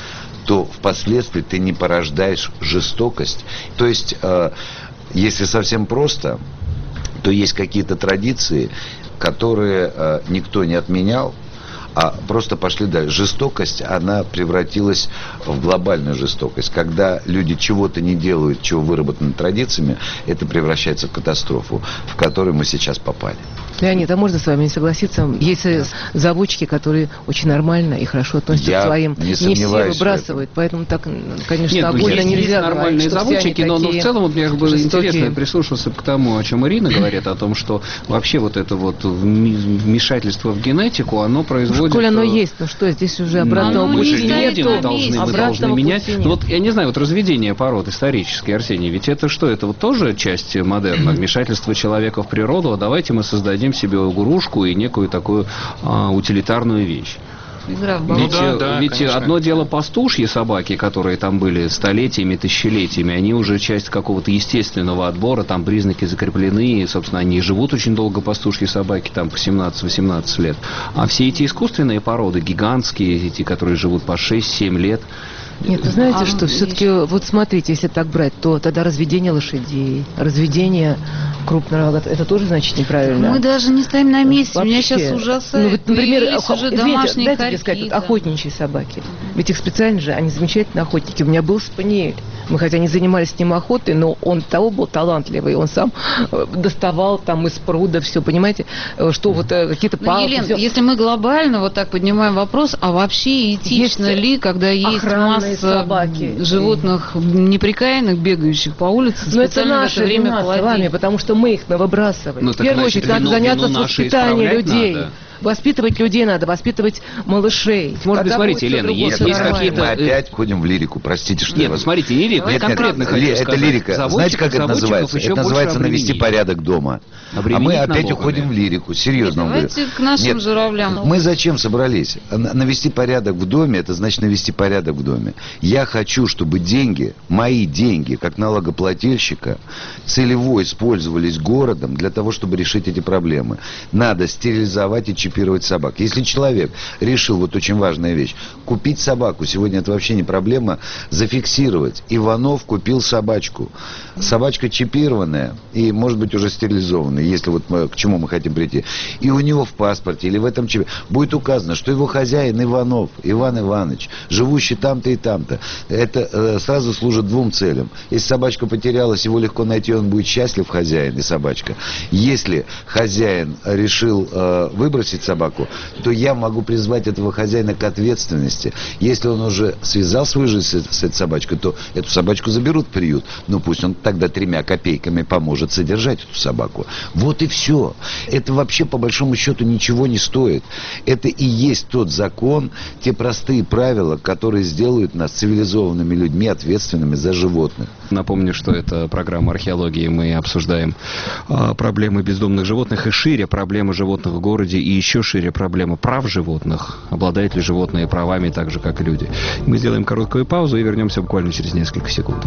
то впоследствии ты не порождаешь жестокость. То есть, э, если совсем просто, то есть какие-то традиции, которые э, никто не отменял, а просто пошли дальше. Жестокость, она превратилась в глобальную жестокость. Когда люди чего-то не делают, чего выработано традициями, это превращается в катастрофу, в которую мы сейчас попали. Леонид, а можно с вами не согласиться? Есть заводчики, которые очень нормально и хорошо относятся Я к своим. не, не все выбрасывают, поэтому так, конечно, Нет, огульно есть, нельзя есть нормальные говорить, что заводчики, но, но в целом вот мне было жестокие. интересно прислушаться к тому, о чем Ирина говорит, о том, что вообще вот это вот вмешательство в генетику, оно производит... Школе оно есть, ну что, здесь уже обратного мы пути же нет. мы должны, мы должны менять. Ну, вот я не знаю, вот разведение пород исторические, Арсений, ведь это что, это вот тоже часть модерна, вмешательство человека в природу, а давайте мы создадим себе игрушку и некую такую а, утилитарную вещь. Игра в Ведь, да, да, ведь конечно. Одно дело пастушьи собаки, которые там были столетиями, тысячелетиями, они уже часть какого-то естественного отбора, там признаки закреплены, и, собственно, они живут очень долго, пастушьи собаки, там по семнадцать-восемнадцать лет. А все эти искусственные породы, гигантские, эти, которые живут по шесть-семь лет. Нет, вы знаете, А, что все-таки, вот смотрите, если так брать, то тогда разведение лошадей, разведение крупного, это тоже, значит, неправильно. Мы даже не стоим на месте, Вообще. меня сейчас ужасает. Ну, вот, например, Появились охо- уже извините, домашние дайте мне хорьки, сказать, вот да. охотничьи собаки. Ведь их специально же, они замечательные охотники. У меня был спаниель. Мы хотя не занимались с ним охотой, но он того был талантливый. Он сам э, доставал там из пруда все, понимаете, э, что вот э, какие-то Ну, палки. Елена, всё. если мы глобально вот так поднимаем вопрос, а вообще этично Есть ли, когда есть охранные масса собаки. животных неприкаянных, бегающих по улице, Но это специально в наша это время вина с плодить? вами, потому что мы их выбрасываем. Ну, в так, первую значит, очередь, надо вину- заняться вину с наше воспитанием исправлять людей. надо. Воспитывать людей надо, воспитывать малышей. Может быть, Тогда смотрите, будет всё Елена, другое, есть- всё есть нормально. какие-то- Мы опять входим в лирику, простите, что Нет, я ну вас... смотрите, не лирику, я Нет, конкретно нет, хочу ли- сказать. это лирика. Знаете, Заводчиков- как это заводчиков называется? еще Это больше называется навести обременить. порядок дома. А мы Обременить опять налогами. уходим в лирику, серьезно вам говорю. Давайте к нашим Нет, журавлям. мы зачем собрались? Н- Навести порядок в доме, это значит навести порядок в доме. Я хочу, чтобы деньги, мои деньги, как налогоплательщика, целево использовались городом для того, чтобы решить эти проблемы. Надо стерилизовать и чипировать собак. Если человек решил, вот очень важная вещь, купить собаку, сегодня это вообще не проблема, зафиксировать. Иванов купил собачку. Собачка чипированная и, может быть, уже стерилизованная, если вот мы, к чему мы хотим прийти. И у него в паспорте или в этом чипе будет указано, что его хозяин Иванов, Иван Иванович, живущий там-то и там-то. Это э, сразу служит двум целям. Если собачка потерялась, его легко найти, он будет счастлив, хозяин и собачка. Если хозяин решил э, выбросить собаку, то я могу призвать этого хозяина к ответственности. Если он уже связал свою жизнь с, с этой собачкой, то эту собачку заберут в приют. Но пусть он тогда тремя копейками поможет содержать эту собаку. Вот и все. Это вообще по большому счету ничего не стоит. Это и есть тот закон, те простые правила, которые сделают нас цивилизованными людьми, ответственными за животных. Напомню, что это программа археологии. Мы обсуждаем а, проблемы бездомных животных и шире проблемы животных в городе, и еще шире проблемы прав животных. Обладают ли животные правами так же, как и люди. Мы сделаем короткую паузу и вернемся буквально через несколько секунд.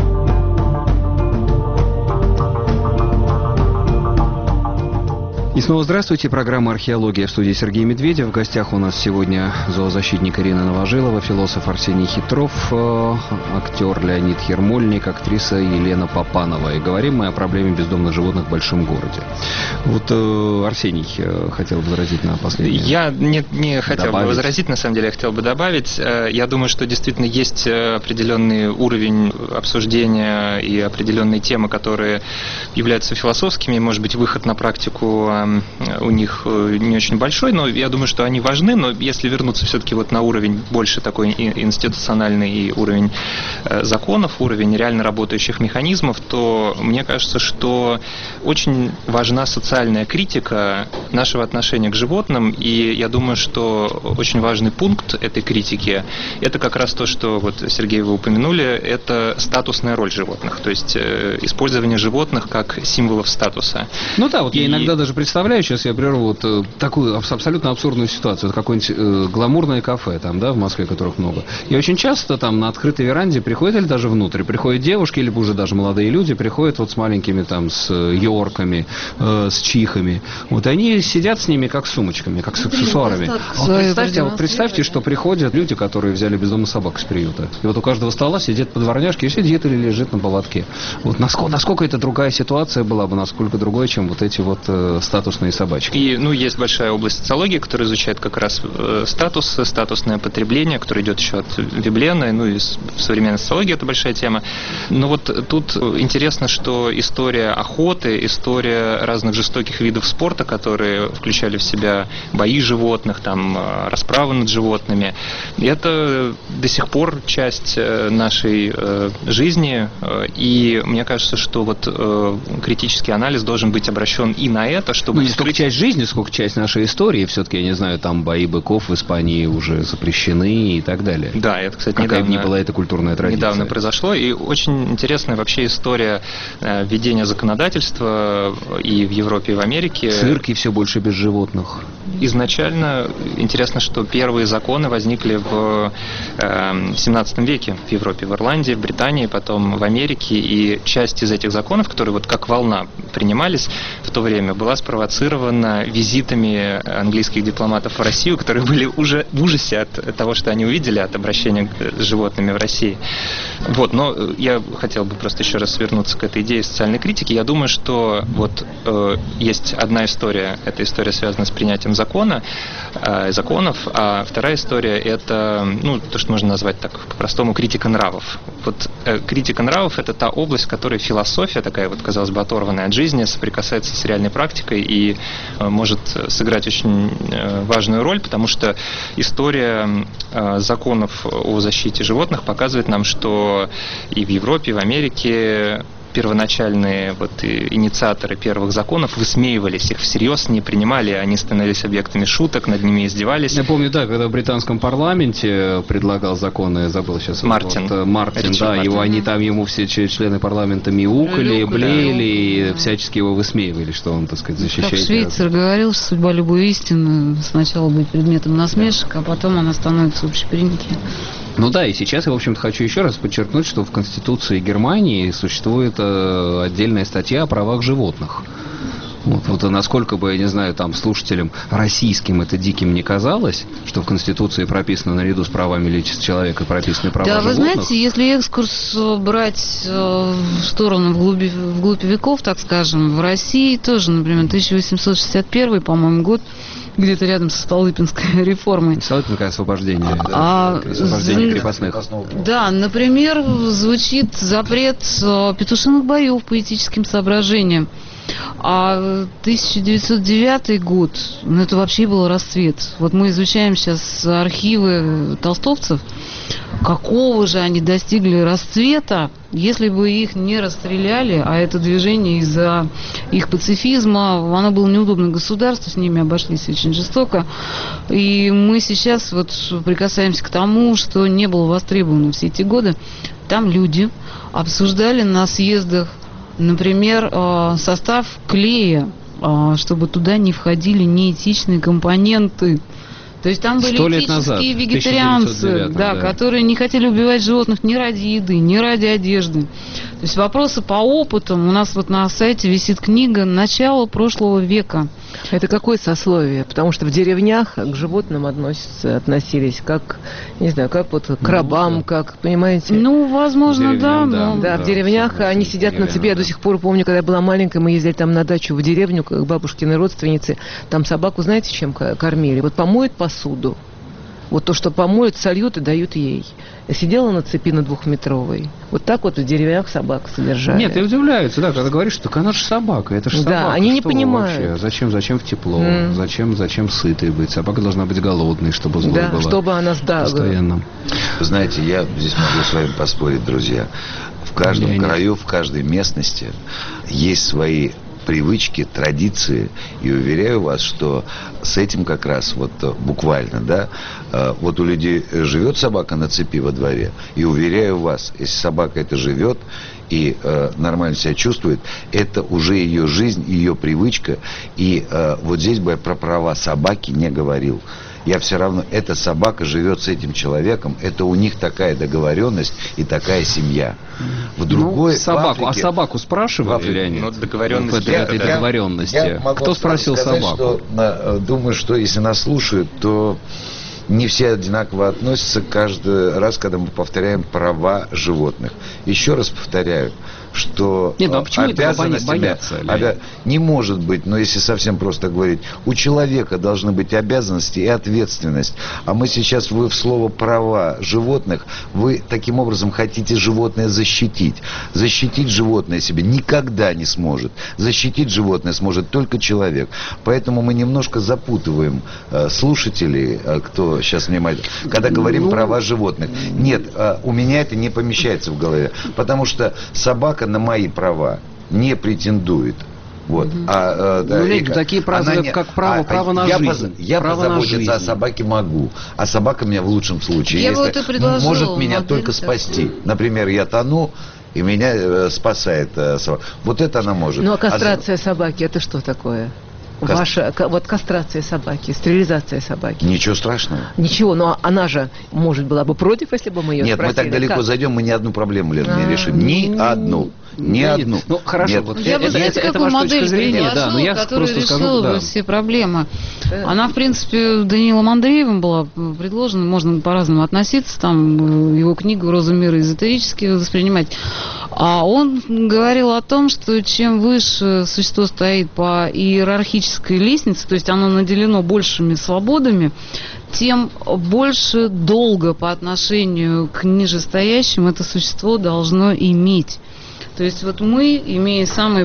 И снова здравствуйте. Программа «Археология» в студии Сергей Медведев. В гостях у нас сегодня зоозащитник Ирина Новожилова, философ Арсений Хитров, э, актер Леонид Ермольник, актриса Елена Попанова. И говорим мы о проблеме бездомных животных в большом городе. Вот э, Арсений э, хотел возразить на последнее. Я не, не хотел Добавить. бы возразить, на самом деле я хотел бы добавить. Э, Я думаю, что действительно есть э, определенный уровень обсуждения и определенные темы, которые являются философскими, может быть, выход на практику э, у них э, не очень большой, но я думаю, что они важны, но если вернуться все-таки вот на уровень больше такой и- институциональный и уровень э, законов, уровень реально работающих механизмов, то мне кажется, что очень важна социальная критика нашего отношения к животным, и я думаю, что очень важный пункт этой критики – это как раз то, что вот, Сергей, вы упомянули, это статусная роль животных, то есть э, использование животных как символов статуса. Ну да, вот я И- иногда даже представляю представляю, сейчас я прерву вот э, такую абсолютно абсурдную ситуацию. Это какое-нибудь э, гламурное кафе, там, да, в Москве, которых много. И очень часто там на открытой веранде приходят, или даже внутрь, приходят девушки, или уже даже молодые люди, приходят вот с маленькими там, с йорками, э, с чихами. Вот они сидят с ними как с сумочками, как с аксессуарами. А вот представьте, вот представьте, что приходят люди, которые взяли бездомную собаку с приюта. И вот у каждого стола сидит по дворняжке и сидит или лежит на поводке. Вот насколько, насколько это другая ситуация была бы, насколько другое, чем вот эти вот э, статусные собачки. И, ну, есть большая область социологии, которая изучает как раз э, статус, статусное потребление, которое идет еще от Веблена, ну и в современной социологии это большая тема. Но вот тут интересно, что история охоты, история разных жестоких видов спорта, которые включали в себя бои животных, там, расправы над животными, это до сих пор часть нашей э, жизни, и мне кажется, что вот э, критический анализ должен быть обращен и на это, чтобы... Ну, не столько часть жизни, сколько часть нашей истории. Все-таки, я не знаю, там бои быков в Испании уже запрещены и так далее. Да, это, кстати, какая недавно... бы ни была эта культурная традиция. Недавно произошло, и очень интересная вообще история э, введения законодательства и в Европе, и в Америке. Цирки все больше без животных. Изначально интересно, что первые законы возникли в э, семнадцатом веке в Европе, в Ирландии, в Британии, потом в Америке, и часть из этих законов, которые вот как волна принимались в то время, была спровоцирована визитами английских дипломатов в Россию, которые были уже в ужасе от того, что они увидели, от обращения с животными в России. Вот, но я хотел бы просто еще раз вернуться к этой идее социальной критики. Я думаю, что вот э, есть одна история, эта история связана с принятием закона, э, законов, а вторая история это, ну, то, что можно назвать так по-простому, критика нравов. Вот э, критика нравов это та область, в которой философия, такая вот, казалось бы, оторванная от жизни, соприкасается с реальной практикой и э, может сыграть очень э, важную роль, потому что история э, законов о защите животных показывает нам, что и в Европе, и в Америке первоначальные вот инициаторы первых законов высмеивались, их всерьез не принимали, они становились объектами шуток, над ними издевались. Я помню, да, когда в британском парламенте предлагал законы, забыл сейчас. Мартин. Вот, Мартин, Ричард да, Мартин. Его, они там ему все члены парламента мяукали, блеяли и всячески его высмеивали, что он, так сказать, защищает. Как Швейцар говорил, что судьба любой истины сначала будет предметом насмешек, а потом она становится общепринятой. Ну да, и сейчас я, в общем-то, хочу еще раз подчеркнуть, что в Конституции Германии существует э, отдельная статья о правах животных. Вот, вот насколько бы, я не знаю, там слушателям российским это диким не казалось, что в Конституции прописано наряду с правами человека прописаны права да, животных. Да, вы знаете, если экскурс брать э, в сторону вглубь, вглубь веков, так скажем, в России тоже, например, тысяча восемьсот шестьдесят первый, по-моему, год, где-то рядом со Столыпинской реформой. Столыпинское освобождение, да, а, освобождение з... крепостных. Да, например, звучит запрет петушиных боев по этическим соображениям. А тысяча девятьсот девятый год, ну это вообще был расцвет. Вот мы изучаем сейчас архивы толстовцев, какого же они достигли расцвета, если бы их не расстреляли, а это движение из-за их пацифизма, оно было неудобно государству, с ними обошлись очень жестоко. И мы сейчас вот прикасаемся к тому, что не было востребовано все эти годы. Там люди обсуждали на съездах, например, состав клея, чтобы туда не входили неэтичные компоненты. То есть там были этические вегетарианцы, да, да. которые не хотели убивать животных ни ради еды, ни ради одежды. То есть вопросы по опытам. У нас вот на сайте висит книга «Начало прошлого века». Это какое сословие? Потому что в деревнях к животным относятся, относились как, не знаю, как вот к рабам, ну, как, понимаете? Ну, возможно, да. Да, да, в деревнях да, они сидят на цепи. Я до сих пор помню, когда я была маленькая, мы ездили там на дачу в деревню к бабушкиной родственнице. Там собаку, знаете, чем кормили? Вот помоют посуду. Вот то, что помоют, сольют и дают ей. Сидела на цепи на двухметровой. Вот так вот в деревнях собак содержали. Нет, и удивляются, да, когда говоришь, что она же собака, это же собака. Да, они не что понимают. Вообще? Зачем, зачем в тепло? Mm. Зачем, зачем сытой быть? Собака должна быть голодной, чтобы злой да, была. чтобы она сдала. Постоянно. Вы знаете, я здесь могу с вами поспорить, друзья. В каждом я краю, не... в каждой местности есть свои привычки, традиции. И уверяю вас, что с этим как раз вот буквально, да, вот у людей живет собака на цепи во дворе, и уверяю вас, если собака это живет и э, нормально себя чувствует, это уже ее жизнь, ее привычка. И э, вот здесь бы я про права собаки не говорил. Я все равно, эта собака живет с этим человеком, это у них такая договоренность и такая семья. В другой, ну, собаку, в Африке, а собаку спрашивали, Леонид? Ну, договоренность. В этой, я, этой я, договоренности. Я могу Кто спросил сказать, собаку? Что, на, думаю, что если нас слушают, то не все одинаково относятся каждый раз, когда мы повторяем права животных. Еще раз повторяю, что Нет, ну, а почему обязанностями боятся, обя... не может быть, но если совсем просто говорить, у человека должны быть обязанности и ответственность. А мы сейчас, вы в слово права животных, вы таким образом хотите животное защитить. Защитить животное себе никогда не сможет. Защитить животное сможет только человек. Поэтому мы немножко запутываем э, слушателей, э, кто сейчас внимательно, когда говорим ну... права животных. Нет, э, у меня это не помещается в голове, потому что собака на мои права не претендует. Вот. Mm-hmm. А, да, ну, и, такие права, не, как право, а, право на я жизнь. Поз, я право позаботиться о собаке могу, а собака меня в лучшем случае я если, может меня модель, только спасти. Например, я тону, и меня э, спасает э, собака. Вот это она может. Ну а кастрация а... собаки, это что такое? Каст... Ваша, вот кастрация собаки, стерилизация собаки. Ничего страшного. Ничего, но она же, может, была бы против, если бы мы ее Нет, спросили. мы так далеко как? зайдем, мы ни одну проблему, Лена, не решим. Ни одну. Ни Нет, одну. Ну, хорошо, Нет. вот я это, бы, знаете, это, какую это ваша модель точка зрения, да, но я которая просто решила скажу, бы да. все проблемы. Она, в принципе, Даниилом Андреевым была предложена, можно по-разному относиться, там его книгу «Роза мира» эзотерически воспринимать. А он говорил о том, что чем выше существо стоит по иерархической лестнице, то есть оно наделено большими свободами, тем больше долга по отношению к нижестоящим это существо должно иметь. То есть вот мы, имея самые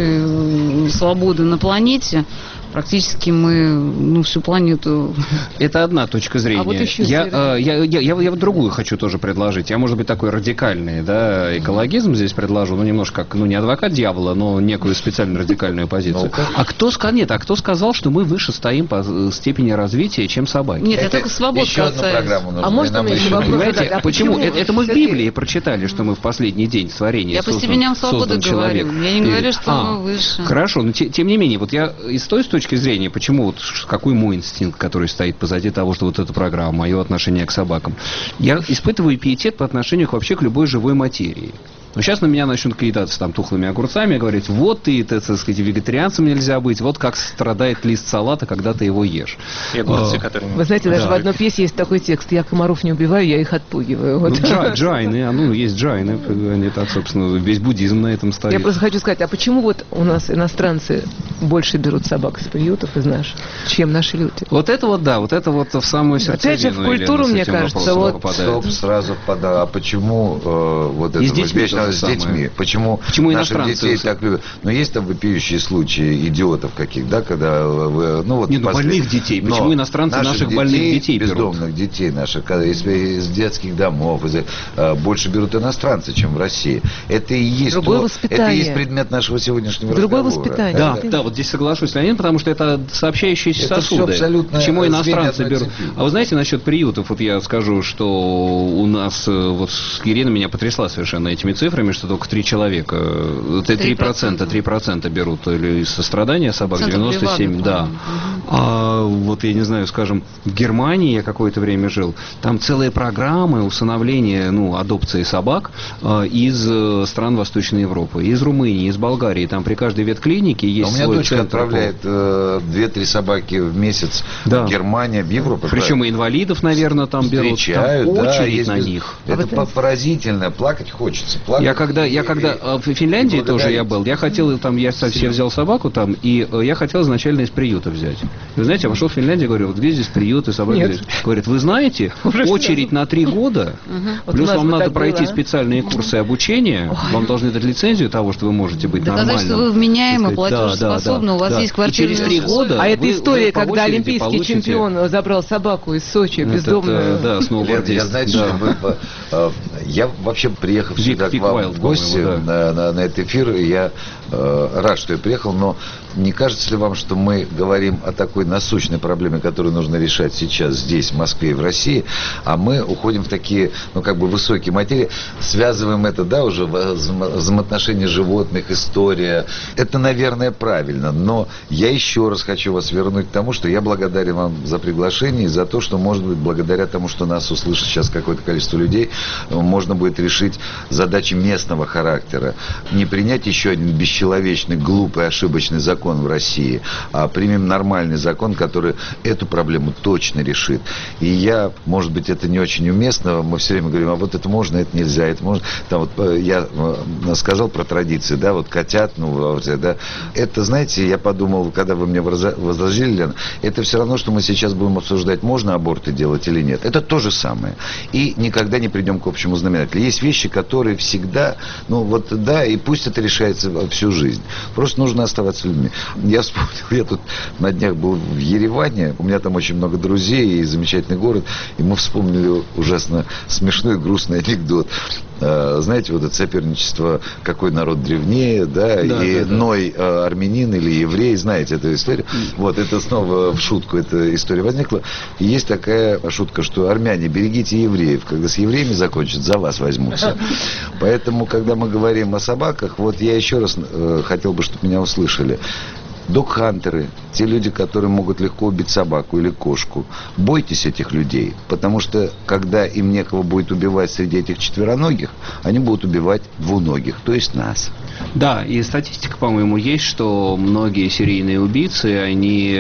большие свободы на планете, практически мы, ну, всю планету... Это одна точка зрения. А вот еще я, э, я, я, я, я вот другую хочу тоже предложить. Я, может быть, такой радикальный, да, экологизм здесь предложу, ну, немножко как, ну, не адвокат дьявола, но некую специально радикальную позицию. А кто, нет, а кто сказал, что мы выше стоим по степени развития, чем собаки? Нет, это только свобод еще одну программу нужно. А можно мне еще вопрос Понимаете, задать? А почему? почему? Это, это мы в Библии прочитали, что мы в последний день творения Я создан, по степеням свободы говорю. Я не говорю, что а, мы выше. Хорошо, но те, тем не менее, вот я из той точки зрения, почему, вот, какой мой инстинкт, который стоит позади того, что вот эта программа, мое отношение к собакам, я испытываю пиетет по отношению к, вообще к любой живой материи. Но сейчас на меня начнут кидаться там тухлыми огурцами и говорить, вот ты, так сказать, вегетарианцем нельзя быть, вот как страдает лист салата, когда ты его ешь. И огурцы, а, которые... Вы знаете, даже да. в одной пьесе есть такой текст, я комаров не убиваю, я их отпугиваю. Вот. Ну, джай, джайны, а ну, есть джайны, они так, собственно, весь буддизм на этом стоит. Я просто хочу сказать, а почему вот у нас иностранцы больше берут собак из приютов из наших, чем наши люди? Вот это вот, да, вот это вот в самую сердцевину. Опять же, в культуру, мне кажется, вот... Стоп, сразу пода. А почему э, вот это вот вечно с детьми? Почему, Почему наших детей так любят? Но есть там вопиющие случаи идиотов каких, да, когда вы, ну вот... Не, ну больных детей. Почему Но иностранцы наших, наших детей, больных детей берут? Бездомных детей наших, когда из, из детских домов, из, э, больше берут иностранцы, чем в России. Это и есть, Другое то, воспитание. это и есть предмет нашего сегодняшнего Другое разговора. воспитание. Да, это... да, вот здесь соглашусь, Леонид, потому что это сообщающиеся это сосуды. Почему иностранцы берут? А вы знаете, насчет приютов, вот я скажу, что у нас, вот Ирина меня потрясла совершенно этими цифрами, что только три человека, три процента, три процента берут или из сострадания собак, девяносто семь, да. А вот, я не знаю, скажем, в Германии я какое-то время жил, там целые программы усыновления, ну, адопции собак э, из э, стран Восточной Европы, из Румынии, из Болгарии, там при каждой ветклинике есть а у меня свой дочка центр. Отправляет э, две-три собаки в месяц да. в Германию, в Европу. Причем и инвалидов, наверное, там берут. Встречают, там очередь да, на без... них. Это а поразительно, плакать хочется. Плакать я когда, я когда в Финляндии тоже я был, я хотел, там, я совсем взял собаку там, и я хотел изначально из приюта взять. Вы знаете, пошел в Финляндию, говорю, вот где здесь приюты, собаки? Нет. Говорит, вы знаете, очередь на три года, Вот плюс у нас вам бы надо так пройти было, а? специальные курсы обучения, вам должны дать лицензию того, что вы можете быть Доказать, нормальным. что вы вменяемы, Так сказать, да, платежеспособны, да, у вас да. есть И квартирные через три условия. года А это вы- история, вы по когда очереди олимпийский получите- чемпион забрал собаку из Сочи, Это, бездомную. да, Лен, сноубордист. я, знаете, Да. что вы, э, я вообще приехав Биг- сюда Биг к вам Вайлд, в гости по-моему, на, на- на этот эфир, я э, рад, что я приехал, но не кажется ли вам, что мы говорим о такой насущной проблеме, которую нужно решать сейчас здесь, в Москве и в России, а мы уходим в такие, ну, как бы высокие материи, связываем это, да, уже в взаимоотношения животных, история. Это, наверное, правильно, но я еще раз хочу вас вернуть к тому, что я благодарен вам за приглашение и за то, что, может быть, благодаря тому, что нас услышит сейчас какое-то количество людей, можно будет решить задачи местного характера. Не принять еще один бесчеловечный, глупый, ошибочный закон в России, а примем нормальный закон, который эту проблему точно решит. И я, может быть, это не очень уместно, мы все время говорим, а вот это можно, это нельзя, это можно. Там вот я сказал про традиции, да, вот котят, ну, да. Это, знаете, я подумал, когда вы мне возразили, Лена, это все равно, что мы сейчас будем обсуждать, можно аборты делать или нет. Это то же самое. И никогда не придем к общему знаменателю. Есть вещи, которые всегда, ну вот да, и пусть это решается всю жизнь. Просто нужно оставаться людьми. Я вспомнил, я тут на днях был в Ереване, у меня там очень много друзей и замечательный город, и мы вспомнили ужасно смешной и грустный анекдот. Знаете, вот это соперничество, какой народ древнее, да, Да, и да, да. Ной э, армянин или еврей, знаете эту историю. Вот, это снова в шутку эта история возникла. И есть такая шутка, что армяне, берегите евреев, когда с евреями закончат, за вас возьмутся. Поэтому, когда мы говорим о собаках, вот я еще раз э, хотел бы, чтобы меня услышали. Догхантеры, те люди, которые могут легко убить собаку или кошку, бойтесь этих людей, потому что, когда им некого будет убивать среди этих четвероногих, они будут убивать двуногих, то есть нас. Да, и статистика, по-моему, есть, что многие серийные убийцы, они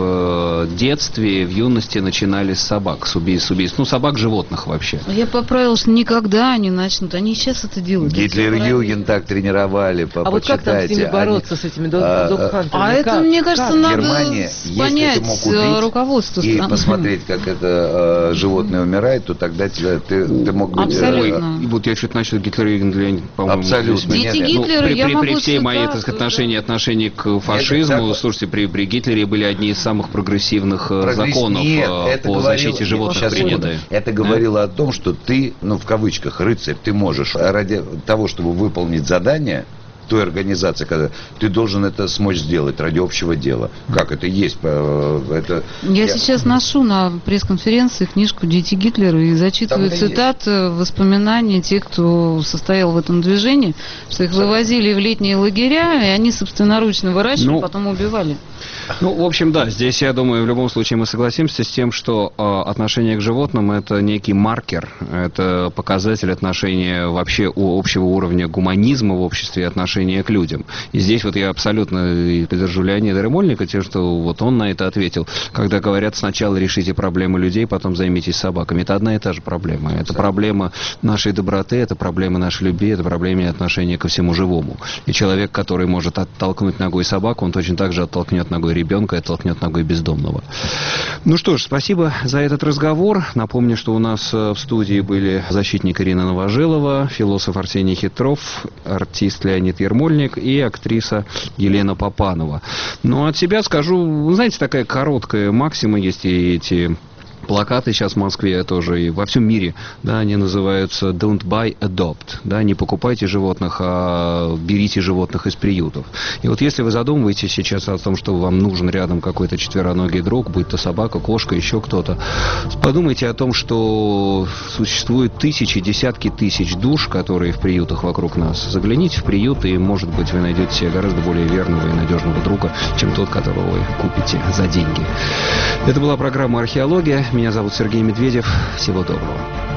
в детстве, в юности начинали с собак, с убийств, с убийств, ну, собак, животных вообще. Я поправила, что никогда не начнут. Они сейчас это делают. Гитлер-Юген так тренировали, А вот как там с ними почитайте. бороться, Они- с этими а, догхантерами? А это, Как? мне кажется, Как? надо Германия, понять если ты мог убить руководство и страны. посмотреть, как это э, животное умирает, то тогда тебя, ты, ты мог быть... э, Абсолютно. И вот я что-то начал Гитлер-Юген, для, по-моему, Абсолютно. здесь- Дети Ну, Гитлера, при, я при, могу при всей моей, цитату, так сказать, отношении, отношении к фашизму, так- слушайте, при, при Гитлере были одни из самых прогрессивных э, Прогресс- законов Нет, э, это по говорило- защите животных Сейчас, приняты. секунду. Это говорило о том, что ты, ну, в кавычках, рыцарь, ты можешь ради того, чтобы выполнить задание той организации, когда ты должен это смочь сделать ради общего дела. Как это есть? э, Это, Я сейчас ношу на пресс-конференции книжку «Дети Гитлера» и зачитываю Там это цитаты, воспоминания тех, кто состоял в этом движении, что их вывозили в летние лагеря, и они собственноручно выращивали, Ну, потом убивали. Ну, в общем, да, здесь, я думаю, в любом случае мы согласимся с тем, что э, отношение к животным – это некий маркер, это показатель отношения вообще у общего уровня гуманизма в обществе и отношения к людям. И здесь вот я абсолютно и поддержу Леонида Ремольника тем, что вот он на это ответил. Когда говорят, сначала решите проблемы людей, потом займитесь собаками. Это одна и та же проблема. Это проблема нашей доброты, это проблема нашей любви, это проблема отношения ко всему живому. И человек, который может оттолкнуть ногой собаку, он точно так же оттолкнет ногой ребенка и оттолкнет ногой бездомного. Ну что ж, спасибо за этот разговор. Напомню, что у нас э, в студии были защитник Ирина Новожилова, философ Арсений Хитров, артист Леонид Ермольник и актриса Елена Попанова. Ну, от себя скажу, вы знаете, такая короткая максима есть, и эти плакаты сейчас в Москве тоже и во всем мире, да, они называются «Don't buy, adopt», да, не покупайте животных, а берите животных из приютов. И вот если вы задумываетесь сейчас о том, что вам нужен рядом какой-то четвероногий друг, будь то собака, кошка, еще кто-то, подумайте о том, что существует тысячи, десятки тысяч душ, которые в приютах вокруг нас. Загляните в приют, и, может быть, вы найдете себе гораздо более верного и надежного друга, чем тот, которого вы купите за деньги. Это была программа «Археология». Меня зовут Сергей Медведев. Всего доброго.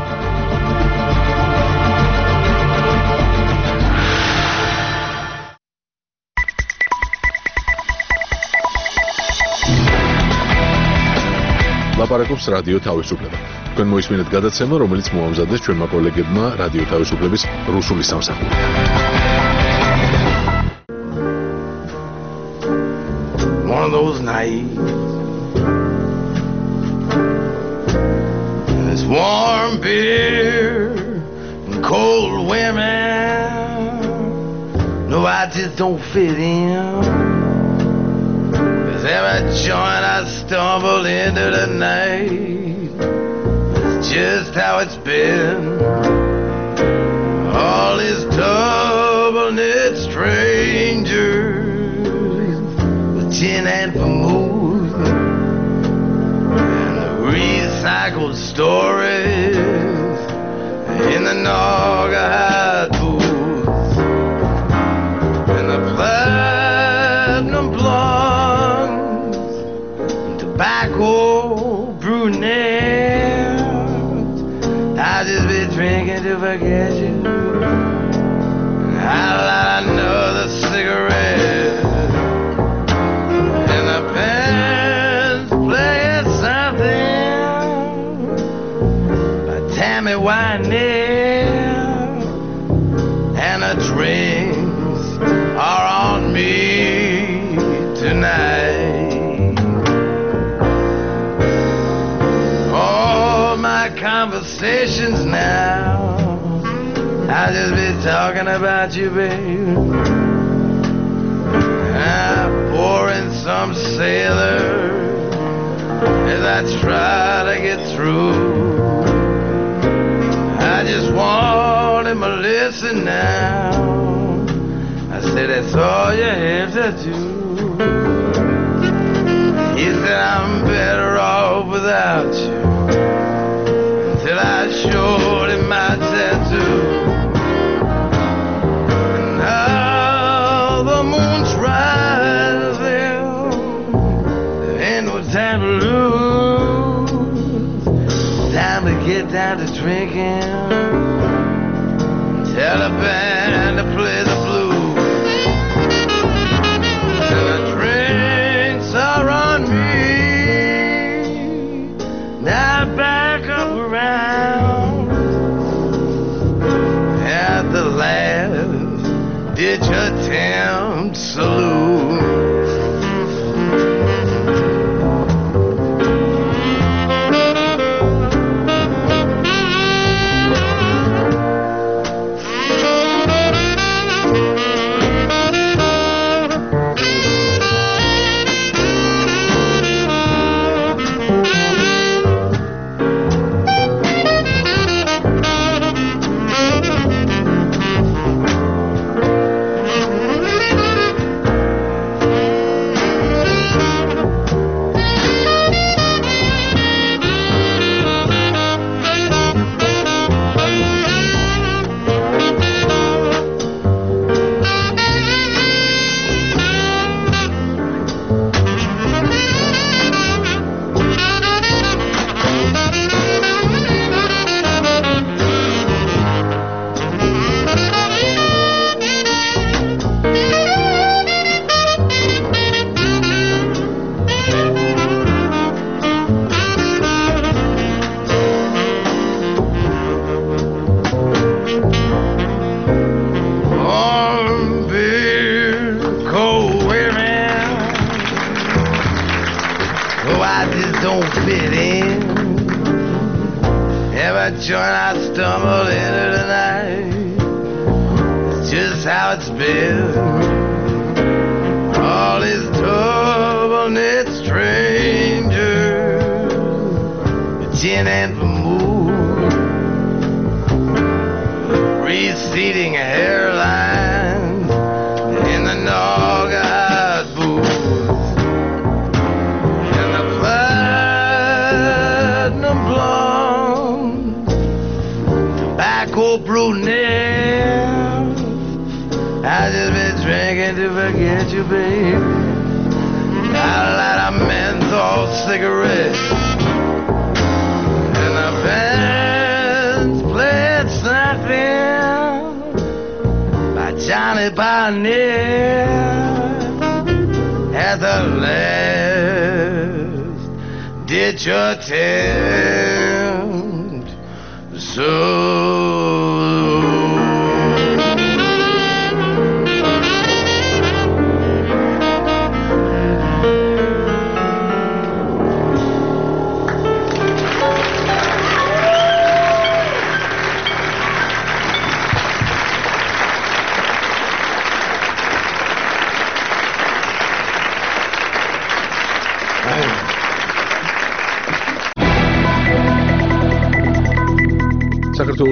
ლაპარაკობს რადიო თავისუფლება. თქვენ მოისმინეთ გადაცემა, რომელიც მოამზადეს ჩვენმა კოლეგებმა რადიო თავისუფლების რუსული სამსახური. One of those naive warm beer and cold women. No, I just don't fit in. Cause every joint I stumble into tonight, it's just how it's been. All these double-knit strangers with gin and vermouth and the recycled stories in the Naugahyde booth and the platinum blondes and tobacco brunettes. I just be drinking to forget you. I'll light another cigarette and the band's playing something by Tammy Wynette, and the drinks are on me tonight. All my conversations now, I just be talking about you, babe. I'm pouring some sailor as I try to get through. I just want him to listen now. I said, that's all you have to do. He said, I'm better off without you, until I showed him my tattoo. Time to lose, time to get down to drinking, tell the band to play the blues, and the drinks are on me. Now back up around at the last ditch attempt saloon.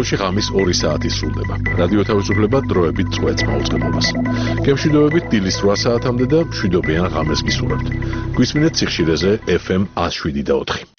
საქართველოში ღამის ორი საათი სრულდება. რადიო თავისუფლება დროებით წვეთს მაუწყებლობას. გემშვიდობებით დილის რვა საათამდე და მშვიდობიან ღამეს გისურვებთ. გვისმინეთ სიხშირეზე ეფ ემ ათს შვიდი და ოთხი.